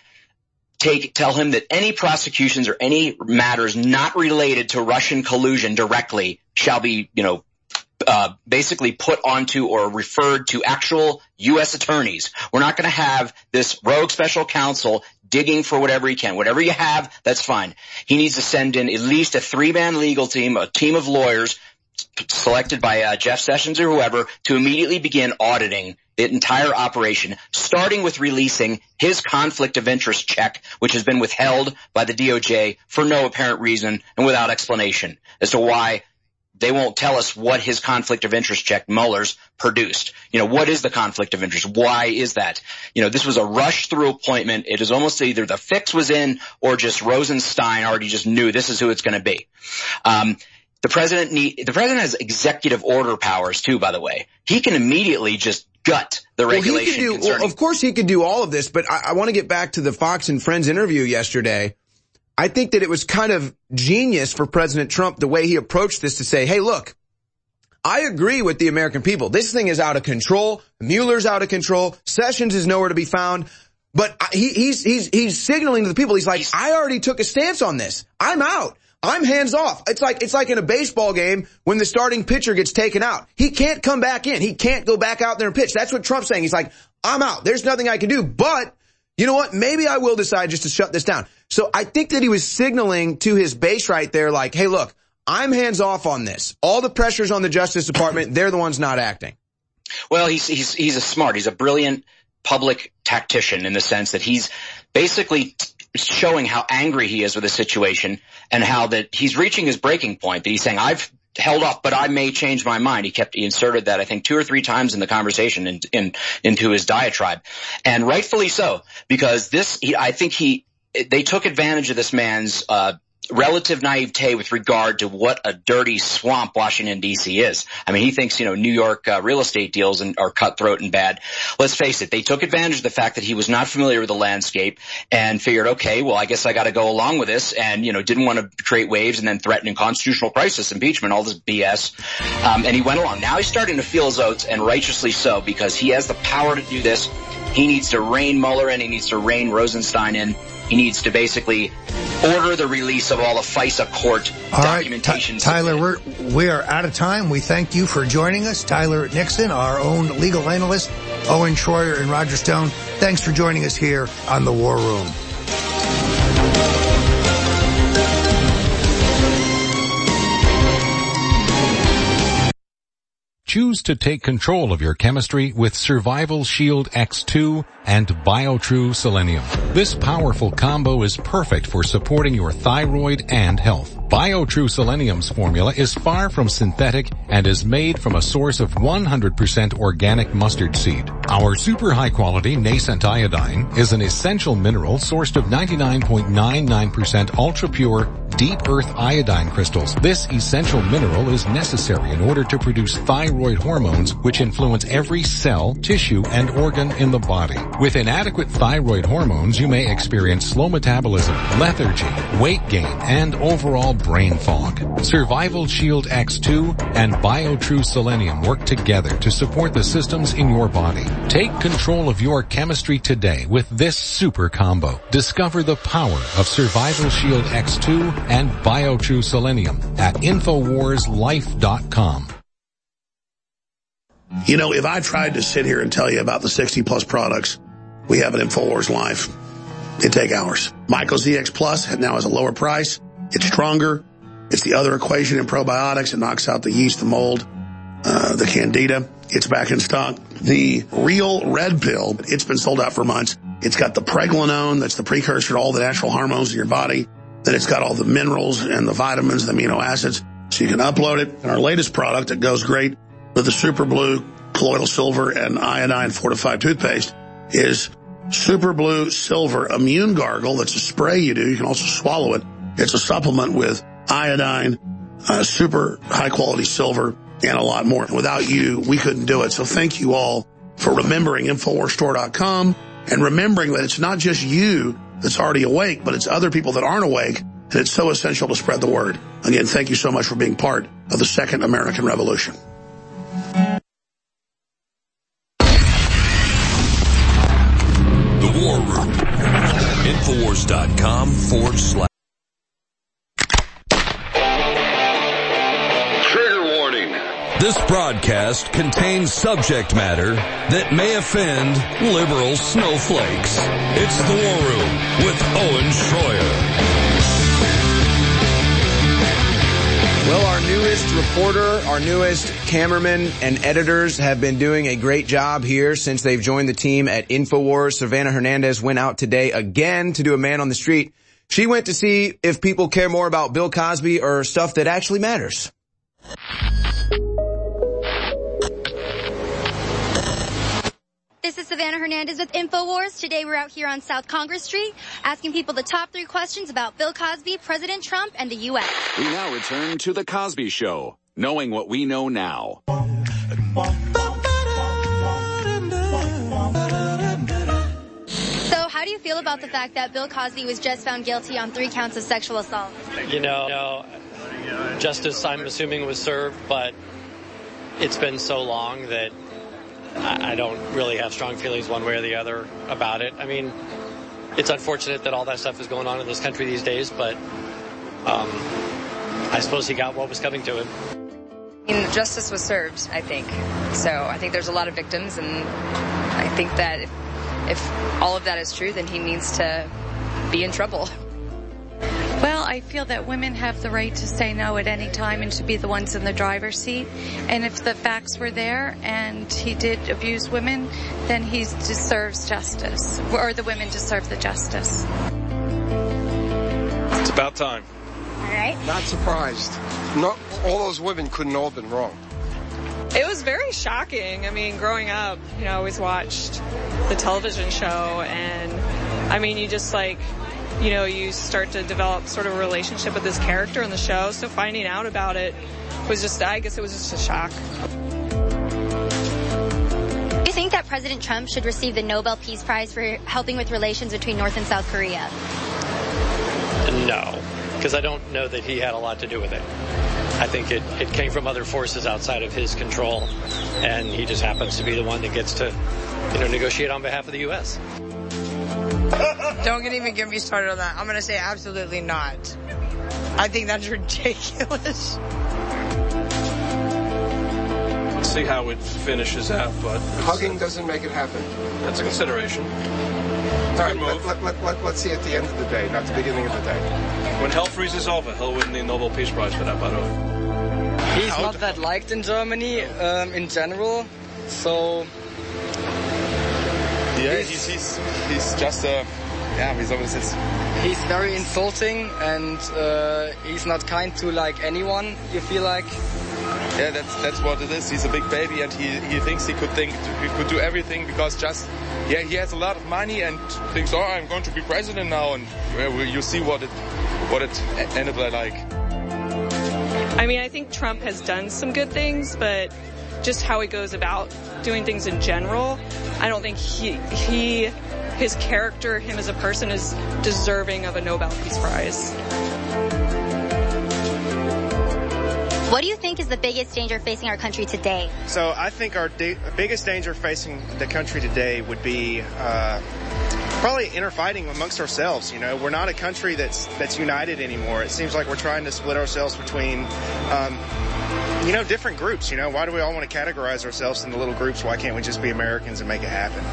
tell him that any prosecutions or any matters not related to Russian collusion directly shall be, basically put onto or referred to actual U.S. attorneys. We're not going to have this rogue special counsel digging for whatever he can. Whatever you have, that's fine. He needs to send in at least a 3-man legal team, a team of lawyers selected by Jeff Sessions or whoever, to immediately begin auditing the entire operation, starting with releasing his conflict of interest check, which has been withheld by the DOJ for no apparent reason and without explanation as to why they won't tell us what his conflict of interest check Mueller's produced. What is the conflict of interest? Why is that? This was a rush through appointment. It is almost either the fix was in or just Rosenstein already just knew this is who it's going to be. The president has executive order powers too, by the way. He can immediately just gut the regulation. Of course he could do all of this, but I want to get back to the Fox and Friends interview yesterday. I think that it was kind of genius for President Trump, the way he approached this, to say, hey, look, I agree with the American people. This thing is out of control. Mueller's out of control. Sessions is nowhere to be found. But he's signaling to the people. He's like, I already took a stance on this. I'm out. I'm hands off. It's like in a baseball game when the starting pitcher gets taken out. He can't come back in. He can't go back out there and pitch. That's what Trump's saying. He's like, I'm out. There's nothing I can do. But you know what? Maybe I will decide just to shut this down. So I think that he was signaling to his base right there, like, hey, look, I'm hands off on this. All the pressure's on the Justice Department. They're the ones not acting. Well, he's a brilliant public tactician in the sense that he's basically showing how angry he is with the situation and how that he's reaching his breaking point, that he's saying, I've held off, but I may change my mind. He inserted that, I think, 2 or 3 times in the conversation into his diatribe. And rightfully so, because they took advantage of this man's, relative naivete with regard to what a dirty swamp Washington, D.C. is. I mean, he thinks, New York real estate deals are cutthroat and bad. Let's face it, they took advantage of the fact that he was not familiar with the landscape and figured, okay, well, I guess I got to go along with this, and, didn't want to create waves and then threaten constitutional crisis, impeachment, all this BS. And he went along. Now he's starting to feel his oats, and righteously so, because he has the power to do this. He needs to rein Mueller in. He needs to rein Rosenstein in. He needs to basically order the release of all the FISA court documentation. Tyler, we are out of time. We thank you for joining us. Tyler Nixon, our own legal analyst, Owen Schroyer and Roger Stone. Thanks for joining us here on The War Room. Choose to take control of your chemistry with Survival Shield X2 and BioTrue Selenium. This powerful combo is perfect for supporting your thyroid and health. BioTrue Selenium's formula is far from synthetic and is made from a source of 100% organic mustard seed. Our super high quality nascent iodine is an essential mineral sourced of 99.99% ultra pure deep earth iodine crystals. This essential mineral is necessary in order to produce thyroid hormones, which influence every cell, tissue, and organ in the body. With inadequate thyroid hormones, you may experience slow metabolism, lethargy, weight gain, and overall brain fog. Survival Shield X2 and BioTrue Selenium work together to support the systems in your body. Take control of your chemistry today with this super combo. Discover the power of Survival Shield X2 and BioTrue Selenium at InfoWarsLife.com. If I tried to sit here and tell you about the 60-plus products we have at InfoWars Life, it'd take hours. Myco ZX Plus now has a lower price. It's stronger. It's the other equation in probiotics. It knocks out the yeast, the mold, the candida. It's back in stock. The Real Red Pill, it's been sold out for months. It's got the pregnenolone, that's the precursor to all the natural hormones in your body. Then it's got all the minerals and the vitamins, the amino acids. So you can upload it. And our latest product that goes great with the Super Blue Colloidal Silver and Iodine Fortified toothpaste is Super Blue Silver Immune Gargle. That's a spray you do. You can also swallow it. It's a supplement with iodine, super high quality silver, and a lot more. Without you, we couldn't do it. So thank you all for remembering InfoWarsStore.com and remembering that it's not just you that's already awake, but it's other people that aren't awake. And it's so essential to spread the word. Again, thank you so much for being part of the Second American Revolution. The War Room. Infowars.com/. Trigger warning. This broadcast contains subject matter that may offend liberal snowflakes. It's The War Room with Owen Schroyer. Well, our newest reporter, our newest cameraman and editors have been doing a great job here since they've joined the team at InfoWars. Savannah Hernandez went out today again to do a man on the street. She went to see if people care more about Bill Cosby or stuff that actually matters. This is Savannah Hernandez with InfoWars. Today we're out here on South Congress Street asking people the top 3 questions about Bill Cosby, President Trump, and the U.S. We now return to The Cosby Show, knowing what we know now. So how do you feel about the fact that Bill Cosby was just found guilty on 3 counts of sexual assault? You know, justice, I'm assuming, was served, but it's been so long that I don't really have strong feelings one way or the other about it. I mean, it's unfortunate that all that stuff is going on in this country these days, but I suppose he got what was coming to him. Justice was served, I think. So I think there's a lot of victims, and I think that if all of that is true, then he needs to be in trouble. Well, I feel that women have the right to say no at any time and to be the ones in the driver's seat. And if the facts were there and he did abuse women, then he deserves justice, or the women deserve the justice. It's about time. All right. Not surprised. Not all those women couldn't all have been wrong. It was very shocking. I mean, growing up, I always watched the television show, and I mean, you just you start to develop sort of a relationship with this character in the show. So finding out about it was I guess it was just a shock. Do you think that President Trump should receive the Nobel Peace Prize for helping with relations between North and South Korea? No, because I don't know that he had a lot to do with it. I think it came from other forces outside of his control, and he just happens to be the one that gets to, negotiate on behalf of the U.S. Don't even get me started on that. I'm going to say absolutely not. I think that's ridiculous. Let's see how it finishes out, but hugging doesn't make it happen. That's a consideration. All right, let's see at the end of the day, not the beginning of the day. When hell freezes over, he'll win the Nobel Peace Prize for that, by the way. He's not that liked in Germany in general, so... Yeah, he's just wie soll man das jetzt? He's very insulting, and he's not kind to anyone. You feel like? Yeah, that's what it is. He's a big baby, and he thinks he could do everything because he has a lot of money and thinks, I'm going to be president now, and you see what it ended like. I mean, I think Trump has done some good things, but just how he goes about doing things in general, I don't think his character, him as a person, is deserving of a Nobel Peace Prize. What do you think is the biggest danger facing our country today? So I think our biggest danger facing the country today would be probably interfighting amongst ourselves. We're not a country that's united anymore. It seems like we're trying to split ourselves between different groups. Why do we all want to categorize ourselves into little groups? Why can't we just be Americans and make it happen?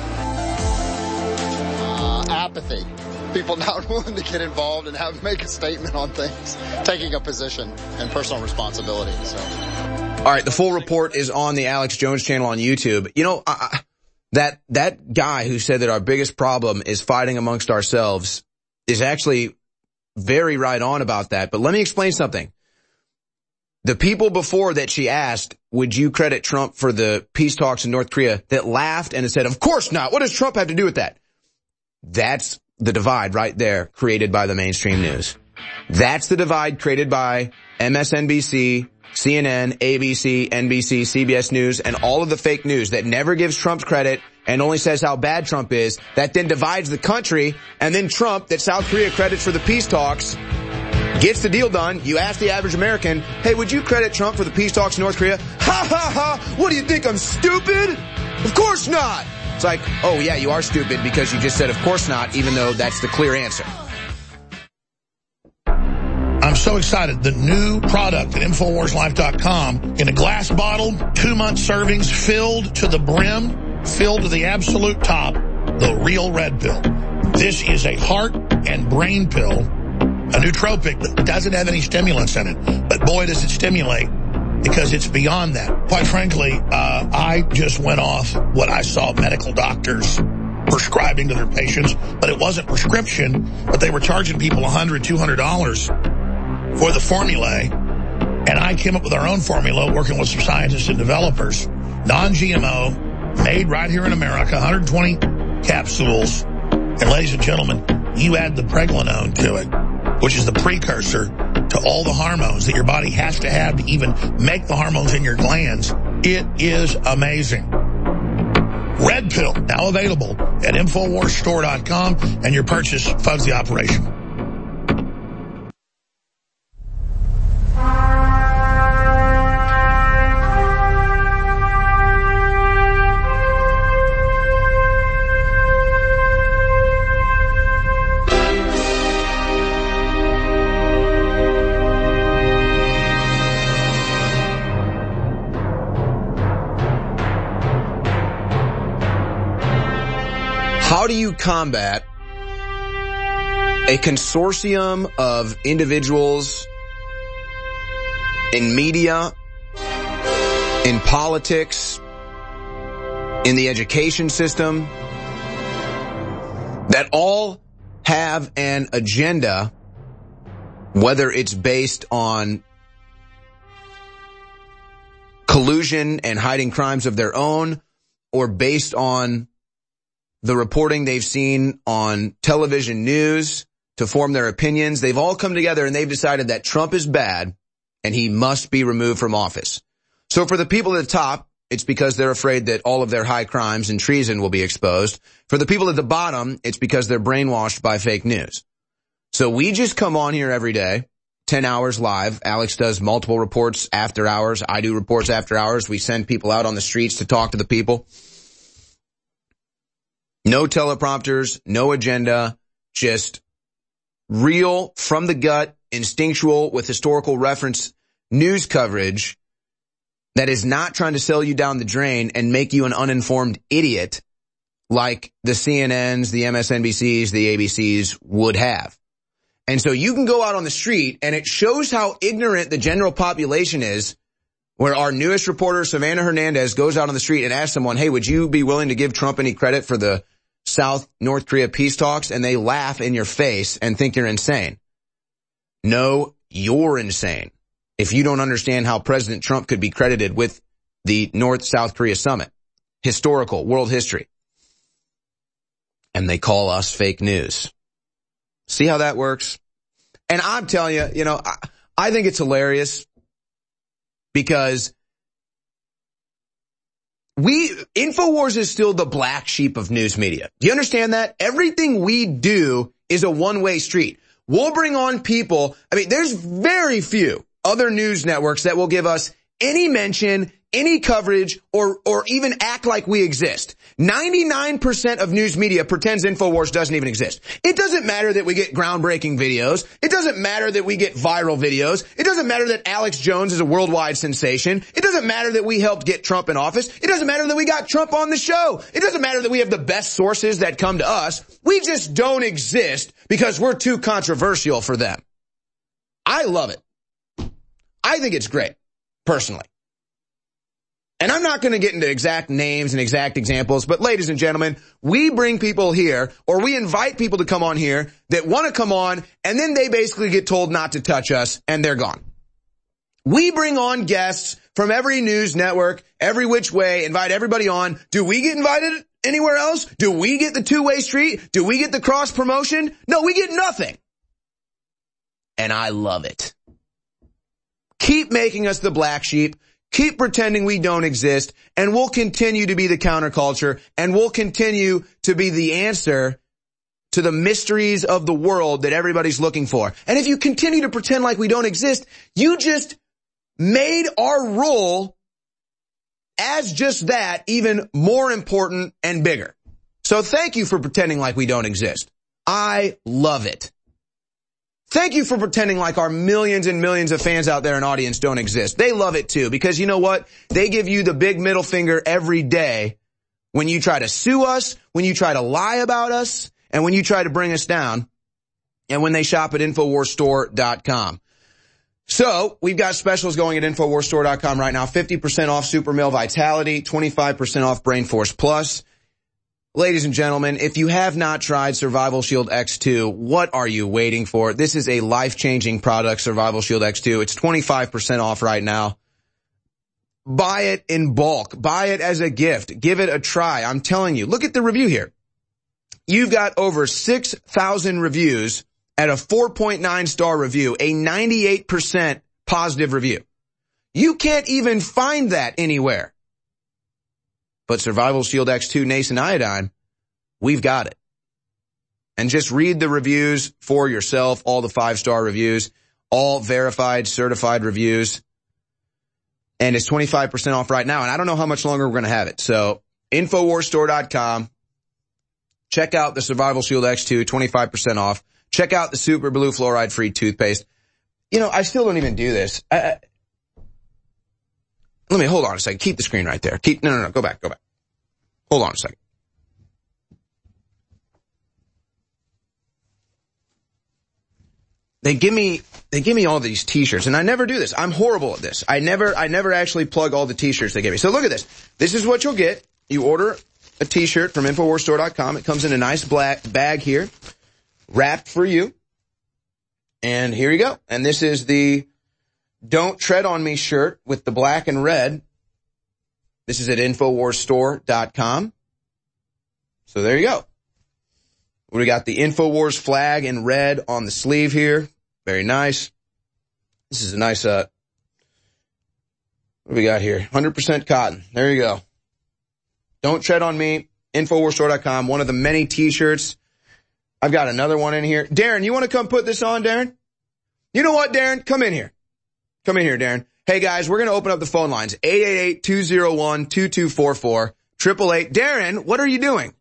Apathy. People not willing to get involved and make a statement on things, taking a position and personal responsibility. So, all right, the full report is on the Alex Jones channel on YouTube. that guy who said that our biggest problem is fighting amongst ourselves is actually very right on about that. But let me explain something. The people before that she asked, would you credit Trump for the peace talks in North Korea, that laughed and said, of course not. What does Trump have to do with that? That's the divide right there created by the mainstream news. That's the divide created by MSNBC, CNN, ABC, NBC, CBS News, and all of the fake news that never gives Trump credit and only says how bad Trump is, that then divides the country, and then Trump, that South Korea credits for the peace talks, gets the deal done. You ask the average American, hey, would you credit Trump for the peace talks in North Korea? Ha ha ha! What do you think, I'm stupid? Of course not! It's like, oh yeah, you are stupid because you just said of course not, even though that's the clear answer. I'm so excited. The new product at InfoWarsLife.com, in a glass bottle, 2-month servings, filled to the brim, filled to the absolute top, the real red pill. This is a heart and brain pill, a nootropic that doesn't have any stimulants in it. But boy, does it stimulate, because it's beyond that. Quite frankly, I just went off what I saw medical doctors prescribing to their patients, but it wasn't prescription, but they were charging people $100, $200 for the formulae, and I came up with our own formula working with some scientists and developers. Non-GMO, made right here in America, 120 capsules. And ladies and gentlemen, you add the pregnenolone to it, which is the precursor to all the hormones that your body has to have to even make the hormones in your glands. It is amazing. Red Pill, now available at InfoWarsStore.com, and your purchase funds the operation. How do you combat a consortium of individuals in media, in politics, in the education system, that all have an agenda, whether it's based on collusion and hiding crimes of their own, or based on the reporting they've seen on television news to form their opinions? They've all come together and they've decided that Trump is bad and he must be removed from office. So for the people at the top, it's because they're afraid that all of their high crimes and treason will be exposed. For the people at the bottom, it's because they're brainwashed by fake news. So we just come on here every day, 10 hours live. Alex does multiple reports after hours. I do reports after hours. We send people out on the streets to talk to the people. No teleprompters, no agenda, just real, from the gut, instinctual, with historical reference news coverage that is not trying to sell you down the drain and make you an uninformed idiot like the CNNs, the MSNBCs, the ABCs would have. And so you can go out on the street, and it shows how ignorant the general population is, where our newest reporter, Savannah Hernandez, goes out on the street and asks someone, hey, would you be willing to give Trump any credit for the South-North Korea peace talks? And they laugh in your face and think you're insane. No, you're insane if you don't understand how President Trump could be credited with the North-South Korea summit. Historical, world history. And they call us fake news. See how that works? And I'm telling you, I think it's hilarious because InfoWars is still the black sheep of news media. Do you understand that? Everything we do is a one-way street. We'll bring on people. I mean, there's very few other news networks that will give us any mention, any coverage, or even act like we exist. 99% of news media pretends InfoWars doesn't even exist. It doesn't matter that we get groundbreaking videos. It doesn't matter that we get viral videos. It doesn't matter that Alex Jones is a worldwide sensation. It doesn't matter that we helped get Trump in office. It doesn't matter that we got Trump on the show. It doesn't matter that we have the best sources that come to us. We just don't exist because we're too controversial for them. I love it. I think it's great, personally. And I'm not going to get into exact names and exact examples, but ladies and gentlemen, we bring people here, or we invite people to come on here that want to come on, and then they basically get told not to touch us, and they're gone. We bring on guests from every news network, every which way, invite everybody on. Do we get invited anywhere else? Do we get the two-way street? Do we get the cross promotion? No, we get nothing. And I love it. Keep making us the black sheep. Keep pretending we don't exist, and we'll continue to be the counterculture, and we'll continue to be the answer to the mysteries of the world that everybody's looking for. And if you continue to pretend like we don't exist, you just made our role as just that even more important and bigger. So thank you for pretending like we don't exist. I love it. Thank you for pretending like our millions and millions of fans out there in audience don't exist. They love it too, because you know what? They give you the big middle finger every day when you try to sue us, when you try to lie about us, and when you try to bring us down, and when they shop at InfoWarsStore.com. So we've got specials going at InfoWarsStore.com right now. 50% off Super Male Vitality, 25% off Brain Force Plus. Ladies and gentlemen, if you have not tried Survival Shield X2, what are you waiting for? This is a life-changing product, Survival Shield X2. It's 25% off right now. Buy it in bulk. Buy it as a gift. Give it a try. I'm telling you, look at the review here. You've got over 6,000 reviews at a 4.9 star review, a 98% positive review. You can't even find that anywhere. But Survival Shield X2 Nascent Iodine, we've got it. And just read the reviews for yourself, all the 5-star reviews, all verified, certified reviews. And it's 25% off right now. And I don't know how much longer we're going to have it. So InfoWarsStore.com. Check out the Survival Shield X2, 25% off. Check out the Super Blue Fluoride-Free toothpaste. You know, I still don't even do this. Hold on a second. Keep the screen right there. No, go back. Hold on a second. They give me all these t-shirts, and I never do this. I'm horrible at this. I never actually plug all the t-shirts they give me. So look at this. This is what you'll get. You order a t-shirt from InfoWarsStore.com. It comes in a nice black bag here, wrapped for you. And here you go. And this is the Don't Tread on Me shirt with the black and red. This is at InfoWarsStore.com. So there you go. We got the InfoWars flag in red on the sleeve here. Very nice. This is a nice, what do we got here? 100% cotton. There you go. Don't Tread on Me, InfoWarsStore.com. One of the many t-shirts. I've got another one in here. Darren, you want to come put this on, Darren? You know what, Darren? Come in here. Come in here, Darren. Hey, guys, we're going to open up the phone lines. 888-201-2244. 888. Darren, what are you doing?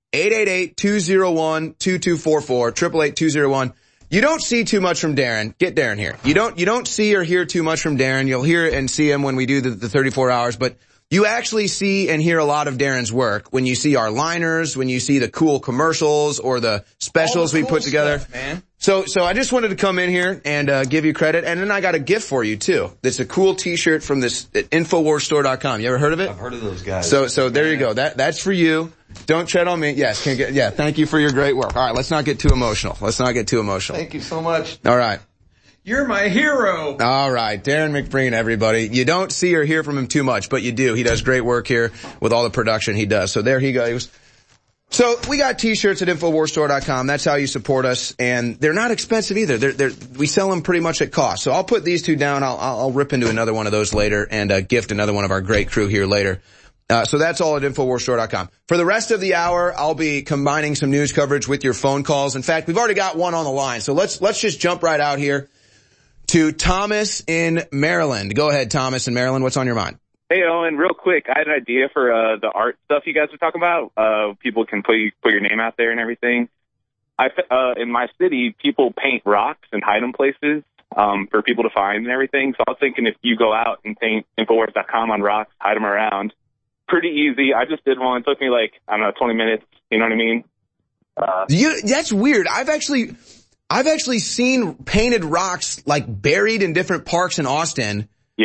888-201-2244. 888-201. You don't see too much from Darren. Get Darren here. You don't see or hear too much from Darren. You'll hear and see him when we do the 34 hours, but you actually see and hear a lot of Darren's work when you see our liners, when you see the cool commercials or the specials we put together. Stuff, man. So I just wanted to come in here and give you credit, and then I got a gift for you too. It's a cool t-shirt from this at InfoWarsStore.com. You ever heard of it? I've heard of those guys. So there you go. That's for you. Don't tread on me. Yes, thank you for your great work. All right, let's not get too emotional. Thank you so much. All right. You're my hero. All right, Darren McBreen, everybody. You don't see or hear from him too much, but you do. He does great work here with all the production he does. So there he goes. So we got t-shirts at InfoWarsStore.com. That's how you support us, and they're not expensive either. We sell them pretty much at cost. So I'll put these two down. I'll rip into another one of those later and gift another one of our great crew here later. So that's all at InfoWarsStore.com. For the rest of the hour, I'll be combining some news coverage with your phone calls. In fact, we've already got one on the line. So let's just jump right out here to Thomas in Maryland. Go ahead, Thomas in Maryland. What's on your mind? Hey, Owen, real quick, I had an idea for the art stuff you guys were talking about. People can put your name out there and everything. In my city, people paint rocks and hide them places for people to find and everything. So I was thinking if you go out and paint Infowars.com on rocks, hide them around, pretty easy. I just did one. It took me 20 minutes. You know what I mean? That's weird. I've actually seen painted rocks buried in different parks in Austin. Yeah.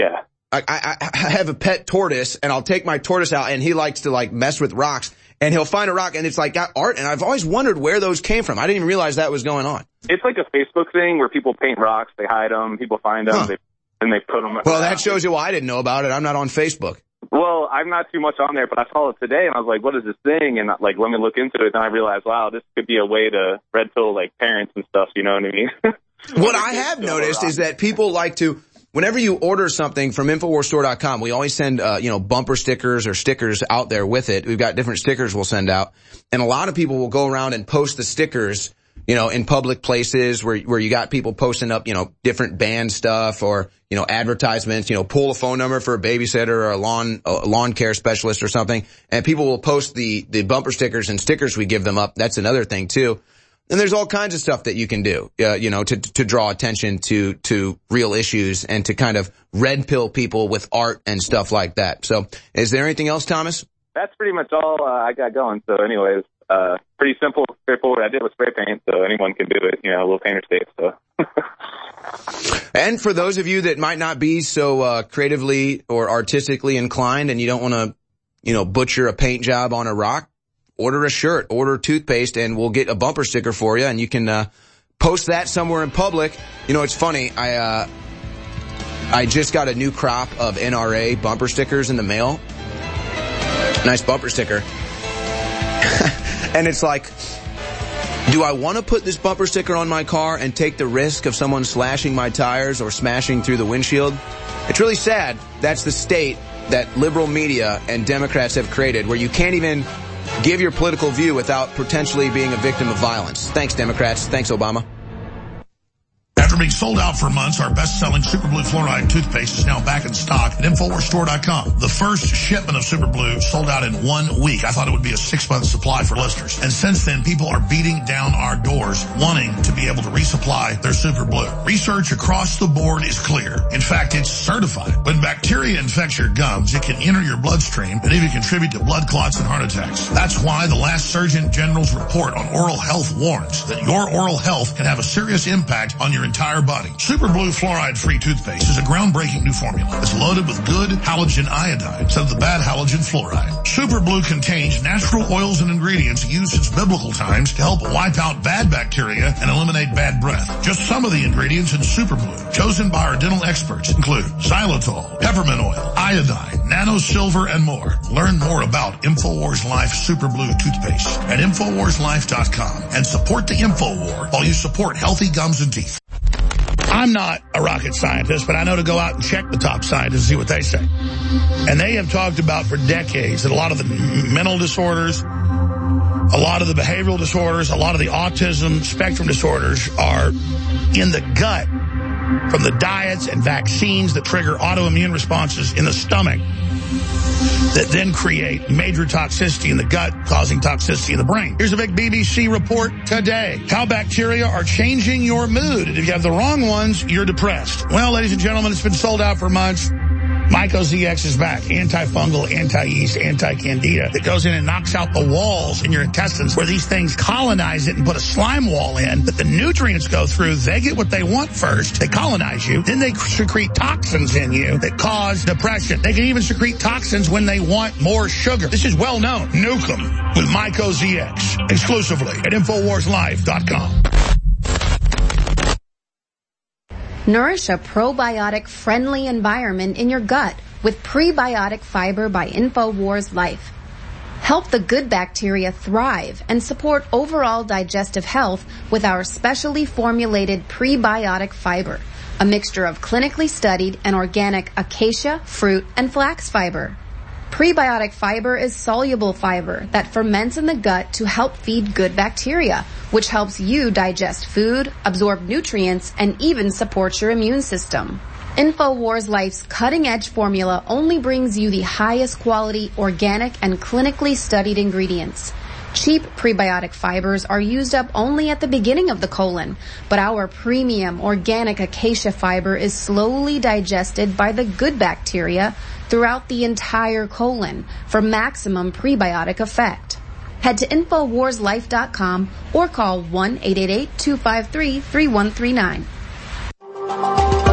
I have a pet tortoise, and I'll take my tortoise out, and he likes to like mess with rocks, and he'll find a rock, and it's like got art, and I've always wondered where those came from. I didn't even realize that was going on. It's like a Facebook thing where people paint rocks, they hide them, people find them, and they put them. Well, that shows you why I didn't know about it. I'm not on Facebook. Well, I'm not too much on there, but I saw it today, and I was like, what is this thing? And like, let me look into it, and I realized, wow, this could be a way to red pill like parents and stuff, you know what I mean? What I have noticed is that people like to, whenever you order something from InfoWarsStore.com, we always send, bumper stickers or stickers out there with it. We've got different stickers we'll send out. And a lot of people will go around and post the stickers, in public places where you got people posting up, different band stuff or, advertisements, pull a phone number for a babysitter or a lawn care specialist or something. And people will post the bumper stickers and stickers we give them up. That's another thing too. And there's all kinds of stuff that you can do, to draw attention to real issues and to kind of red pill people with art and stuff like that. So is there anything else, Thomas? That's pretty much all I got going. So anyways, pretty simple, straightforward. I did with spray paint, so anyone can do it, a little painter's tape, so. And for those of you that might not be so creatively or artistically inclined and you don't want to, butcher a paint job on a rock, order a shirt, order toothpaste, and we'll get a bumper sticker for you, and you can post that somewhere in public. It's funny. I just got a new crop of NRA bumper stickers in the mail. Nice bumper sticker. And it's like, do I want to put this bumper sticker on my car and take the risk of someone slashing my tires or smashing through the windshield? It's really sad. That's the state that liberal media and Democrats have created, where you can't even give your political view without potentially being a victim of violence. Thanks, Democrats. Thanks, Obama. After being sold out for months, our best-selling Super Blue Fluoride toothpaste is now back in stock at InfoWarsStore.com. The first shipment of Super Blue sold out in 1 week. I thought it would be a 6-month supply for listeners. And since then, people are beating down our doors wanting to be able to resupply their Super Blue. Research across the board is clear. In fact, it's certified. When bacteria infects your gums, it can enter your bloodstream and even contribute to blood clots and heart attacks. That's why the last Surgeon General's report on oral health warns that your oral health can have a serious impact on your entire body. Super Blue Fluoride-Free toothpaste is a groundbreaking new formula that's loaded with good halogen iodide instead of the bad halogen fluoride. Super Blue contains natural oils and ingredients used since biblical times to help wipe out bad bacteria and eliminate bad breath. Just some of the ingredients in Super Blue, chosen by our dental experts, include xylitol, peppermint oil, iodine, nano silver, and more. Learn more about InfoWars Life Super Blue toothpaste at InfoWarsLife.com and support the InfoWar while you support healthy gums and teeth. I'm not a rocket scientist, but I know to go out and check the top scientists and see what they say. And they have talked about for decades that a lot of the mental disorders, a lot of the behavioral disorders, a lot of the autism spectrum disorders are in the gut from the diets and vaccines that trigger autoimmune responses in the stomach that then create major toxicity in the gut, causing toxicity in the brain. Here's a big BBC report today. How bacteria are changing your mood. And if you have the wrong ones, you're depressed. Well, ladies and gentlemen, it's been sold out for months. MycoZX is back. Antifungal, anti-yeast, anti-candida. It goes in and knocks out the walls in your intestines where these things colonize it and put a slime wall in that the nutrients go through. They get what they want first. They colonize you. Then they secrete toxins in you that cause depression. They can even secrete toxins when they want more sugar. This is well known. Nuke them with MycoZX exclusively at InfoWarsLife.com. Nourish a probiotic-friendly environment in your gut with Prebiotic Fiber by InfoWars Life. Help the good bacteria thrive and support overall digestive health with our specially formulated prebiotic fiber, a mixture of clinically studied and organic acacia, fruit, and flax fiber. Prebiotic fiber is soluble fiber that ferments in the gut to help feed good bacteria, which helps you digest food, absorb nutrients, and even support your immune system. InfoWars Life's cutting-edge formula only brings you the highest quality, organic, and clinically studied ingredients. Cheap prebiotic fibers are used up only at the beginning of the colon, but our premium organic acacia fiber is slowly digested by the good bacteria throughout the entire colon for maximum prebiotic effect. Head to InfoWarsLife.com or call 1-888-253-3139.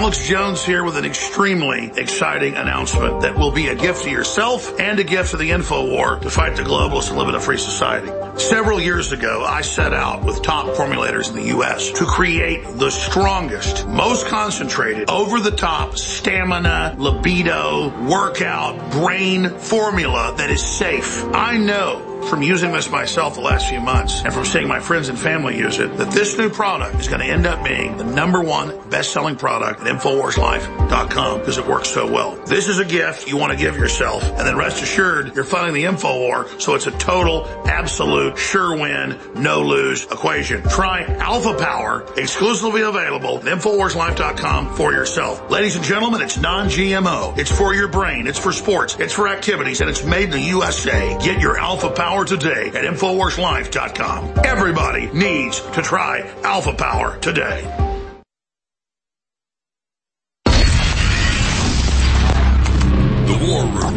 Alex Jones here with an extremely exciting announcement that will be a gift to yourself and a gift to the InfoWar to fight the globalists and live in a free society. Several years ago, I set out with top formulators in the U.S. to create the strongest, most concentrated, over-the-top stamina, libido, workout, brain formula that is safe. I know from using this myself the last few months and from seeing my friends and family use it, that this new product is going to end up being the #1 best-selling product at InfoWarsLife.com because it works so well. This is a gift you want to give yourself, and then rest assured you're funding the InfoWar, so it's a total, absolute, sure win, no-lose equation. Try Alpha Power, exclusively available at InfoWarsLife.com for yourself. Ladies and gentlemen, it's non-GMO. It's for your brain. It's for sports. It's for activities, and it's made in the USA. Get your Alpha Power today at InfoWarsLife.com. Everybody needs to try Alpha Power today. The War Room.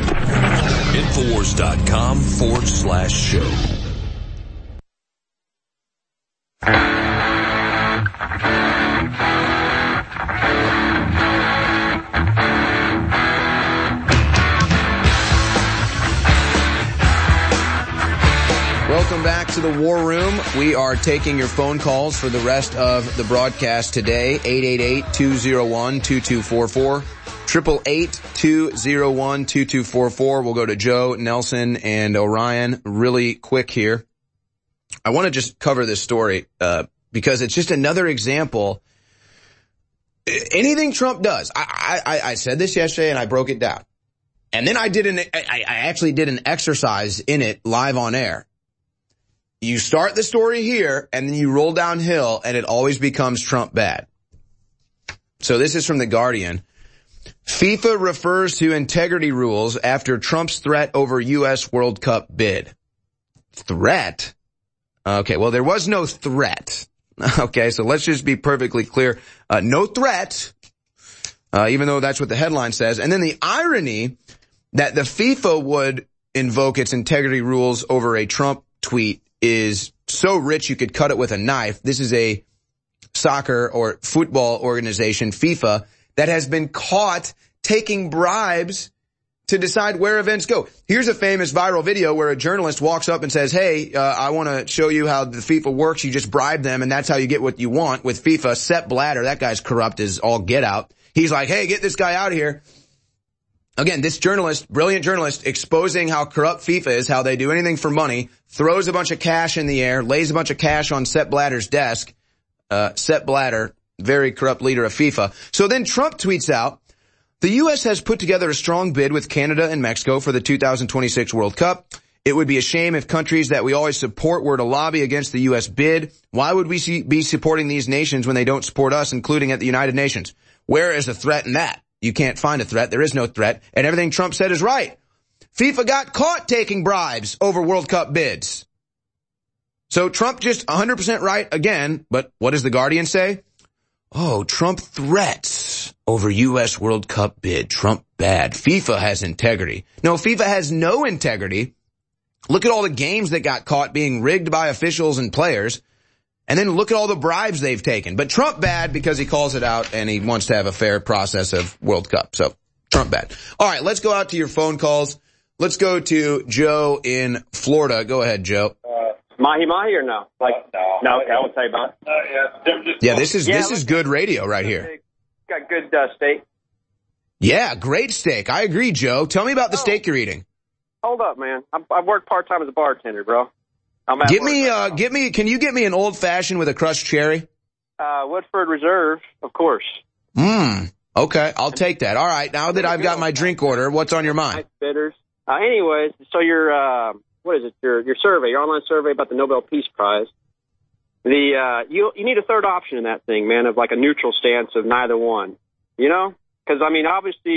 Infowars.com/show. Welcome back to the War Room. We are taking your phone calls for the rest of the broadcast today. 888-201-2244. 888-201-2244. We'll go to Joe, Nelson, and Orion really quick here. I want to just cover this story because it's just another example. Anything Trump does, I said this yesterday and I broke it down. And then I actually did an exercise in it live on air. You start the story here, and then you roll downhill, and it always becomes Trump bad. So this is from The Guardian. FIFA refers to integrity rules after Trump's threat over U.S. World Cup bid. Threat? Okay, well, there was no threat. Okay, so let's just be perfectly clear. No threat, even though that's what the headline says. And then the irony that the FIFA would invoke its integrity rules over a Trump tweet is so rich you could cut it with a knife. This is a soccer or football organization, FIFA, that has been caught taking bribes to decide where events go. Here's a famous viral video where a journalist walks up and says, hey, I want to show you how the FIFA works. You just bribe them, and that's how you get what you want with FIFA. Sepp Blatter, that guy's corrupt as all get out. He's like, hey, get this guy out of here. Again, this journalist, brilliant journalist, exposing how corrupt FIFA is, how they do anything for money, throws a bunch of cash in the air, lays a bunch of cash on Sepp Blatter's desk. Sepp Blatter, very corrupt leader of FIFA. So then Trump tweets out, the U.S. has put together a strong bid with Canada and Mexico for the 2026 World Cup. It would be a shame if countries that we always support were to lobby against the U.S. bid. Why would we be supporting these nations when they don't support us, including at the United Nations? Where is the threat in that? You can't find a threat. There is no threat. And everything Trump said is right. FIFA got caught taking bribes over World Cup bids. So Trump just 100% right again. But what does The Guardian say? Oh, Trump threats over U.S. World Cup bid. Trump bad. FIFA has integrity. No, FIFA has no integrity. Look at all the games that got caught being rigged by officials and players. And then look at all the bribes they've taken. But Trump bad because he calls it out and he wants to have a fair process of World Cup. So Trump bad. All right, let's go out to your phone calls. Let's go to Joe in Florida. Go ahead, Joe. Mahi or no? No, okay, I won't tell you about it. Yeah, this is good radio right here. Got good steak. Yeah, great steak. I agree, Joe. Tell me about the steak you're eating. Hold up, man. I've worked part-time as a bartender, bro. Can you get me an old fashioned with a crushed cherry? Woodford Reserve, of course. Okay, I'll take that. All right, now that I've got my drink order, what's on your mind? Nice bitters. Anyways, so your survey, your online survey about the Nobel Peace Prize. You need a third option in that thing, man, of like a neutral stance of neither one. You know? Because I mean, obviously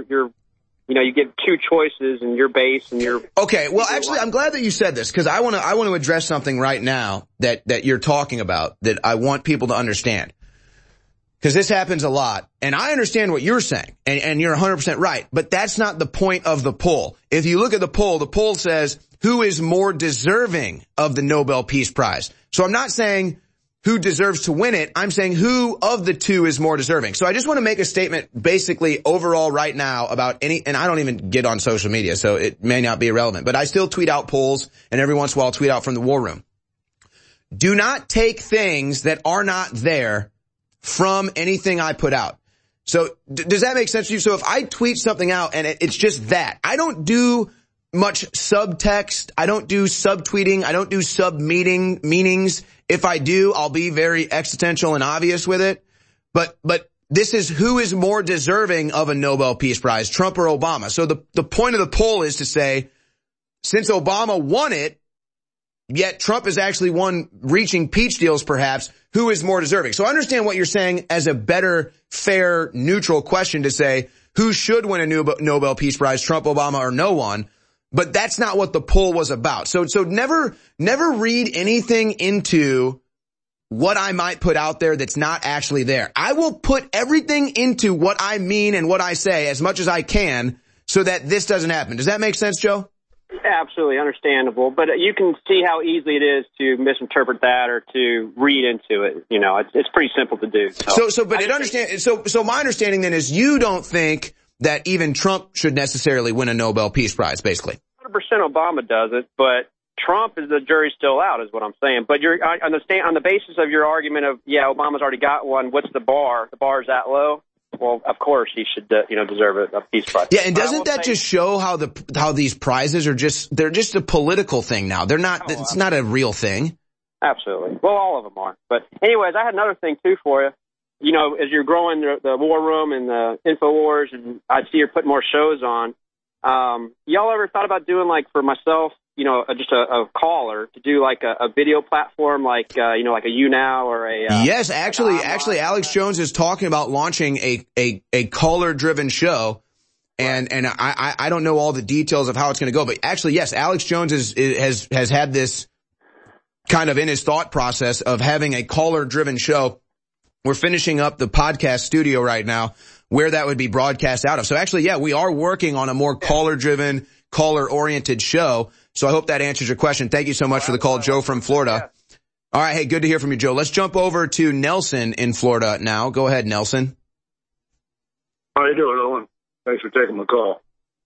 you get two choices in your base and your... Okay, well, actually, I'm glad that you said this, because I want to address something right now that you're talking about that I want people to understand. Because this happens a lot, and I understand what you're saying, and you're 100% right, but that's not the point of the poll. If you look at the poll says, who is more deserving of the Nobel Peace Prize? So I'm not saying who deserves to win it. I'm saying who of the two is more deserving. So I just want to make a statement basically overall right now about and I don't even get on social media, so it may not be irrelevant, but I still tweet out polls, and every once in a while I'll tweet out from the War Room. Do not take things that are not there from anything I put out. So does that make sense to you? So if I tweet something out and it's just that, I don't do much subtext. I don't do subtweeting. I don't do meanings. If I do, I'll be very existential and obvious with it. But this is who is more deserving of a Nobel Peace Prize, Trump or Obama. So the point of the poll is to say, since Obama won it, yet Trump is actually one reaching peach deals perhaps, who is more deserving? So I understand what you're saying as a better, fair, neutral question to say who should win a Nobel Peace Prize, Trump, Obama, or no one. But that's not what the poll was about. So never read anything into what I might put out there that's not actually there. I will put everything into what I mean and what I say as much as I can so that this doesn't happen. Does that make sense, Joe? Absolutely understandable, but you can see how easy it is to misinterpret that or to read into it. You know, it's pretty simple to do. So my understanding then is you don't think that even Trump should necessarily win a Nobel Peace Prize, basically. 100% Obama does it, but Trump is the jury's still out, is what I'm saying. But you're on the basis of your argument of Obama's already got one. What's the bar? The bar is that low. Well, of course he should, deserve a Peace Prize. Yeah, and doesn't that just show how these prizes are they're just a political thing now? They're not. It's not a real thing. Absolutely. Well, all of them are. But anyways, I had another thing too for you. You know, as you're growing the War Room and the InfoWars, and I see you're putting more shows on. Y'all ever thought about doing, like, for myself, just a caller to do like a video platform, like like a YouNow or a yes, actually, Alex Jones is talking about launching a caller-driven show, and I don't know all the details of how it's going to go, but actually, yes, Alex Jones has had this kind of in his thought process of having a caller-driven show. We're finishing up the podcast studio right now where that would be broadcast out of. So actually, yeah, we are working on a more caller-driven, caller-oriented show. So I hope that answers your question. Thank you so much for the call, Joe from Florida. All right, hey, good to hear from you, Joe. Let's jump over to Nelson in Florida now. Go ahead, Nelson. How you doing, Owen? Thanks for taking my call.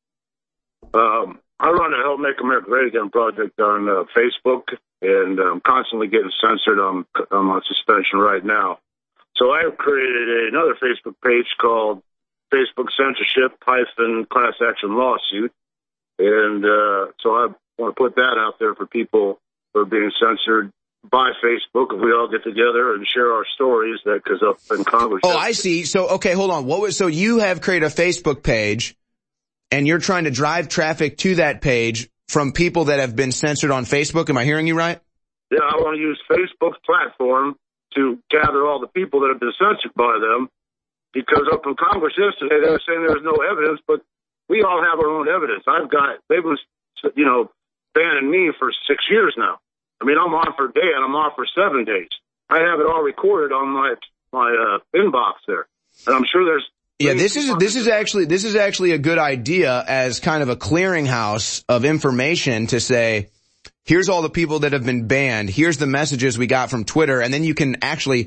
I run a Help Make America Great Again project on Facebook, and I'm constantly getting censored. I'm on suspension right now. So I have created another Facebook page called Facebook Censorship - Class Action Lawsuit. And so I want to put that out there for people who are being censored by Facebook. If we all get together and share our stories, that goes up in Congress. Oh, I see. So, okay, hold on. So you have created a Facebook page, and you're trying to drive traffic to that page from people that have been censored on Facebook. Am I hearing you right? Yeah, I want to use Facebook's platform to gather all the people that have been censored by them, because up in Congress yesterday they were saying there was no evidence, but we all have our own evidence. They've been, banning me for 6 years now. I mean, I'm on for a day and I'm off for 7 days. I have it all recorded on my inbox there, and I'm sure there's. Yeah, this is actually a good idea as kind of a clearinghouse of information to say, here's all the people that have been banned. Here's the messages we got from Twitter. And then you can actually,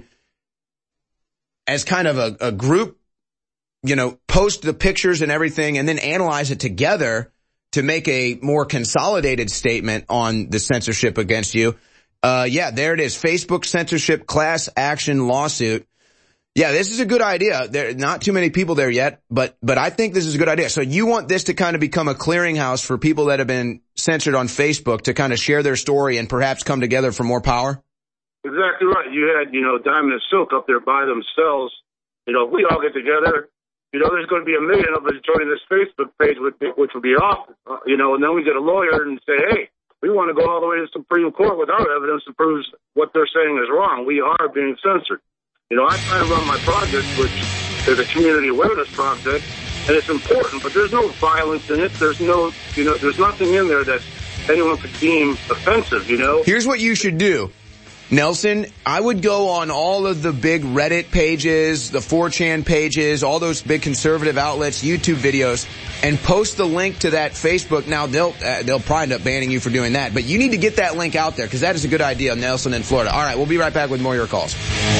as kind of a group, post the pictures and everything and then analyze it together to make a more consolidated statement on the censorship against you. Yeah, there it is. Facebook Censorship Class Action Lawsuit. Yeah, this is a good idea. There are not too many people there yet, but I think this is a good idea. So you want this to kind of become a clearinghouse for people that have been censored on Facebook to kind of share their story and perhaps come together for more power? Exactly right. You had, Diamond and Silk up there by themselves. If we all get together, there's going to be 1 million of us joining this Facebook page, which would be awesome. And then we get a lawyer and say, hey, we want to go all the way to the Supreme Court with our evidence that proves what they're saying is wrong. We are being censored. I try to run my project, which is a community awareness project, and it's important, but there's no violence in it. There's no, there's nothing in there that anyone could deem offensive, Here's what you should do. Nelson, I would go on all of the big Reddit pages, the 4chan pages, all those big conservative outlets, YouTube videos, and post the link to that Facebook. Now, they'll probably end up banning you for doing that, but you need to get that link out there because that is a good idea, Nelson in Florida. All right, we'll be right back with more of your calls.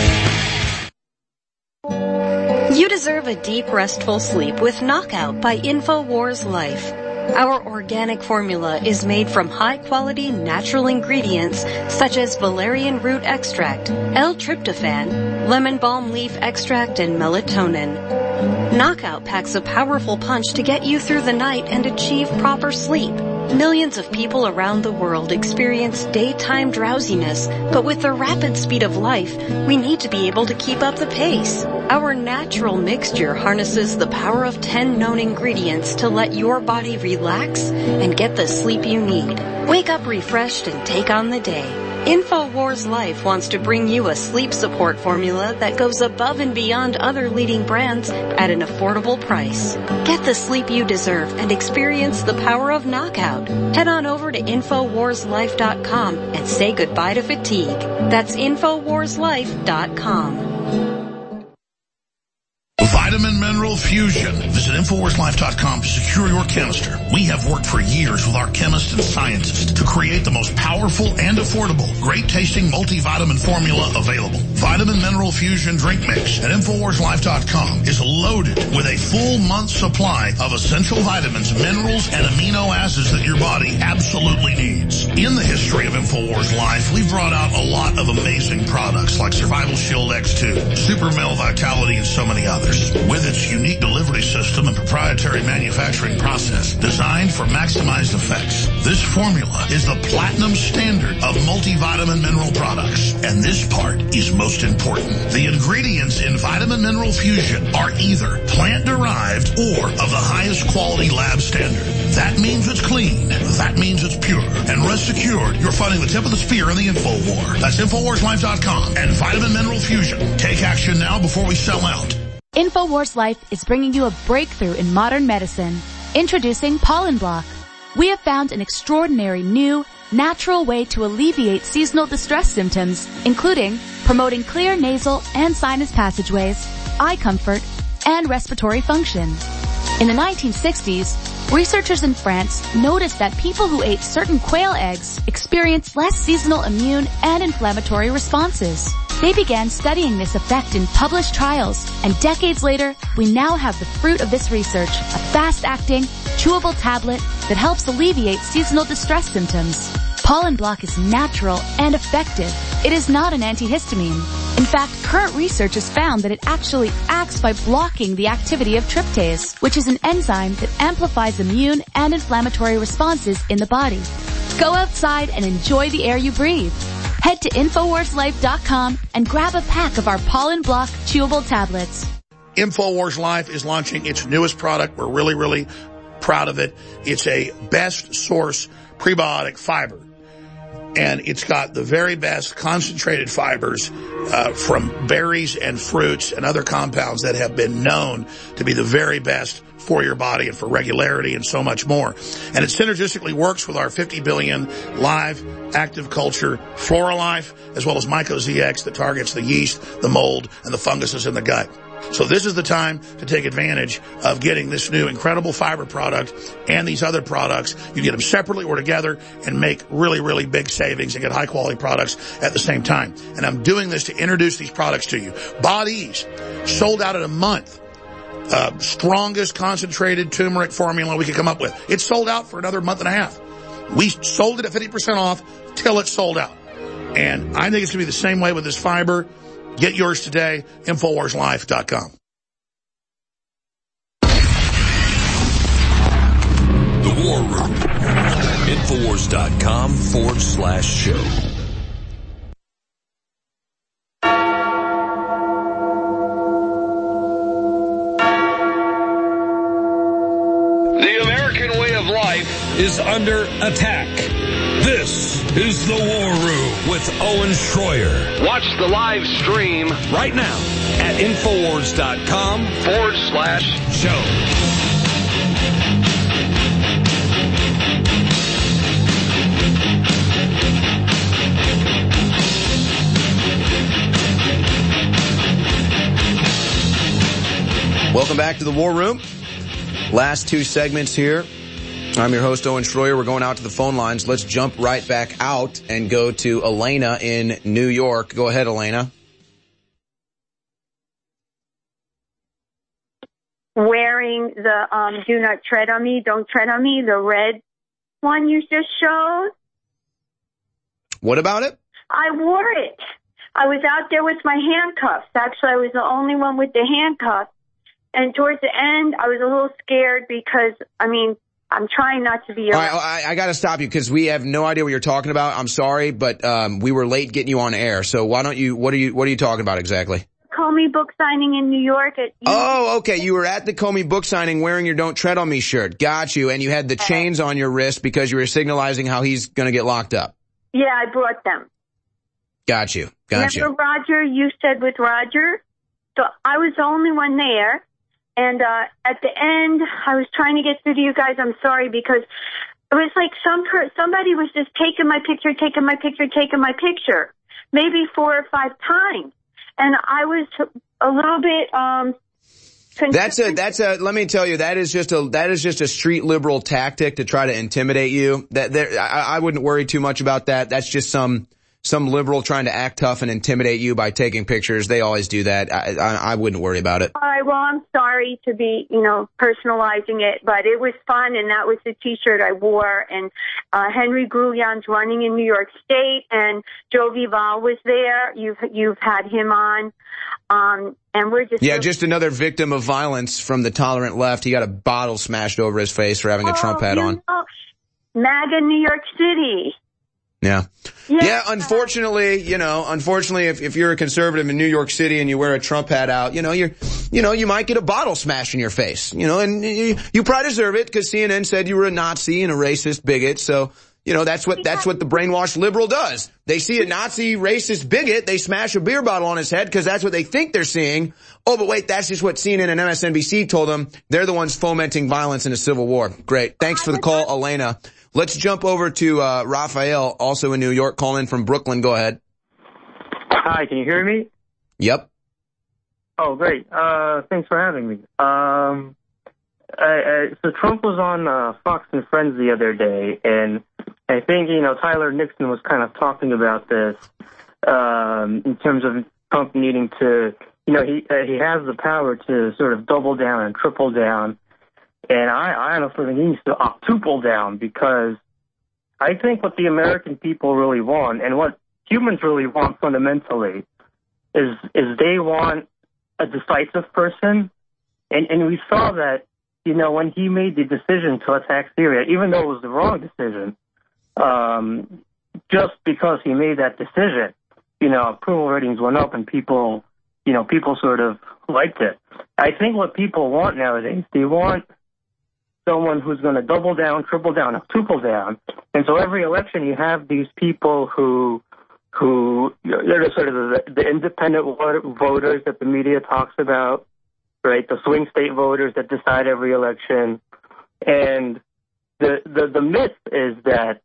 You deserve a deep, restful sleep with Knockout by InfoWars Life. Our organic formula is made from high-quality natural ingredients such as valerian root extract, L-tryptophan, lemon balm leaf extract, and melatonin. Knockout packs a powerful punch to get you through the night and achieve proper sleep. Millions of people around the world experience daytime drowsiness, but with the rapid speed of life, we need to be able to keep up the pace. Our natural mixture harnesses the power of 10 known ingredients to let your body relax and get the sleep you need. Wake up refreshed and take on the day. InfoWars Life wants to bring you a sleep support formula that goes above and beyond other leading brands at an affordable price. Get the sleep you deserve and experience the power of Knockout. Head on over to InfoWarsLife.com and say goodbye to fatigue. That's InfoWarsLife.com. Vitamin Mineral Fusion. Visit InfoWarsLife.com to secure your canister. We have worked for years with our chemists and scientists to create the most powerful and affordable, great-tasting multivitamin formula available. Vitamin Mineral Fusion Drink Mix at InfoWarsLife.com is loaded with a full month's supply of essential vitamins, minerals, and amino acids that your body absolutely needs. In the history of InfoWars Life, we've brought out a lot of amazing products like Survival Shield X2, Super Male Vitality, and so many others. With its unique delivery system and proprietary manufacturing process designed for maximized effects, this formula is the platinum standard of multivitamin mineral products. And this part is most important. The ingredients in Vitamin Mineral Fusion are either plant-derived or of the highest quality lab standard. That means it's clean. That means it's pure. And rest assured, you're fighting the tip of the spear in the info war. That's InfoWarsLife.com and Vitamin Mineral Fusion. Take action now before we sell out. InfoWars Life is bringing you a breakthrough in modern medicine. Introducing Pollen Block. We have found an extraordinary new, natural way to alleviate seasonal distress symptoms, including promoting clear nasal and sinus passageways, eye comfort, and respiratory function. In the 1960s, researchers in France noticed that people who ate certain quail eggs experienced less seasonal immune and inflammatory responses. They began studying this effect in published trials, and decades later, we now have the fruit of this research, a fast-acting, chewable tablet that helps alleviate seasonal distress symptoms. Pollen Block is natural and effective. It is not an antihistamine. In fact, current research has found that it actually acts by blocking the activity of tryptase, which is an enzyme that amplifies immune and inflammatory responses in the body. Go outside and enjoy the air you breathe. Head to InfoWarsLife.com and grab a pack of our Pollen Block chewable tablets. InfoWars Life is launching its newest product. We're really, really proud of it. It's a best source prebiotic fiber. And it's got the very best concentrated fibers from berries and fruits and other compounds that have been known to be the very best for your body and for regularity and so much more. And it synergistically works with our 50 billion live active culture FloraLife, as well as MycoZX that targets the yeast, the mold, and the funguses in the gut. So this is the time to take advantage of getting this new incredible fiber product and these other products. You get them separately or together and make really, really big savings and get high quality products at the same time. And I'm doing this to introduce these products to you. Bodease, sold out in a month. Strongest concentrated turmeric formula we could come up with. It's sold out for another month and a half. We sold it at 50% off till it's sold out. And I think it's going to be the same way with this fiber. Get yours today, InfoWarsLife.com. The War Room. InfoWars.com/show. The American way of life is under attack. This is The War Room with Owen Schroyer. Watch the live stream right now at InfoWars.com/show. Welcome back to the War Room. Last two segments here. I'm your host, Owen Schroyer. We're going out to the phone lines. Let's jump right back out and go to Elena in New York. Go ahead, Elena. Wearing the do not tread on me, don't tread on me, the red one you just showed. What about it? I wore it. I was out there with my handcuffs. Actually, I was the only one with the handcuffs. And towards the end, I was a little scared because, I mean, I'm trying not to be. All right, I got to stop you because we have no idea what you're talking about. I'm sorry, but we were late getting you on air. So why don't you? What are you talking about exactly? Comey book signing in New York. Oh, okay. You were at the Comey book signing wearing your "Don't Tread on Me" shirt. Got you. And you had the chains on your wrist because you were signalizing how he's going to get locked up. Yeah, I brought them. Got you. Remember Roger? You said with Roger. So I was the only one there. And at the end, I was trying to get through to you guys. I'm sorry because it was like somebody was just taking my picture, maybe 4 or 5 times. And I was a little bit let me tell you, that is just a street liberal tactic to try to intimidate you. I wouldn't worry too much about that. That's just some liberal trying to act tough and intimidate you by taking pictures. They always do that. I wouldn't worry about it. All right, well, I'm sorry to be, personalizing it, but it was fun, and that was the T-shirt I wore. And Henry Grouillon's running in New York State, and Joe Vival was there. You've had him on, and we're just just another victim of violence from the tolerant left. He got a bottle smashed over his face for having a Trump hat on. MAGA New York City. Yeah. Unfortunately, if you're a conservative in New York City and you wear a Trump hat out, you might get a bottle smashed in your face, and you probably deserve it because CNN said you were a Nazi and a racist bigot. So, that's what the brainwashed liberal does. They see a Nazi racist bigot, they smash a beer bottle on his head because that's what they think they're seeing. Oh, but wait, that's just what CNN and MSNBC told them. They're the ones fomenting violence in a civil war. Great. Thanks for the call, Elena. Let's jump over to Raphael, also in New York, calling in from Brooklyn. Go ahead. Hi, can you hear me? Yep. Oh, great. Thanks for having me. So Trump was on Fox and Friends the other day, and I think, Tyler Nixon was kind of talking about this in terms of Trump needing to, he has the power to sort of double down and triple down. And I honestly think he needs to octuple down because I think what the American people really want and what humans really want fundamentally is they want a decisive person. And we saw that, when he made the decision to attack Syria, even though it was the wrong decision, just because he made that decision, approval ratings went up and people sort of liked it. I think what people want nowadays, they want someone who's going to double down, triple down, quadruple down. And so every election you have these people who they're sort of the independent voters that the media talks about, right? The swing state voters that decide every election. And the myth is that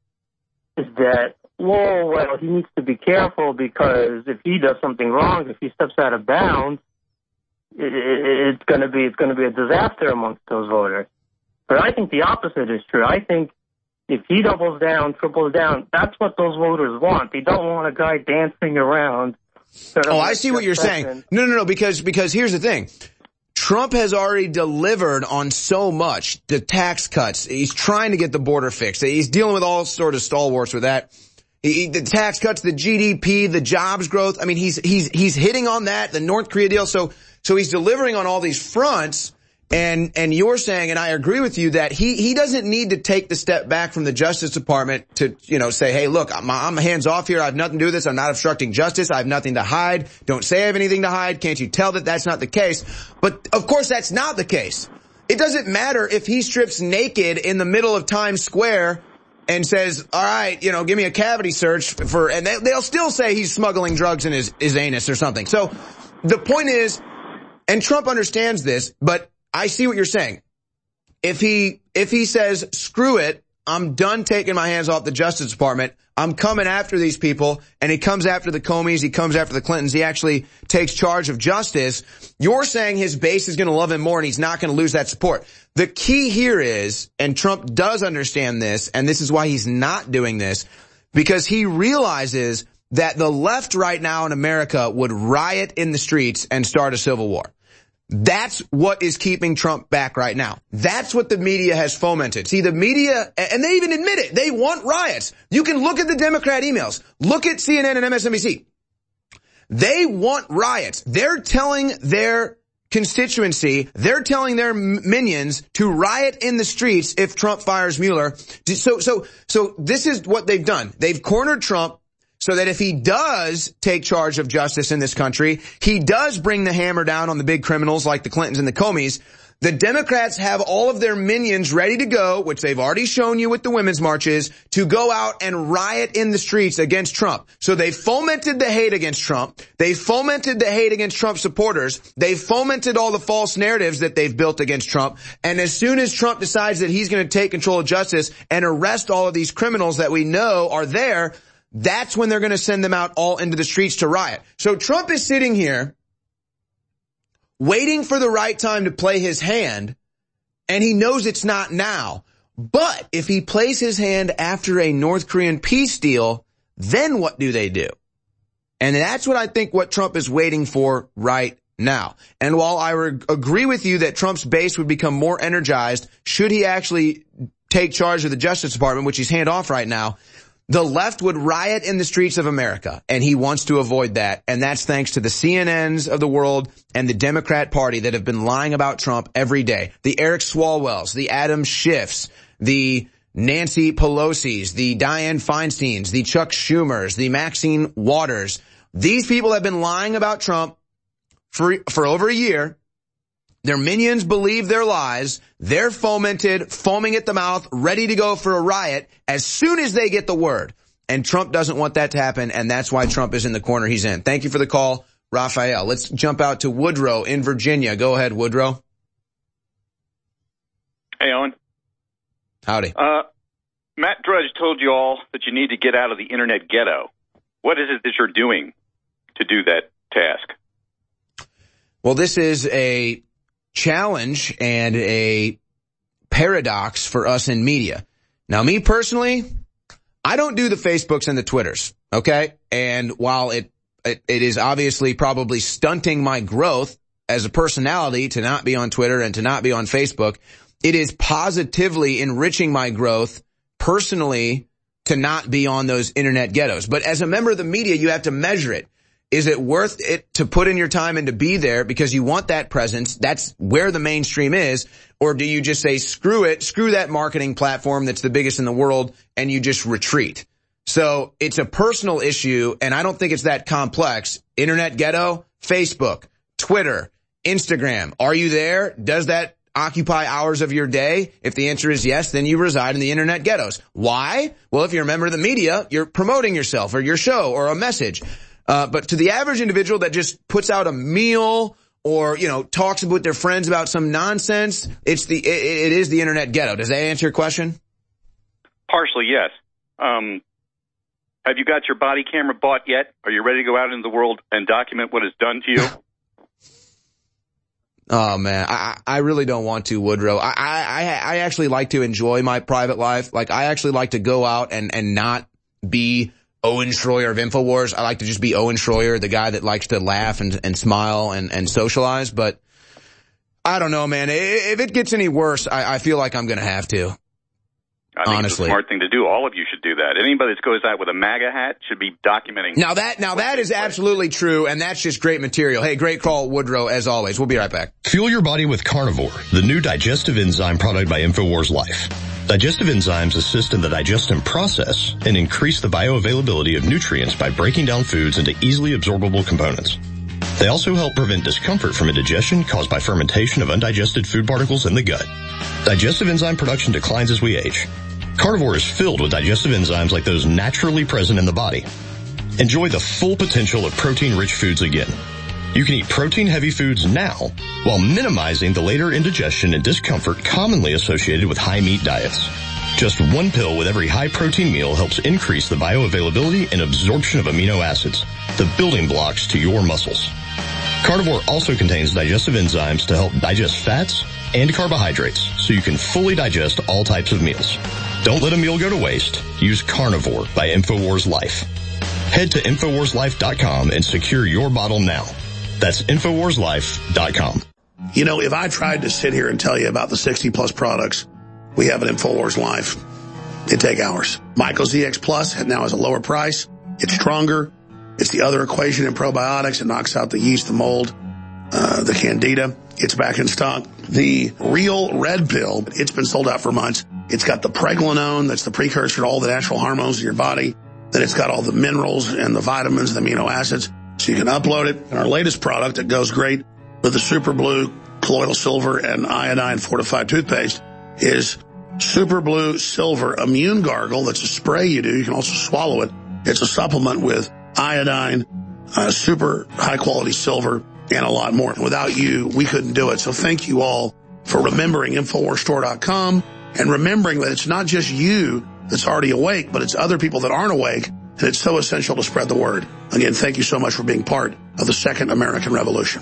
well, he needs to be careful because if he does something wrong, if he steps out of bounds, it's going to be a disaster amongst those voters. But I think the opposite is true. I think if he doubles down, triples down, that's what those voters want. They don't want a guy dancing around. I see what you're saying. No, because here's the thing. Trump has already delivered on so much. The tax cuts. He's trying to get the border fixed. He's dealing with all sort of stalwarts with that. The tax cuts, the GDP, the jobs growth. I mean, he's hitting on that, the North Korea deal. So he's delivering on all these fronts. And you're saying, and I agree with you, that he doesn't need to take the step back from the Justice Department to, say, hey, look, I'm hands off here. I have nothing to do with this. I'm not obstructing justice. I have nothing to hide. Don't say I have anything to hide. Can't you tell that that's not the case? But of course, that's not the case. It doesn't matter if he strips naked in the middle of Times Square and says, all right, give me a cavity search and they'll still say he's smuggling drugs in his anus or something. So the point is, and Trump understands this, but I see what you're saying. If he says, screw it, I'm done taking my hands off the Justice Department. I'm coming after these people. And he comes after the Comeys. He comes after the Clintons. He actually takes charge of justice. You're saying his base is going to love him more and he's not going to lose that support. The key here is, and Trump does understand this, and this is why he's not doing this, because he realizes that the left right now in America would riot in the streets and start a civil war. That's what is keeping Trump back right now. That's what the media has fomented. See, the media, and they even admit it, they want riots. You can look at the Democrat emails. Look at CNN and MSNBC. They want riots. They're telling their constituency, they're telling their minions to riot in the streets if Trump fires Mueller. So this is what they've done. They've cornered Trump so that if he does take charge of justice in this country, he does bring the hammer down on the big criminals like the Clintons and the Comeys. The Democrats have all of their minions ready to go, which they've already shown you with the women's marches, to go out and riot in the streets against Trump. So they fomented the hate against Trump. They fomented the hate against Trump supporters. They fomented all the false narratives that they've built against Trump. And as soon as Trump decides that he's going to take control of justice and arrest all of these criminals that we know are there, that's when they're going to send them out all into the streets to riot. So Trump is sitting here waiting for the right time to play his hand, and he knows it's not now. But if he plays his hand after a North Korean peace deal, then what do they do? And that's what I think what Trump is waiting for right now. And while I agree with you that Trump's base would become more energized should he actually take charge of the Justice Department, which he's hand off right now, the left would riot in the streets of America, and he wants to avoid that. And that's thanks to the CNNs of the world and the Democrat Party that have been lying about Trump every day. The Eric Swalwells, the Adam Schiffs, the Nancy Pelosi's, the Dianne Feinsteins, the Chuck Schumers, the Maxine Waters. These people have been lying about Trump for over a year. Their minions believe their lies. They're fomented, foaming at the mouth, ready to go for a riot as soon as they get the word. And Trump doesn't want that to happen, and that's why Trump is in the corner he's in. Thank you for the call, Raphael. Let's jump out to Woodrow in Virginia. Go ahead, Woodrow. Hey, Owen. Howdy. Matt Drudge told you all that you need to get out of the internet ghetto. What is it that you're doing to do that task? Well, this is a challenge and a paradox for us in media. Now, me personally, I don't do the Facebooks and the Twitters, okay? And while it is obviously probably stunting my growth as a personality to not be on Twitter and to not be on Facebook, it is positively enriching my growth personally to not be on those internet ghettos. But as a member of the media, you have to measure it. Is it worth it to put in your time and to be there because you want that presence? That's where the mainstream is. Or do you just say, screw it, screw that marketing platform that's the biggest in the world, and you just retreat? So it's a personal issue, and I don't think it's that complex. Internet ghetto, Facebook, Twitter, Instagram. Are you there? Does that occupy hours of your day? If the answer is yes, then you reside in the internet ghettos. Why? Well, if you're a member of the media, you're promoting yourself or your show or a message. But to the average individual that just puts out a meal or, talks with their friends about some nonsense, it is the internet ghetto. Does that answer your question? Partially, yes. Have you got your body camera bought yet? Are you ready to go out into the world and document what is done to you? Oh man, I really don't want to, Woodrow. I actually like to enjoy my private life. Like, I actually like to go out and not be Owen Schroyer of InfoWars. I like to just be Owen Schroyer, the guy that likes to laugh and smile and socialize. But I don't know, man. If it gets any worse, I feel like I'm going to have to. I think honestly, it's a smart thing to do. All of you should do that. Anybody that goes out with a MAGA hat should be documenting. Now that is absolutely true, and that's just great material. Hey, great call, Woodrow, as always. We'll be right back. Fuel your body with Carnivore, the new digestive enzyme product by InfoWars Life. Digestive enzymes assist in the digestion process and increase the bioavailability of nutrients by breaking down foods into easily absorbable components. They also help prevent discomfort from indigestion caused by fermentation of undigested food particles in the gut. Digestive enzyme production declines as we age. Carnivore is filled with digestive enzymes like those naturally present in the body. Enjoy the full potential of protein-rich foods again. You can eat protein-heavy foods now while minimizing the later indigestion and discomfort commonly associated with high-meat diets. Just one pill with every high-protein meal helps increase the bioavailability and absorption of amino acids, the building blocks to your muscles. Carnivore also contains digestive enzymes to help digest fats and carbohydrates so you can fully digest all types of meals. Don't let a meal go to waste. Use Carnivore by InfoWars Life. Head to InfoWarsLife.com and secure your bottle now. That's InfoWarsLife.com. You know, if I tried to sit here and tell you about the 60-plus products we have at InfoWars Life, it'd take hours. Myco ZX Plus now has a lower price. It's stronger. It's the other equation in probiotics. It knocks out the yeast, the mold, the candida. It's back in stock. The Real Red Pill, it's been sold out for months. It's got the pregnenolone, that's the precursor to all the natural hormones in your body. Then it's got all the minerals and the vitamins and the amino acids. So you can upload it. And our latest product that goes great with the Super Blue, colloidal silver, and iodine fortified toothpaste is Super Blue Silver Immune Gargle. That's a spray you do. You can also swallow it. It's a supplement with iodine, super high-quality silver, and a lot more. Without you, we couldn't do it. So thank you all for remembering InfoWarsStore.com and remembering that it's not just you that's already awake, but it's other people that aren't awake, and it's so essential to spread the word. Again, thank you so much for being part of the Second American Revolution.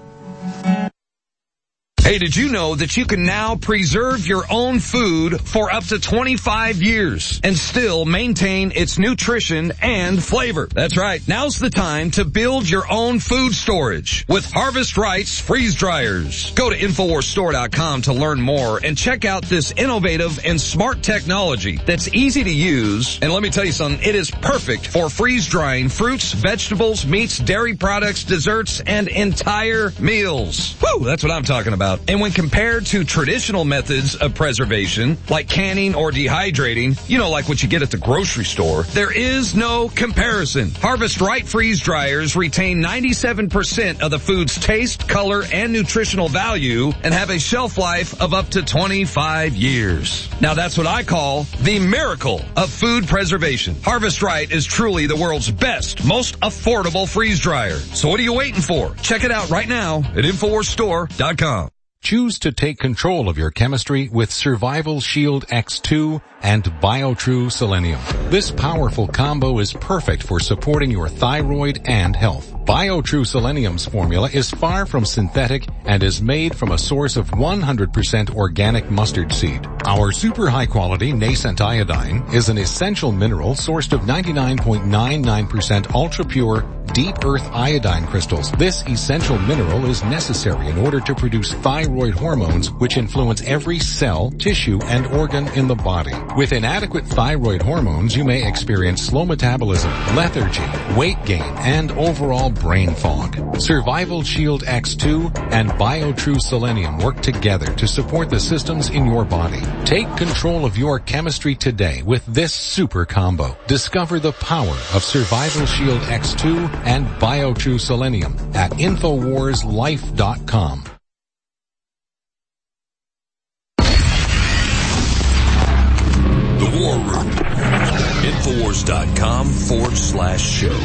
Hey, did you know that you can now preserve your own food for up to 25 years and still maintain its nutrition and flavor? That's right. Now's the time to build your own food storage with Harvest Right's freeze dryers. Go to InfoWarsStore.com to learn more and check out this innovative and smart technology that's easy to use. And let me tell you something, it is perfect for freeze drying fruits, vegetables, meats, dairy products, desserts, and entire meals. Woo, that's what I'm talking about. And when compared to traditional methods of preservation, like canning or dehydrating, you know, like what you get at the grocery store, there is no comparison. Harvest Right freeze dryers retain 97% of the food's taste, color, and nutritional value and have a shelf life of up to 25 years. Now that's what I call the miracle of food preservation. Harvest Right is truly the world's best, most affordable freeze dryer. So what are you waiting for? Check it out right now at InfoWarsStore.com. Choose to take control of your chemistry with Survival Shield X2 and BioTrue Selenium. This powerful combo is perfect for supporting your thyroid and health. BioTrue Selenium's formula is far from synthetic and is made from a source of 100% organic mustard seed. Our super high quality nascent iodine is an essential mineral sourced of 99.99% ultra pure deep earth iodine crystals. This essential mineral is necessary in order to produce thyroid hormones which influence every cell, tissue, and organ in the body. With inadequate thyroid hormones, you may experience slow metabolism, lethargy, weight gain, and overall brain fog. Survival Shield X2 and BioTrue Selenium work together to support the systems in your body. Take control of your chemistry today with this super combo. Discover the power of Survival Shield X2 and BioTrue Selenium at InfoWarsLife.com. The War Room. InfoWars.com/show.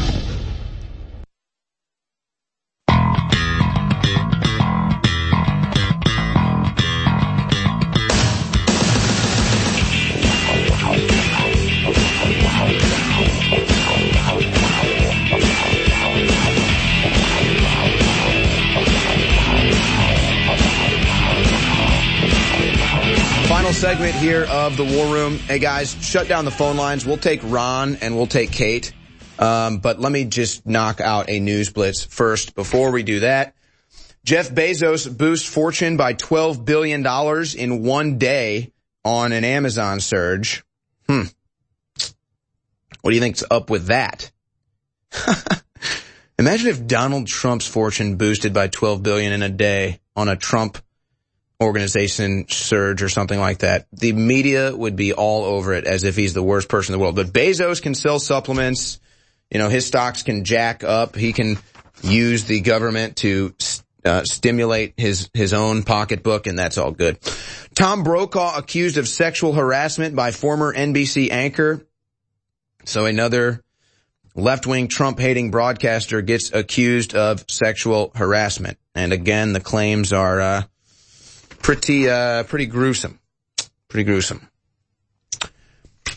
Final segment here of the War Room. Hey guys, shut down the phone lines. We'll take Ron and we'll take Kate. But let me just knock out a news blitz first. Before we do that, Jeff Bezos boosts fortune by $12 billion in one day on an Amazon surge. What do you think's up with that? Imagine if Donald Trump's fortune boosted by $12 billion in a day on a Trump organization surge or something like that. The media would be all over it as if he's the worst person in the world. But Bezos can sell supplements. You know, his stocks can jack up. He can use the government to stimulate his own pocketbook, and that's all good. Tom Brokaw accused of sexual harassment by former NBC anchor. So another left-wing Trump-hating broadcaster gets accused of sexual harassment. And again, the claims are pretty gruesome. Pretty gruesome.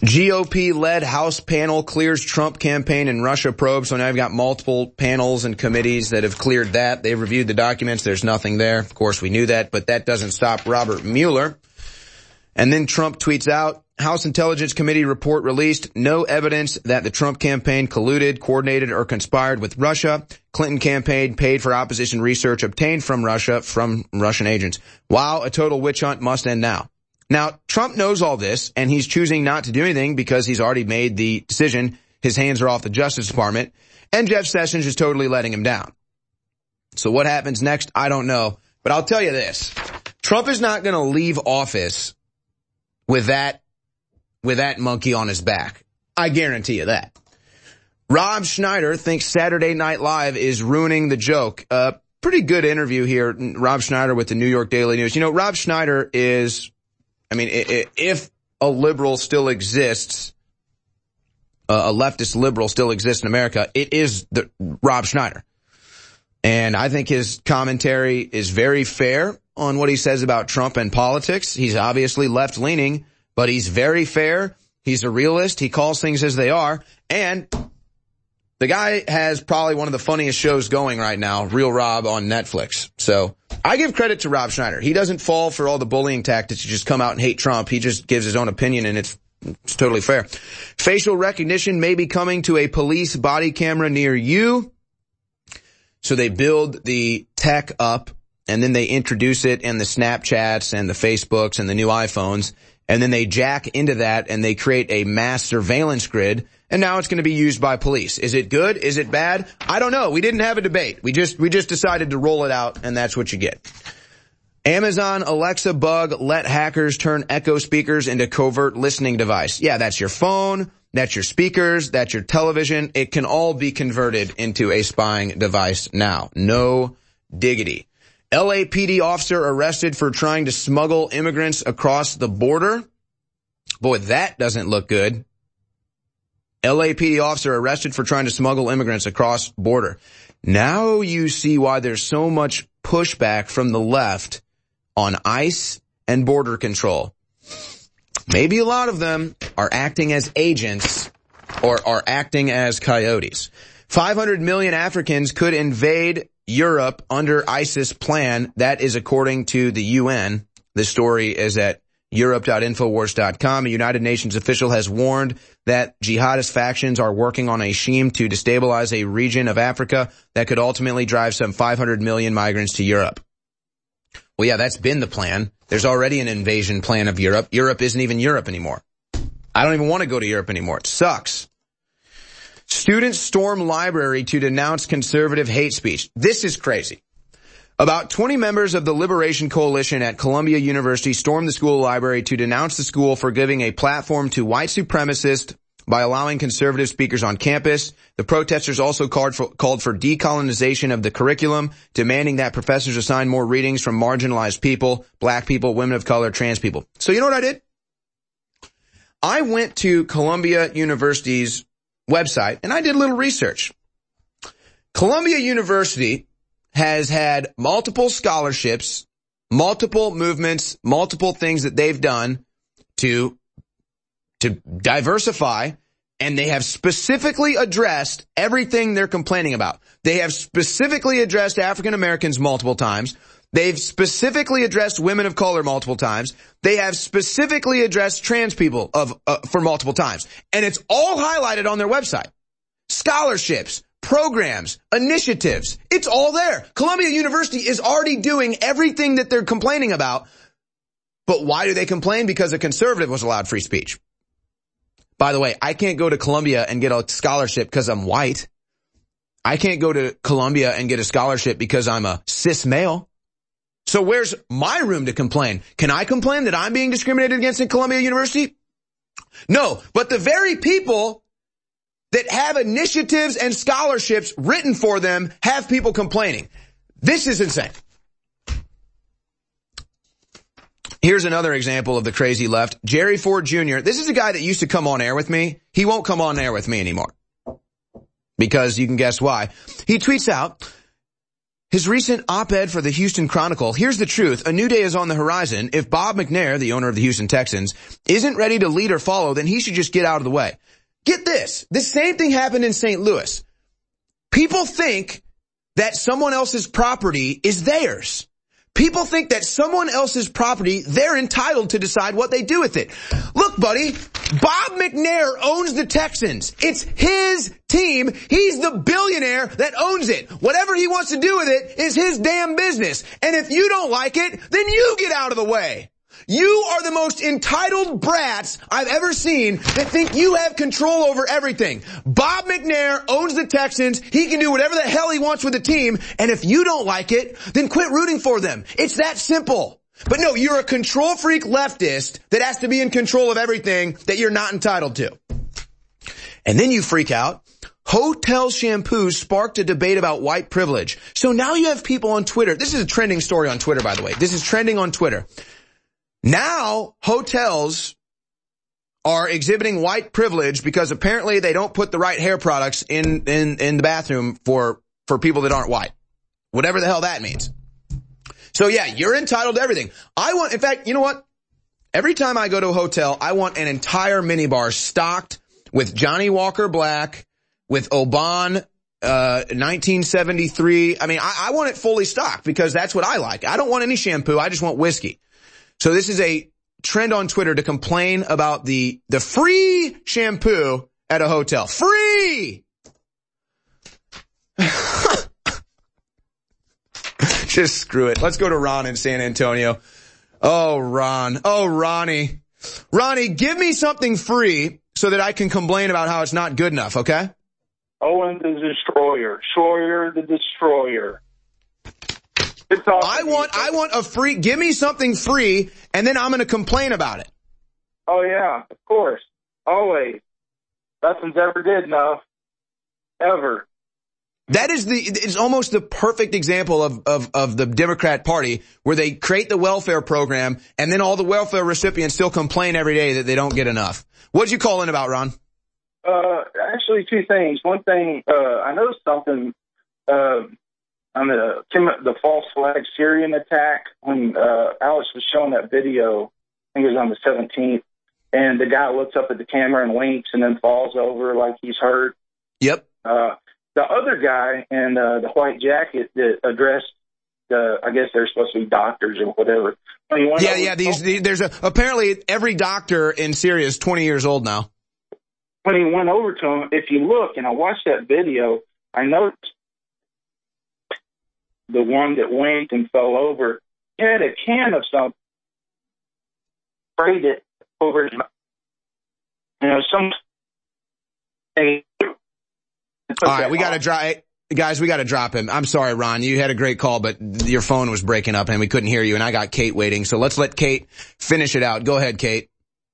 GOP-led House panel clears Trump campaign and Russia probe. So now you've got multiple panels and committees that have cleared that. They've reviewed the documents. There's nothing there. Of course, we knew that, but that doesn't stop Robert Mueller. And then Trump tweets out, House Intelligence Committee report released, no evidence that the Trump campaign colluded, coordinated, or conspired with Russia. Clinton campaign paid for opposition research obtained from Russia from Russian agents. Wow, a total witch hunt must end now. Now, Trump knows all this, and he's choosing not to do anything because he's already made the decision. His hands are off the Justice Department, and Jeff Sessions is totally letting him down. So what happens next, I don't know. But I'll tell you this. Trump is not going to leave office with that monkey on his back. I guarantee you that. Rob Schneider thinks Saturday Night Live is ruining the joke. Pretty good interview here, Rob Schneider with the New York Daily News. You know, Rob Schneider is, I mean, if a liberal still exists, a leftist liberal still exists in America, it is Rob Schneider. And I think his commentary is very fair on what he says about Trump and politics. He's obviously left-leaning, but he's very fair. He's a realist. He calls things as they are. And the guy has probably one of the funniest shows going right now, Real Rob on Netflix. So I give credit to Rob Schneider. He doesn't fall for all the bullying tactics to just come out and hate Trump. He just gives his own opinion, and it's totally fair. Facial recognition may be coming to a police body camera near you. So they build the tech up, and then they introduce it in the Snapchats and the Facebooks and the new iPhones, and then they jack into that and they create a mass surveillance grid, and now it's going to be used by police. Is it good? Is it bad? I don't know. We didn't have a debate. We just decided to roll it out, and that's what you get. Amazon Alexa bug let hackers turn Echo speakers into covert listening device. Yeah, that's your phone, that's your speakers, that's your television. It can all be converted into a spying device now. No diggity. LAPD officer arrested for trying to smuggle immigrants across the border. Boy, that doesn't look good. LAPD officer arrested for trying to smuggle immigrants across border. Now you see why there's so much pushback from the left on ICE and border control. Maybe a lot of them are acting as agents or are acting as coyotes. 500 million Africans could invade Europe under ISIS plan. That is according to the UN. This story is at Europe.infowars.com. A United Nations official has warned that jihadist factions are working on a scheme to destabilize a region of Africa that could ultimately drive some 500 million migrants to Europe. Well, yeah, that's been the plan. There's already an invasion plan of Europe. Europe isn't even Europe anymore. I don't even want to go to Europe anymore. It sucks. Students storm library to denounce conservative hate speech. This is crazy. About 20 members of the Liberation Coalition at Columbia University stormed the school library to denounce the school for giving a platform to white supremacists by allowing conservative speakers on campus. The protesters also called for decolonization of the curriculum, demanding that professors assign more readings from marginalized people, black people, women of color, trans people. So you know what I did? I went to Columbia University's website and I did a little research. Columbia University has had multiple scholarships, multiple movements, multiple things that they've done to diversify, and they have specifically addressed everything they're complaining about. They have specifically addressed African Americans multiple times. They've specifically addressed women of color multiple times. They have specifically addressed trans people for multiple times. And it's all highlighted on their website. Scholarships, programs, initiatives, it's all there. Columbia University is already doing everything that they're complaining about. But why do they complain? Because a conservative was allowed free speech. By the way, I can't go to Columbia and get a scholarship because I'm white. I can't go to Columbia and get a scholarship because I'm a cis male. So where's my room to complain? Can I complain that I'm being discriminated against in Columbia University? No, but the very people that have initiatives and scholarships written for them have people complaining. This is insane. Here's another example of the crazy left. Jerry Ford Jr. This is a guy that used to come on air with me. He won't come on air with me anymore. Because you can guess why. He tweets out, his recent op-ed for the Houston Chronicle. Here's the truth. A new day is on the horizon. If Bob McNair, the owner of the Houston Texans, isn't ready to lead or follow, then he should just get out of the way. Get this. The same thing happened in St. Louis. People think that someone else's property is theirs. People think that someone else's property, they're entitled to decide what they do with it. Look, buddy, Bob McNair owns the Texans. It's his team. He's the billionaire that owns it. Whatever he wants to do with it is his damn business. And if you don't like it, then you get out of the way. You are the most entitled brats I've ever seen that think you have control over everything. Bob McNair owns the Texans. He can do whatever the hell he wants with the team. And if you don't like it, then quit rooting for them. It's that simple. But no, you're a control freak leftist that has to be in control of everything that you're not entitled to. And then you freak out. Hotel shampoos sparked a debate about white privilege. So now you have people on Twitter. This is a trending story on Twitter, by the way. This is trending on Twitter. Now, hotels are exhibiting white privilege because apparently they don't put the right hair products in the bathroom for people that aren't white. Whatever the hell that means. So yeah, you're entitled to everything. In fact, you know what? Every time I go to a hotel, I want an entire minibar stocked with Johnny Walker Black, with Oban, 1973. I mean, I want it fully stocked because that's what I like. I don't want any shampoo. I just want whiskey. So this is a trend on Twitter to complain about the free shampoo at a hotel. Free! Just screw it. Let's go to Ron in San Antonio. Oh, Ron. Oh, Ronnie. Ronnie, give me something free so that I can complain about how it's not good enough, okay? Owen the Destroyer. Schroyer the Destroyer. I want a free, give me something free, and then I'm going to complain about it. Oh, yeah, of course. Always. Nothing's ever good enough. Ever. That is it's almost the perfect example of the Democrat Party, where they create the welfare program, and then all the welfare recipients still complain every day that they don't get enough. What'd you call in about, Ron? Actually, two things. One thing, I noticed something, on the false flag Syrian attack, when Alex was showing that video, I think it was on the 17th, and the guy looks up at the camera and winks and then falls over like he's hurt. Yep. The other guy in the white jacket that addressed I guess they're supposed to be doctors or whatever. Apparently every doctor in Syria is 20 years old now. When he went over to him, if you look, and I watched that video, I noticed the one that winked and fell over had a can of something, sprayed it over his mouth. All right, we got to drop him. I'm sorry, Ron. You had a great call, but your phone was breaking up and we couldn't hear you, and I got Kate waiting. So let's let Kate finish it out. Go ahead, Kate.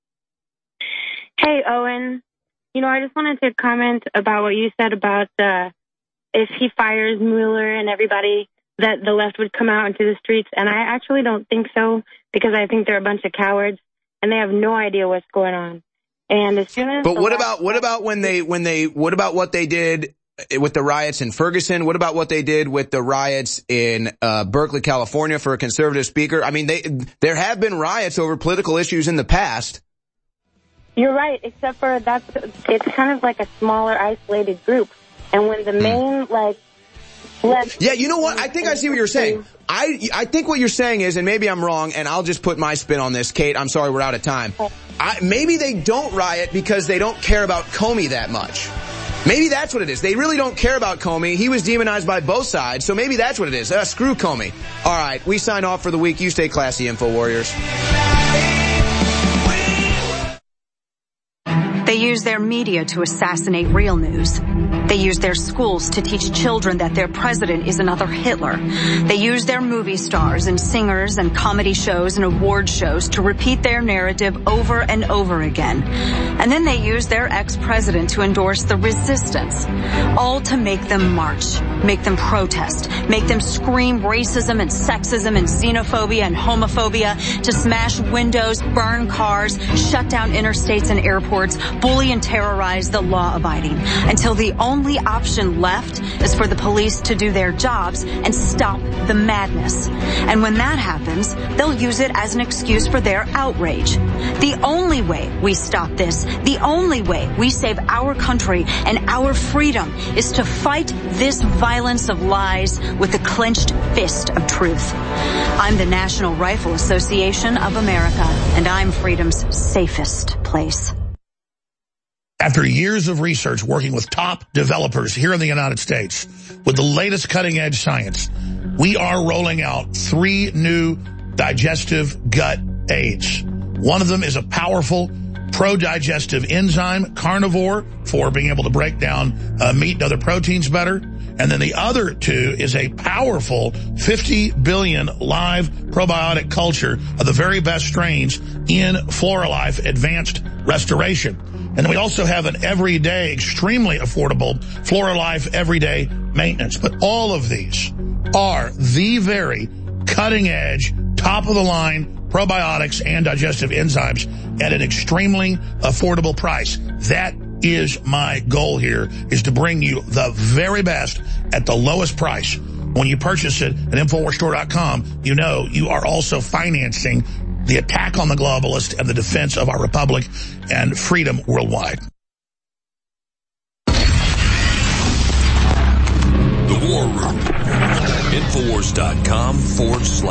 Hey, Owen. I just wanted to comment about what you said about if he fires Mueller and everybody, that the left would come out into the streets. And I actually don't think so, because I think they're a bunch of cowards and they have no idea what's going on. And as soon as what about what they did with the riots in Ferguson? What about what they did with the riots in Berkeley, California for a conservative speaker? I mean, there have been riots over political issues in the past. You're right, except for it's kind of like a smaller, isolated group. And when the main, yeah, you know what? I think I see what you're saying. I think what you're saying is, and maybe I'm wrong, and I'll just put my spin on this, Kate. I'm sorry, we're out of time. Maybe they don't riot because they don't care about Comey that much. Maybe that's what it is. They really don't care about Comey. He was demonized by both sides, so maybe that's what it is. Screw Comey. All right, we sign off for the week. You stay classy, InfoWarriors. They use their media to assassinate real news. They use their schools to teach children that their president is another Hitler. They use their movie stars and singers and comedy shows and award shows to repeat their narrative over and over again. And then they use their ex-president to endorse the resistance, all to make them march, make them protest, make them scream racism and sexism and xenophobia and homophobia, to smash windows, burn cars, shut down interstates and airports, bully and terrorize the law-abiding, until the only only option left is for the police to do their jobs and stop the madness. And when that happens, they'll use it as an excuse for their outrage. The only way we stop this, the only way we save our country and our freedom is to fight this violence of lies with the clenched fist of truth. I'm the National Rifle Association of America, and I'm freedom's safest place. After years of research working with top developers here in the United States with the latest cutting-edge science, we are rolling out 3 new digestive gut aids. One of them is a powerful pro-digestive enzyme, carnivore, for being able to break down meat and other proteins better. And then the other 2 is a powerful 50 billion live probiotic culture of the very best strains in FloraLife Advanced Restoration. And then we also have an everyday, extremely affordable FloraLife Everyday Maintenance. But all of these are the very cutting-edge, top-of-the-line probiotics and digestive enzymes at an extremely affordable price. That is my goal here, is to bring you the very best at the lowest price. When you purchase it at InfoWarsStore.com, you know you are also financing the attack on the globalist and the defense of our republic and freedom worldwide. The War Room. InfoWars.com/